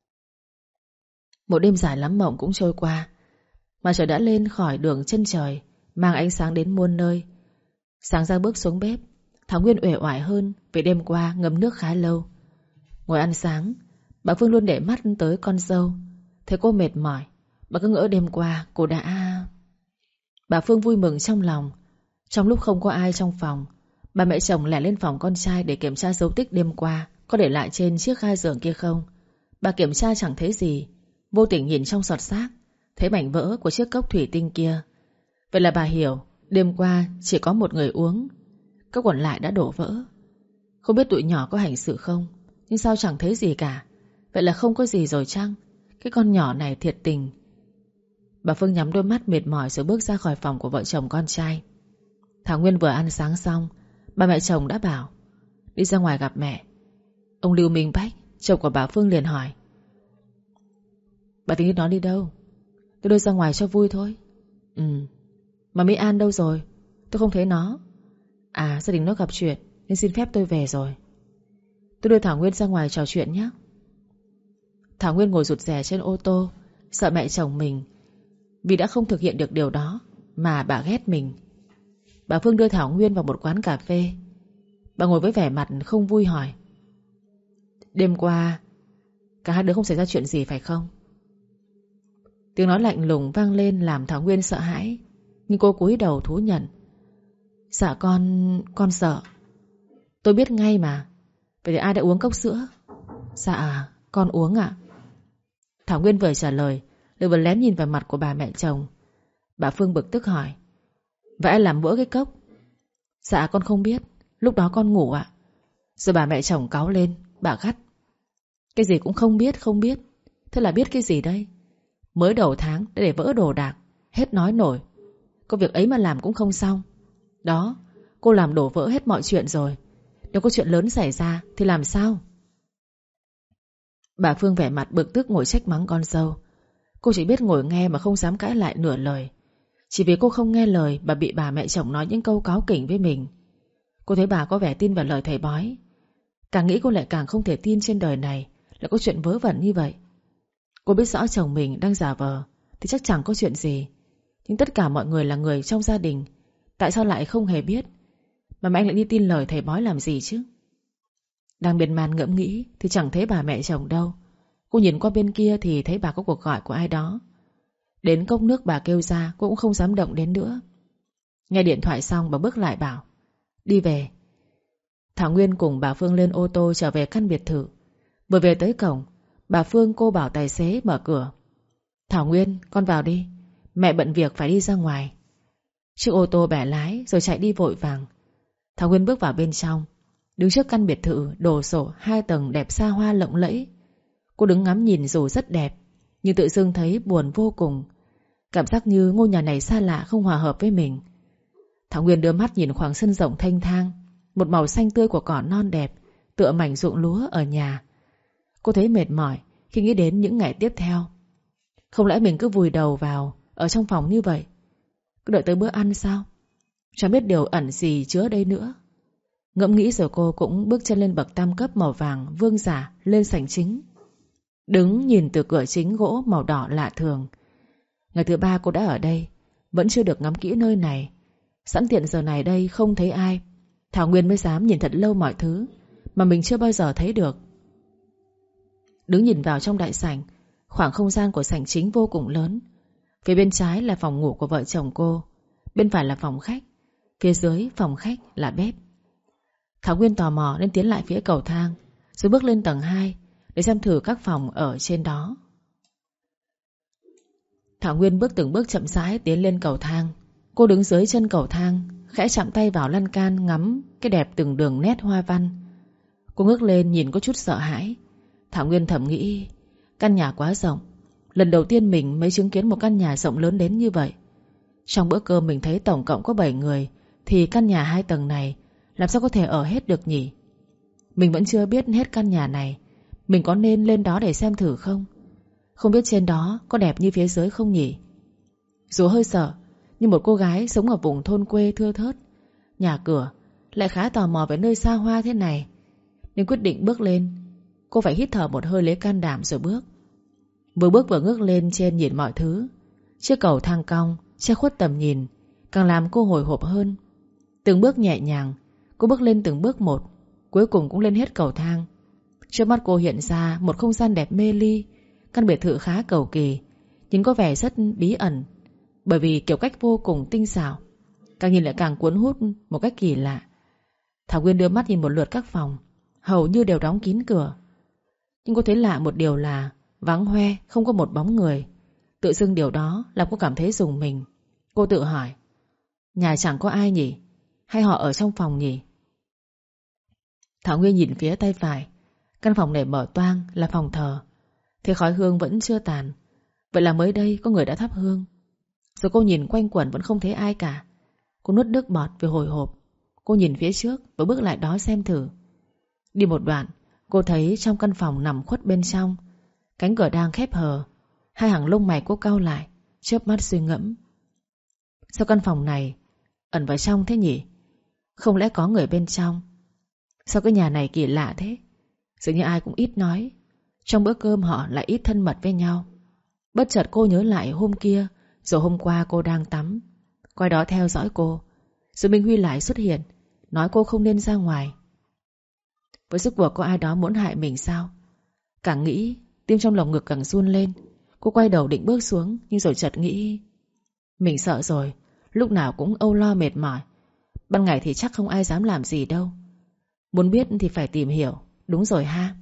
Speaker 1: Một đêm dài lắm mộng cũng trôi qua. Mà trời đã lên khỏi đường chân trời, mang ánh sáng đến muôn nơi. Sáng ra bước xuống bếp, Thảo Nguyên uể oải hơn vì đêm qua ngâm nước khá lâu. Ngồi ăn sáng, bà Phương luôn để mắt tới con dâu. Thấy cô mệt mỏi, bà cứ ngỡ đêm qua cô đã... Bà Phương vui mừng trong lòng. Trong lúc không có ai trong phòng, bà mẹ chồng lẻ lên phòng con trai để kiểm tra dấu tích đêm qua có để lại trên chiếc ga giường kia không. Bà kiểm tra chẳng thấy gì, vô tình nhìn trong sọt xác, thấy mảnh vỡ của chiếc cốc thủy tinh kia. Vậy là bà hiểu đêm qua chỉ có một người uống, các còn lại đã đổ vỡ. Không biết tụi nhỏ có hành sự không, nhưng sao chẳng thấy gì cả. Vậy là không có gì rồi chăng? Cái con nhỏ này thiệt tình. Bà Phương nhắm đôi mắt mệt mỏi rồi bước ra khỏi phòng của vợ chồng con trai. Thảo Nguyên vừa ăn sáng xong, bà mẹ chồng đã bảo đi ra ngoài gặp mẹ. Ông Lưu Minh Bách, chồng của bà Phương liền hỏi: Bà tính nó đi đâu? Tôi đưa ra ngoài cho vui thôi. Ừ. Mà Mỹ An đâu rồi? Tôi không thấy nó. À, gia đình nó gặp chuyện nên xin phép tôi về rồi. Tôi đưa Thảo Nguyên ra ngoài trò chuyện nhé. Thảo Nguyên ngồi rụt rè trên ô tô, sợ mẹ chồng mình vì đã không thực hiện được điều đó mà bà ghét mình. Bà Phương đưa Thảo Nguyên vào một quán cà phê. Bà ngồi với vẻ mặt không vui hỏi: Đêm qua cả hai đứa không xảy ra chuyện gì phải không? Tiếng nói lạnh lùng vang lên làm Thảo Nguyên sợ hãi, nhưng cô cúi đầu thú nhận: Dạ con... con sợ. Tôi biết ngay mà. Vậy thì ai đã uống cốc sữa? Dạ con uống ạ. Thảo Nguyên vừa trả lời lại vừa lén nhìn vào mặt của bà mẹ chồng. Bà Phương bực tức hỏi: Vậy ai làm vỡ cái cốc? Dạ con không biết, lúc đó con ngủ ạ. Rồi bà mẹ chồng cáu lên, bà gắt: Cái gì cũng không biết, không biết. Thế là biết cái gì đây? Mới đầu tháng đã để vỡ đồ đạc, hết nói nổi. Có việc ấy mà làm cũng không xong. Đó, cô làm đổ vỡ hết mọi chuyện rồi. Nếu có chuyện lớn xảy ra thì làm sao? Bà Phương vẻ mặt bực tức ngồi trách mắng con dâu. Cô chỉ biết ngồi nghe mà không dám cãi lại nửa lời. Chỉ vì cô không nghe lời bà bị bà mẹ chồng nói những câu cáu kỉnh với mình. Cô thấy bà có vẻ tin vào lời thầy bói. Càng nghĩ cô lại càng không thể tin trên đời này lại có chuyện vớ vẩn như vậy. Cô biết rõ chồng mình đang giả vờ thì chắc chẳng có chuyện gì. Nhưng tất cả mọi người là người trong gia đình, tại sao lại không hề biết? Mà mẹ anh lại đi tin lời thầy bói làm gì chứ? Đang miên man ngẫm nghĩ thì chẳng thấy bà mẹ chồng đâu. Cô nhìn qua bên kia thì thấy bà có cuộc gọi của ai đó. Đến cốc nước bà kêu ra, cô cũng không dám động đến nữa. Nghe điện thoại xong bà bước lại bảo: Đi về. Thảo Nguyên cùng bà Phương lên ô tô trở về căn biệt thự. Vừa về tới cổng, bà Phương cô bảo tài xế mở cửa. Thảo Nguyên, con vào đi, mẹ bận việc phải đi ra ngoài. Chiếc ô tô bẻ lái rồi chạy đi vội vàng. Thảo Nguyên bước vào bên trong, đứng trước căn biệt thự đồ sộ hai tầng đẹp xa hoa lộng lẫy. Cô đứng ngắm nhìn dù rất đẹp, nhưng tự dưng thấy buồn vô cùng. Cảm giác như ngôi nhà này xa lạ, không hòa hợp với mình. Thảo Nguyên đưa mắt nhìn khoảng sân rộng thênh thang, một màu xanh tươi của cỏ non đẹp, tựa mảnh ruộng lúa ở nhà. Cô thấy mệt mỏi khi nghĩ đến những ngày tiếp theo. Không lẽ mình cứ vùi đầu vào ở trong phòng như vậy, cứ đợi tới bữa ăn sao? Chẳng biết điều ẩn gì chứa đây nữa. Ngẫm nghĩ rồi cô cũng bước chân lên bậc tam cấp màu vàng vương giả lên sảnh chính. Đứng nhìn từ cửa chính gỗ màu đỏ lạ thường. Ngày thứ ba cô đã ở đây, vẫn chưa được ngắm kỹ nơi này. Sẵn tiện giờ này đây không thấy ai, Thảo Nguyên mới dám nhìn thật lâu mọi thứ mà mình chưa bao giờ thấy được. Đứng nhìn vào trong đại sảnh, khoảng không gian của sảnh chính vô cùng lớn. Phía bên trái là phòng ngủ của vợ chồng cô, bên phải là phòng khách, phía dưới phòng khách là bếp. Thảo Nguyên tò mò nên tiến lại phía cầu thang, rồi bước lên tầng hai để xem thử các phòng ở trên đó. Thảo Nguyên bước từng bước chậm rãi tiến lên cầu thang. Cô đứng dưới chân cầu thang, khẽ chạm tay vào lan can ngắm cái đẹp từng đường nét hoa văn. Cô ngước lên nhìn có chút sợ hãi. Thảo Nguyên thầm nghĩ, căn nhà quá rộng. Lần đầu tiên mình mới chứng kiến một căn nhà rộng lớn đến như vậy. Trong bữa cơm mình thấy tổng cộng có bảy người, thì căn nhà hai tầng này làm sao có thể ở hết được nhỉ? Mình vẫn chưa biết hết căn nhà này. Mình có nên lên đó để xem thử không? Không biết trên đó có đẹp như phía dưới không nhỉ? Dù hơi sợ, nhưng một cô gái sống ở vùng thôn quê thưa thớt, nhà cửa lại khá tò mò về nơi xa hoa thế này, nên quyết định bước lên. Cô phải hít thở một hơi lấy can đảm rồi bước. Vừa bước vừa ngước lên trên nhìn mọi thứ. Chiếc cầu thang cong che khuất tầm nhìn, càng làm cô hồi hộp hơn. Từng bước nhẹ nhàng, cô bước lên từng bước một, cuối cùng cũng lên hết cầu thang. Trước mắt cô hiện ra một không gian đẹp mê ly. Căn biệt thự khá cầu kỳ, nhưng có vẻ rất bí ẩn, bởi vì kiểu cách vô cùng tinh xảo. Càng nhìn lại càng cuốn hút một cách kỳ lạ. Thảo Nguyên đưa mắt nhìn một lượt các phòng, hầu như đều đóng kín cửa. Nhưng cô thấy lạ một điều là vắng hoe, không có một bóng người. Tự dưng điều đó làm cô cảm thấy rùng mình. Cô tự hỏi, nhà chẳng có ai nhỉ? Hay họ ở trong phòng nhỉ? Thảo Nguyên nhìn phía tay phải. Căn phòng này mở toang là phòng thờ. Thế khói hương vẫn chưa tàn. Vậy là mới đây có người đã thắp hương. Rồi cô nhìn quanh quẩn vẫn không thấy ai cả. Cô nuốt nước bọt vì hồi hộp. Cô nhìn phía trước và bước lại đó xem thử. Đi một đoạn, cô thấy trong căn phòng nằm khuất bên trong, cánh cửa đang khép hờ. Hai hàng lông mày cô cau lại, chớp mắt suy ngẫm. Sao căn phòng này ẩn vào trong thế nhỉ? Không lẽ có người bên trong? Sao cái nhà này kỳ lạ thế? Dường như ai cũng ít nói. Trong bữa cơm họ lại ít thân mật với nhau. Bất chợt cô nhớ lại hôm kia, rồi hôm qua cô đang tắm, quay đó theo dõi cô. Rồi Minh Huy lại xuất hiện, nói cô không nên ra ngoài. Với sức buộc có ai đó muốn hại mình sao? Càng nghĩ, tim trong lồng ngực càng run lên. Cô quay đầu định bước xuống, nhưng rồi chợt nghĩ, mình sợ rồi, lúc nào cũng âu lo mệt mỏi. Ban ngày thì chắc không ai dám làm gì đâu. Muốn biết thì phải tìm hiểu. Đúng rồi ha.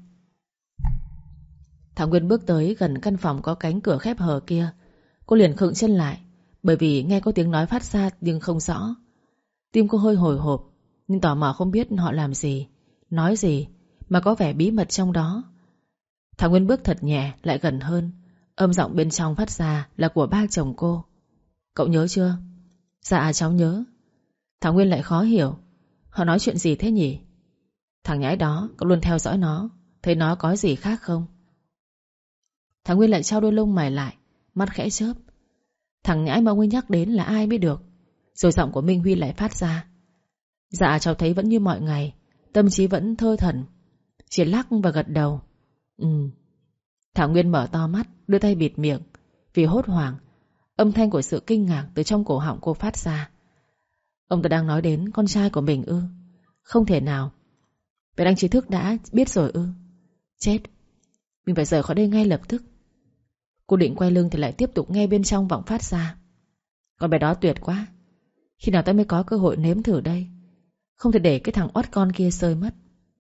Speaker 1: Thảo Nguyên bước tới gần căn phòng có cánh cửa khép hờ kia. Cô liền khựng chân lại, bởi vì nghe có tiếng nói phát ra nhưng không rõ. Tim cô hơi hồi hộp, nhưng tò mò không biết họ làm gì, nói gì mà có vẻ bí mật trong đó. Thảo Nguyên bước thật nhẹ lại gần hơn. Âm giọng bên trong phát ra là của ba chồng cô. Cậu nhớ chưa? Dạ cháu nhớ. Thảo Nguyên lại khó hiểu. Họ nói chuyện gì thế nhỉ? Thằng nhãi đó, cậu luôn theo dõi nó, thấy nó có gì khác không? Thảo Nguyên lại trao đôi lông mày lại, mắt khẽ chớp. Thằng nhãi mà ông ấy nhắc đến là ai mới được. Rồi giọng của Minh Huy lại phát ra. Dạ cháu thấy vẫn như mọi ngày, tâm trí vẫn thơ thẩn. Chỉ lắc và gật đầu. Ừ. Thảo Nguyên mở to mắt, đưa tay bịt miệng. Vì hốt hoảng, âm thanh của sự kinh ngạc từ trong cổ họng cô phát ra. Ông ta đang nói đến con trai của mình ư? Không thể nào. Vậy anh trí thức đã biết rồi ư? Chết, mình phải rời khỏi đây ngay lập tức. Cô định quay lưng thì lại tiếp tục nghe bên trong vọng phát ra. Con bé đó tuyệt quá. Khi nào ta mới có cơ hội nếm thử đây? Không thể để cái thằng oắt con kia rơi mất.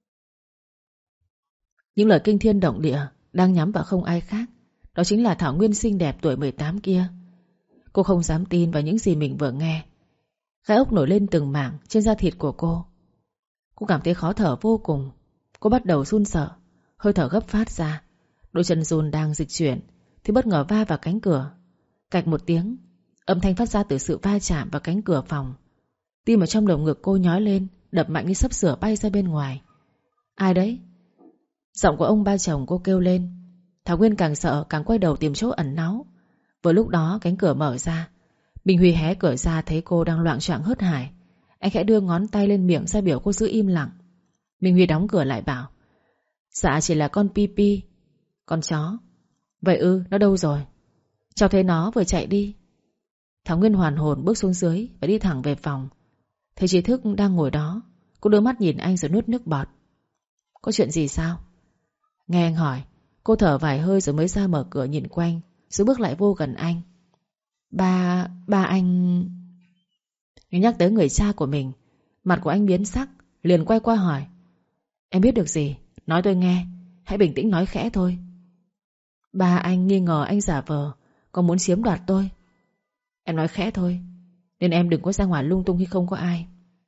Speaker 1: Những lời kinh thiên động địa đang nhắm vào không ai khác. Đó chính là Thảo Nguyên xinh đẹp tuổi mười tám kia. Cô không dám tin vào những gì mình vừa nghe. Gai ốc nổi lên từng mảng trên da thịt của cô. Cô cảm thấy khó thở vô cùng. Cô bắt đầu run sợ, hơi thở gấp phát ra. Đôi chân run đang dịch chuyển thì bất ngờ va vào cánh cửa. Cạch một tiếng, âm thanh phát ra từ sự va chạm vào cánh cửa phòng. Tim ở trong lồng ngực cô nhói lên, đập mạnh như sắp sửa bay ra bên ngoài. Ai đấy? Giọng của ông ba chồng cô kêu lên. Thảo Nguyên càng sợ càng quay đầu tìm chỗ ẩn náu. Vừa lúc đó cánh cửa mở ra. Minh Huy hé cửa ra thấy cô đang loạng choạng hớt hải. Anh khẽ đưa ngón tay lên miệng ra biểu cô giữ im lặng. Minh Huy đóng cửa lại bảo: Dạ chỉ là con Pi Pi. Con chó. Vậy ư, nó đâu rồi? Cháu thấy nó vừa chạy đi. Thảo Nguyên hoàn hồn bước xuống dưới và đi thẳng về phòng. Thấy Trí Thức đang ngồi đó, cô đưa mắt nhìn anh rồi nuốt nước bọt. Có chuyện gì sao? Nghe anh hỏi, cô thở vài hơi rồi mới ra mở cửa nhìn quanh, rồi bước lại vô gần anh. Ba... ba anh... Nhắc tới người cha của mình, mặt của anh biến sắc, liền quay qua hỏi: Em biết được gì? Nói tôi nghe. Hãy bình tĩnh nói khẽ thôi. Ba anh nghi ngờ anh giả vờ, còn muốn chiếm đoạt tôi. Em nói khẽ thôi, nên em đừng có ra ngoài lung tung khi không có ai.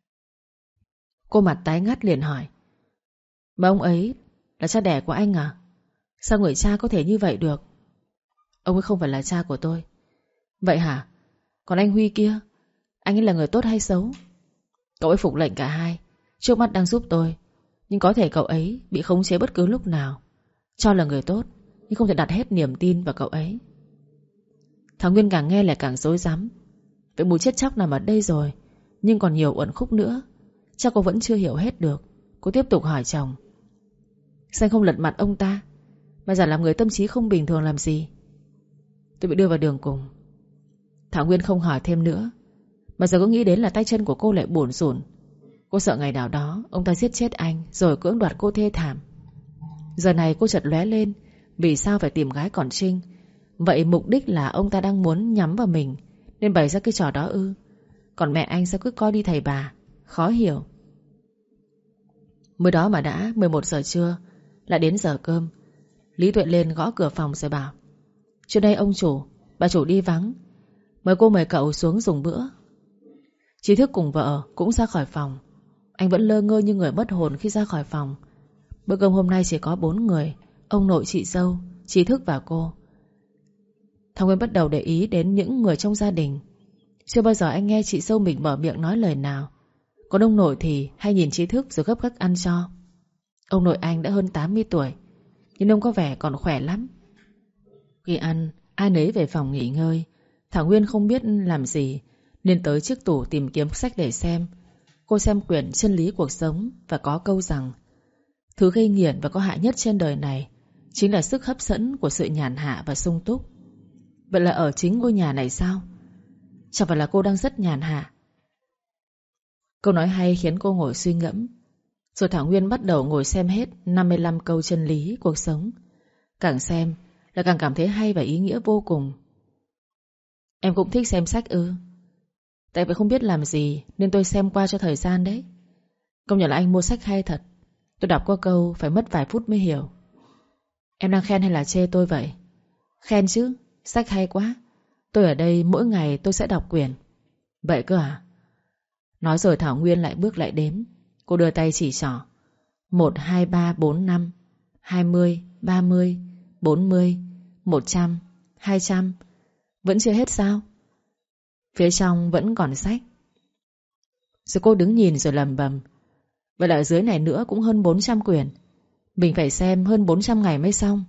Speaker 1: Cô mặt tái ngắt liền hỏi: Mà ông ấy là cha đẻ của anh à? Sao người cha có thể như vậy được? Ông ấy không phải là cha của tôi. Vậy hả? Còn anh Huy kia, anh ấy là người tốt hay xấu? Cậu ấy phục lệnh cả hai, trước mắt đang giúp tôi, nhưng có thể cậu ấy bị khống chế bất cứ lúc nào. Cho là người tốt, nhưng không thể đặt hết niềm tin vào cậu ấy. Thảo Nguyên càng nghe lại càng rối rắm. Vậy mùi chết chóc nằm ở đây rồi, nhưng còn nhiều uẩn khúc nữa. Chắc cô vẫn chưa hiểu hết được. Cô tiếp tục hỏi chồng: Sao anh không lật mặt ông ta, mà giả làm người tâm trí không bình thường làm gì? Tôi bị đưa vào đường cùng. Thảo Nguyên không hỏi thêm nữa, mà giờ có nghĩ đến là tay chân của cô lại bủn rủn. Cô sợ ngày nào đó ông ta giết chết anh, rồi cưỡng đoạt cô thê thảm. Giờ này cô chợt lóe lên, vì sao phải tìm gái còn trinh? Vậy mục đích là ông ta đang muốn nhắm vào mình, nên bày ra cái trò đó ư? Còn mẹ anh sao cứ coi đi thầy bà? Khó hiểu. Mới đó mà đã mười một giờ trưa, lại đến giờ cơm. Lý Tuệ lên gõ cửa phòng rồi bảo: Trước đây ông chủ, bà chủ đi vắng, mời cô mời cậu xuống dùng bữa. Trí Thức cùng vợ cũng ra khỏi phòng. Anh vẫn lơ ngơ như người mất hồn khi ra khỏi phòng. Bữa cơm hôm nay chỉ có bốn người: ông nội, chị dâu, Trí Thức và cô. Thằng Nguyên bắt đầu để ý đến những người trong gia đình. Chưa bao giờ anh nghe chị dâu mình mở miệng nói lời nào. Còn ông nội thì hay nhìn Trí Thức rồi gấp gáp ăn cho. Ông nội anh đã hơn tám mươi tuổi, nhưng ông có vẻ còn khỏe lắm. Khi ăn, ai nấy về phòng nghỉ ngơi. Thảo Nguyên không biết làm gì, nên tới chiếc tủ tìm kiếm sách để xem. Cô xem quyển Chân lý cuộc sống và có câu rằng: Thứ gây nghiện và có hại nhất trên đời này chính là sức hấp dẫn của sự nhàn hạ và sung túc. Vậy là ở chính ngôi nhà này sao? Chẳng phải là cô đang rất nhàn hạ? Câu nói hay khiến cô ngồi suy ngẫm. Rồi Thảo Nguyên bắt đầu ngồi xem hết năm mươi lăm câu chân lý cuộc sống. Càng xem là càng cảm thấy hay và ý nghĩa vô cùng. Em cũng thích xem sách ư? Tại vì không biết làm gì nên tôi xem qua cho thời gian đấy. Công nhận là anh mua sách hay thật. Tôi đọc qua câu phải mất vài phút mới hiểu. Em đang khen hay là chê tôi vậy? Khen chứ, sách hay quá. Tôi ở đây mỗi ngày tôi sẽ đọc quyển. Vậy cơ à? Nói rồi Thảo Nguyên lại bước lại đếm. Cô đưa tay chỉ trỏ: Một, hai, ba, bốn, năm, hai mươi, ba mươi, bốn mươi, một trăm, hai trăm. Vẫn chưa hết sao? Phía trong vẫn còn sách. Rồi cô đứng nhìn rồi lầm bầm: Vậy là ở dưới này nữa cũng hơn bốn trăm quyển. Mình phải xem hơn bốn trăm ngày mới xong.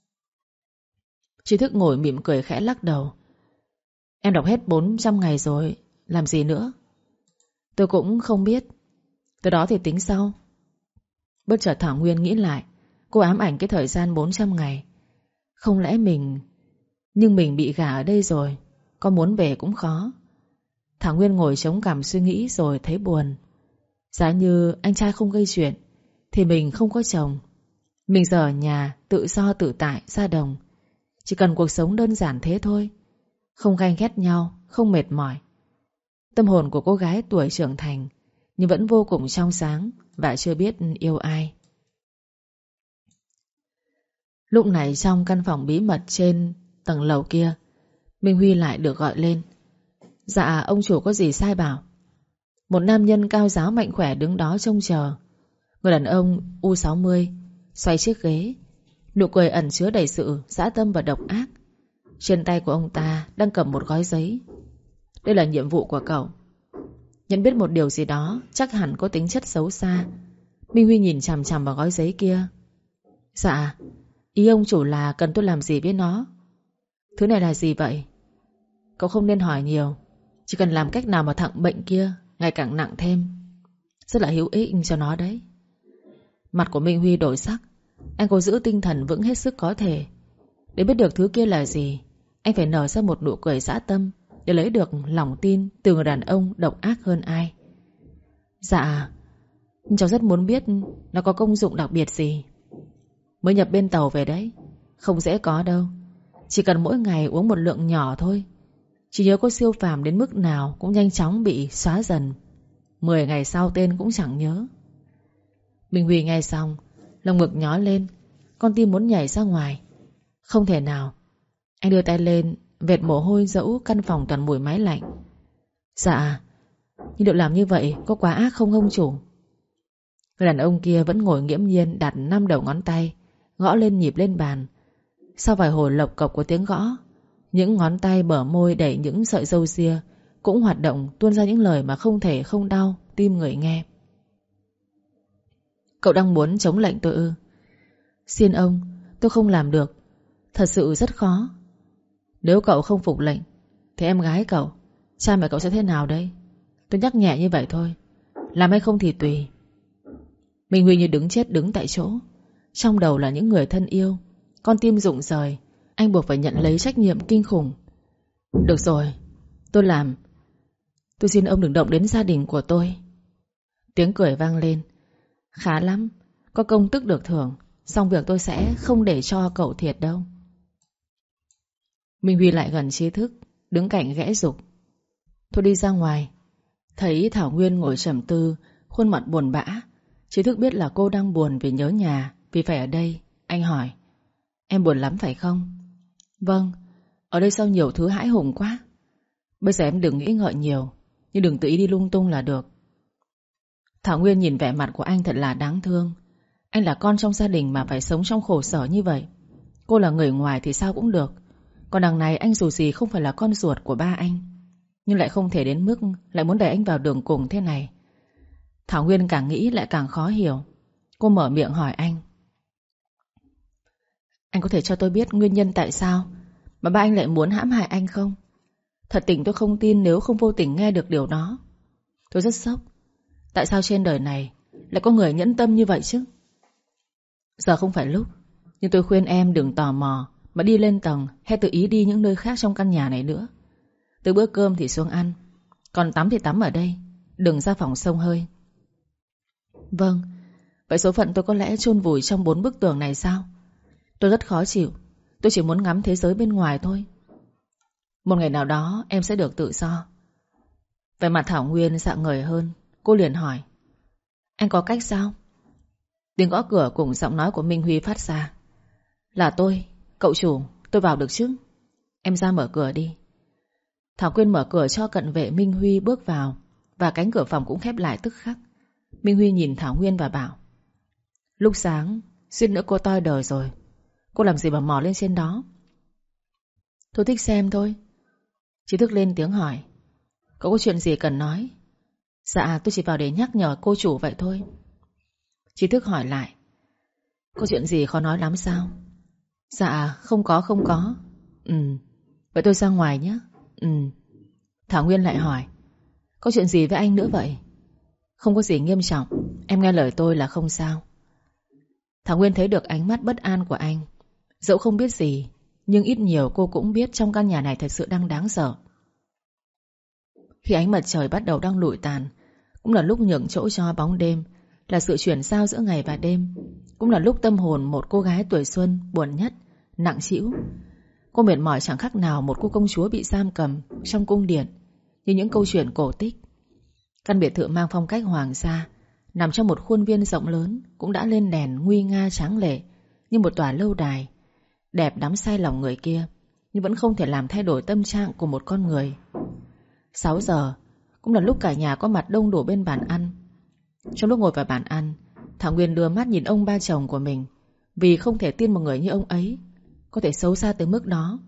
Speaker 1: Trí Thức ngồi mỉm cười khẽ lắc đầu: Em đọc hết bốn trăm ngày rồi, làm gì nữa? Tôi cũng không biết. Từ đó thì tính sau. Bất chợt Thảo Nguyên nghĩ lại. Cô ám ảnh cái thời gian bốn trăm ngày. Không lẽ mình... Nhưng mình bị gả ở đây rồi, có muốn về cũng khó. Thảo Nguyên ngồi chống cằm suy nghĩ rồi thấy buồn. Giá như anh trai không gây chuyện thì mình không có chồng. Mình giờ ở nhà tự do tự tại ra đồng. Chỉ cần cuộc sống đơn giản thế thôi. Không ganh ghét nhau, không mệt mỏi. Tâm hồn của cô gái tuổi trưởng thành, nhưng vẫn vô cùng trong sáng và chưa biết yêu ai. Lúc này trong căn phòng bí mật trên tầng lầu kia, Minh Huy lại được gọi lên. Dạ ông chủ có gì sai bảo? Một nam nhân cao ráo mạnh khỏe đứng đó trông chờ. Người đàn ông u sáu mươi xoay chiếc ghế, nụ cười ẩn chứa đầy sự dã tâm và độc ác. Trên tay của ông ta đang cầm một gói giấy. Đây là nhiệm vụ của cậu. Nhận biết một điều gì đó chắc hẳn có tính chất xấu xa. Minh Huy nhìn chằm chằm vào gói giấy kia. Dạ, ý ông chủ là cần tôi làm gì với nó? Thứ này là gì vậy? Cậu không nên hỏi nhiều, chỉ cần làm cách nào mà thằng bệnh kia ngày càng nặng thêm, rất là hữu ích cho nó đấy. Mặt của Minh Huy đổi sắc. Anh cố giữ tinh thần vững hết sức có thể. Để biết được thứ kia là gì, anh phải nở ra một nụ cười dã tâm để lấy được lòng tin từ người đàn ông độc ác hơn ai. Dạ, nhưng cháu rất muốn biết nó có công dụng đặc biệt gì. Mới nhập bên tàu về đấy, không dễ có đâu. Chỉ cần mỗi ngày uống một lượng nhỏ thôi, chỉ nhớ có siêu phàm đến mức nào cũng nhanh chóng bị xóa dần. Mười ngày sau tên cũng chẳng nhớ. Minh Huy nghe xong, lồng ngực nhói lên, con tim muốn nhảy ra ngoài. Không thể nào. Anh đưa tay lên, vệt mồ hôi dẫu căn phòng toàn mùi máy lạnh. Dạ, nhưng liệu làm như vậy có quá ác không ông chủ? Người đàn ông kia vẫn ngồi nghiễm nhiên, đặt năm đầu ngón tay gõ lên nhịp lên bàn. Sau vài hồi lộc cộc của tiếng gõ, những ngón tay bở môi đẩy những sợi râu ria cũng hoạt động, tuôn ra những lời mà không thể không đau tim người nghe. Cậu đang muốn chống lệnh tôi ư? Xin ông, tôi không làm được. Thật sự rất khó. Nếu cậu không phục lệnh thì em gái cậu, cha mẹ cậu sẽ thế nào đây? Tôi nhắc nhẹ như vậy thôi, làm hay không thì tùy. Minh Huy như đứng chết đứng tại chỗ. Trong đầu là những người thân yêu, con tim rụng rời. Anh buộc phải nhận lấy trách nhiệm kinh khủng. Được rồi, tôi làm. Tôi xin ông đừng động đến gia đình của tôi. Tiếng cười vang lên. Khá lắm, có công tức được thưởng, xong việc tôi sẽ không để cho cậu thiệt đâu. Minh Huy lại gần Trí Thức, đứng cạnh ghẽ giục. Thôi đi ra ngoài. Thấy Thảo Nguyên ngồi trầm tư, khuôn mặt buồn bã. Trí Thức biết là cô đang buồn vì nhớ nhà, vì phải ở đây. Anh hỏi, em buồn lắm phải không? Vâng, ở đây sao nhiều thứ hãi hùng quá. Bây giờ em đừng nghĩ ngợi nhiều, nhưng đừng tự ý đi lung tung là được. Thảo Nguyên nhìn vẻ mặt của anh thật là đáng thương. Anh là con trong gia đình mà phải sống trong khổ sở như vậy. Cô là người ngoài thì sao cũng được. Còn đằng này anh dù gì không phải là con ruột của ba anh, nhưng lại không thể đến mức lại muốn đẩy anh vào đường cùng thế này. Thảo Nguyên càng nghĩ lại càng khó hiểu. Cô mở miệng hỏi anh, anh có thể cho tôi biết nguyên nhân tại sao mà ba anh lại muốn hãm hại anh không? Thật tình tôi không tin nếu không vô tình nghe được điều đó. Tôi rất sốc. Tại sao trên đời này lại có người nhẫn tâm như vậy chứ? Giờ không phải lúc, nhưng tôi khuyên em đừng tò mò mà đi lên tầng hay tự ý đi những nơi khác trong căn nhà này nữa. Từ bữa cơm thì xuống ăn, còn tắm thì tắm ở đây, đừng ra phòng xông hơi. Vâng, vậy số phận tôi có lẽ chôn vùi trong bốn bức tường này sao? Tôi rất khó chịu. Tôi chỉ muốn ngắm thế giới bên ngoài thôi. Một ngày nào đó em sẽ được tự do. Về mặt Thảo Nguyên rạng ngời hơn. Cô liền hỏi, anh có cách sao? Tiếng gõ cửa cùng giọng nói của Minh Huy phát ra. Là tôi, cậu chủ, tôi vào được chứ? Em ra mở cửa đi. Thảo Nguyên mở cửa cho cận vệ Minh Huy bước vào, và cánh cửa phòng cũng khép lại tức khắc. Minh Huy nhìn Thảo Nguyên và bảo, lúc sáng suýt nữa cô toi đời rồi. Cô làm gì mà mò lên trên đó? Tôi thích xem thôi. Trí Thức lên tiếng hỏi, cậu có chuyện gì cần nói? Dạ, tôi chỉ vào để nhắc nhở cô chủ vậy thôi. Trí Thức hỏi lại, có chuyện gì khó nói lắm sao? Dạ, không có không có. Ừ, vậy tôi ra ngoài nhé. Ừ. Thảo Nguyên lại hỏi, có chuyện gì với anh nữa vậy? Không có gì nghiêm trọng, em nghe lời tôi là không sao. Thảo Nguyên thấy được ánh mắt bất an của anh. Dẫu không biết gì, nhưng ít nhiều cô cũng biết trong căn nhà này thật sự đang đáng sợ. Khi ánh mặt trời bắt đầu đang lụi tàn, cũng là lúc nhường chỗ cho bóng đêm, là sự chuyển giao giữa ngày và đêm, cũng là lúc tâm hồn một cô gái tuổi xuân buồn nhất, nặng trĩu. Cô mệt mỏi chẳng khác nào một cô công chúa bị giam cầm trong cung điện, như những câu chuyện cổ tích. Căn biệt thự mang phong cách hoàng gia, nằm trong một khuôn viên rộng lớn, cũng đã lên đèn nguy nga tráng lệ như một tòa lâu đài, đẹp đắm say lòng người kia, nhưng vẫn không thể làm thay đổi tâm trạng của một con người. Sáu giờ cũng là lúc cả nhà có mặt đông đủ bên bàn ăn. Trong lúc ngồi vào bàn ăn, Thảo Nguyên đưa mắt nhìn ông ba chồng của mình, vì không thể tin một người như ông ấy có thể xấu xa tới mức đó.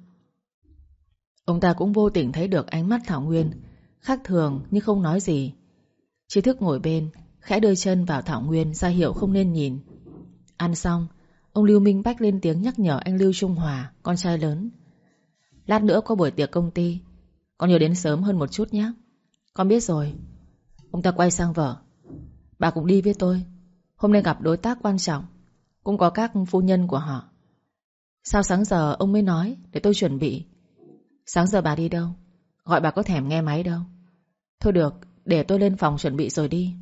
Speaker 1: Ông ta cũng vô tình thấy được ánh mắt Thảo Nguyên khác thường nhưng không nói gì. Trí Thức ngồi bên, khẽ đưa chân vào Thảo Nguyên ra hiệu không nên nhìn. Ăn xong, Ông Lưu Minh Bách lên tiếng nhắc nhở anh Lưu Trung Hòa, con trai lớn. Lát nữa có buổi tiệc công ty, con nhớ đến sớm hơn một chút nhé. Con biết rồi. Ông ta quay sang vợ. Bà cũng đi với tôi. Hôm nay gặp đối tác quan trọng, cũng có các phu nhân của họ. Sao sáng giờ ông mới nói? Để tôi chuẩn bị. Sáng giờ bà đi đâu? Gọi bà có thèm nghe máy đâu. Thôi được, để tôi lên phòng chuẩn bị rồi đi.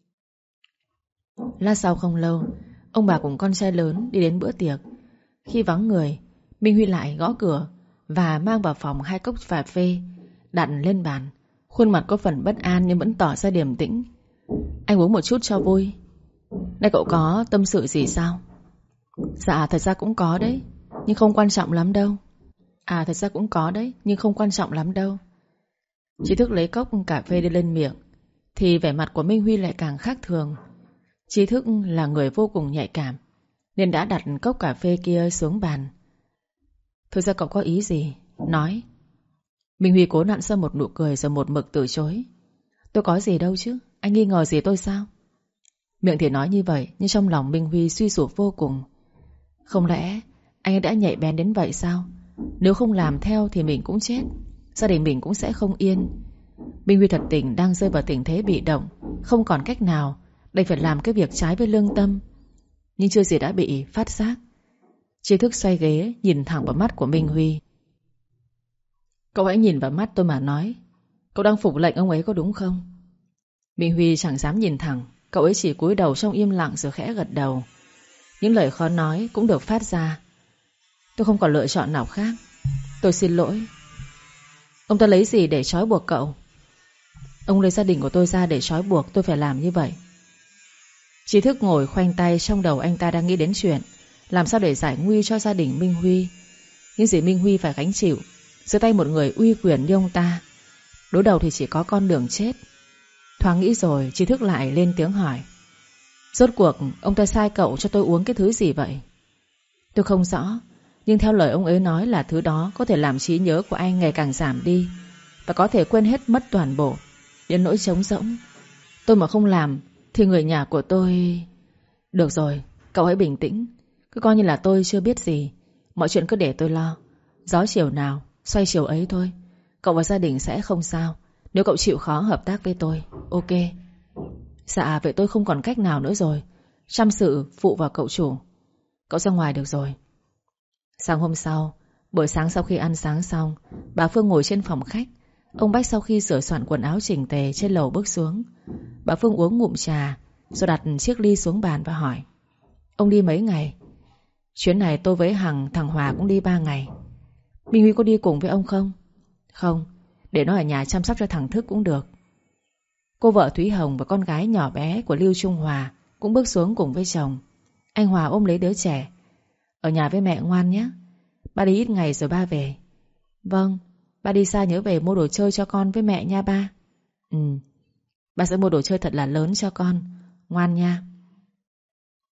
Speaker 1: Lát sau không lâu, ông bà cùng con trai lớn đi đến bữa tiệc. Khi vắng người, Minh Huy lại gõ cửa và mang vào phòng hai cốc cà phê đặt lên bàn. Khuôn mặt có phần bất an nhưng vẫn tỏ ra điềm tĩnh. Anh uống một chút cho vui. Đây cậu có tâm sự gì sao? Dạ thật ra cũng có đấy, nhưng không quan trọng lắm đâu. À thật ra cũng có đấy, nhưng không quan trọng lắm đâu. Trí Thức lấy cốc cà phê đưa lên miệng thì vẻ mặt của Minh Huy lại càng khác thường. Trí Thức là người vô cùng nhạy cảm nên đã đặt cốc cà phê kia xuống bàn. Thực ra cậu có ý gì? Nói. Minh Huy cố nặn ra một nụ cười rồi một mực từ chối. Tôi có gì đâu chứ, anh nghi ngờ gì tôi sao? Miệng thì nói như vậy, nhưng trong lòng Minh Huy suy sụp vô cùng. Không lẽ anh ấy đã nhạy bén đến vậy sao? Nếu không làm theo thì mình cũng chết, gia đình mình cũng sẽ không yên. Minh Huy thật tình đang rơi vào tình thế bị động, không còn cách nào, đành phải làm cái việc trái với lương tâm. Nhưng chưa gì đã bị phát giác. Trí Thức xoay ghế nhìn thẳng vào mắt của Minh Huy. Cậu hãy nhìn vào mắt tôi mà nói. Cậu đang phục lệnh ông ấy có đúng không? Minh Huy chẳng dám nhìn thẳng. Cậu ấy chỉ cúi đầu trong im lặng rồi khẽ gật đầu. Những lời khó nói cũng được phát ra. Tôi không còn lựa chọn nào khác. Tôi xin lỗi. Ông ta lấy gì để trói buộc cậu? Ông lấy gia đình của tôi ra để trói buộc tôi phải làm như vậy. Trí Thức ngồi khoanh tay, trong đầu anh ta đang nghĩ đến chuyện làm sao để giải nguy cho gia đình Minh Huy. Những gì Minh Huy phải gánh chịu dưới tay một người uy quyền như ông ta. Đối đầu thì chỉ có con đường chết. Thoáng nghĩ rồi, Trí Thức lại lên tiếng hỏi. Rốt cuộc ông ta sai cậu cho tôi uống cái thứ gì vậy? Tôi không rõ, nhưng theo lời ông ấy nói là thứ đó có thể làm trí nhớ của anh ngày càng giảm đi và có thể quên hết mất toàn bộ, đến nỗi trống rỗng. Tôi mà không làm thì người nhà của tôi... Được rồi, cậu hãy bình tĩnh. Cứ coi như là tôi chưa biết gì. Mọi chuyện cứ để tôi lo. Gió chiều nào xoay chiều ấy thôi. Cậu và gia đình sẽ không sao nếu cậu chịu khó hợp tác với tôi. Ok. Dạ vậy tôi không còn cách nào nữa rồi. Chăm sự phụ vào cậu chủ. Cậu ra ngoài được rồi. Sáng hôm sau, buổi sáng sau khi ăn sáng xong, bà Phương ngồi trên phòng khách. Ông Bách sau khi sửa soạn quần áo chỉnh tề trên lầu bước xuống. Bà Phương uống ngụm trà rồi đặt chiếc ly xuống bàn và hỏi. Ông đi mấy ngày? Chuyến này tôi với Hằng, thằng Hòa cũng đi ba ngày. Minh Huy có đi cùng với ông không? Không, để nó ở nhà chăm sóc cho thằng Thức cũng được. Cô vợ Thúy Hồng và con gái nhỏ bé của Lưu Trung Hòa cũng bước xuống cùng với chồng. Anh Hòa ôm lấy đứa trẻ. Ở nhà với mẹ ngoan nhé. Ba đi ít ngày rồi ba về. Vâng, ba đi xa nhớ về mua đồ chơi cho con với mẹ nha ba. Ừ, ba sẽ mua đồ chơi thật là lớn cho con. Ngoan nha.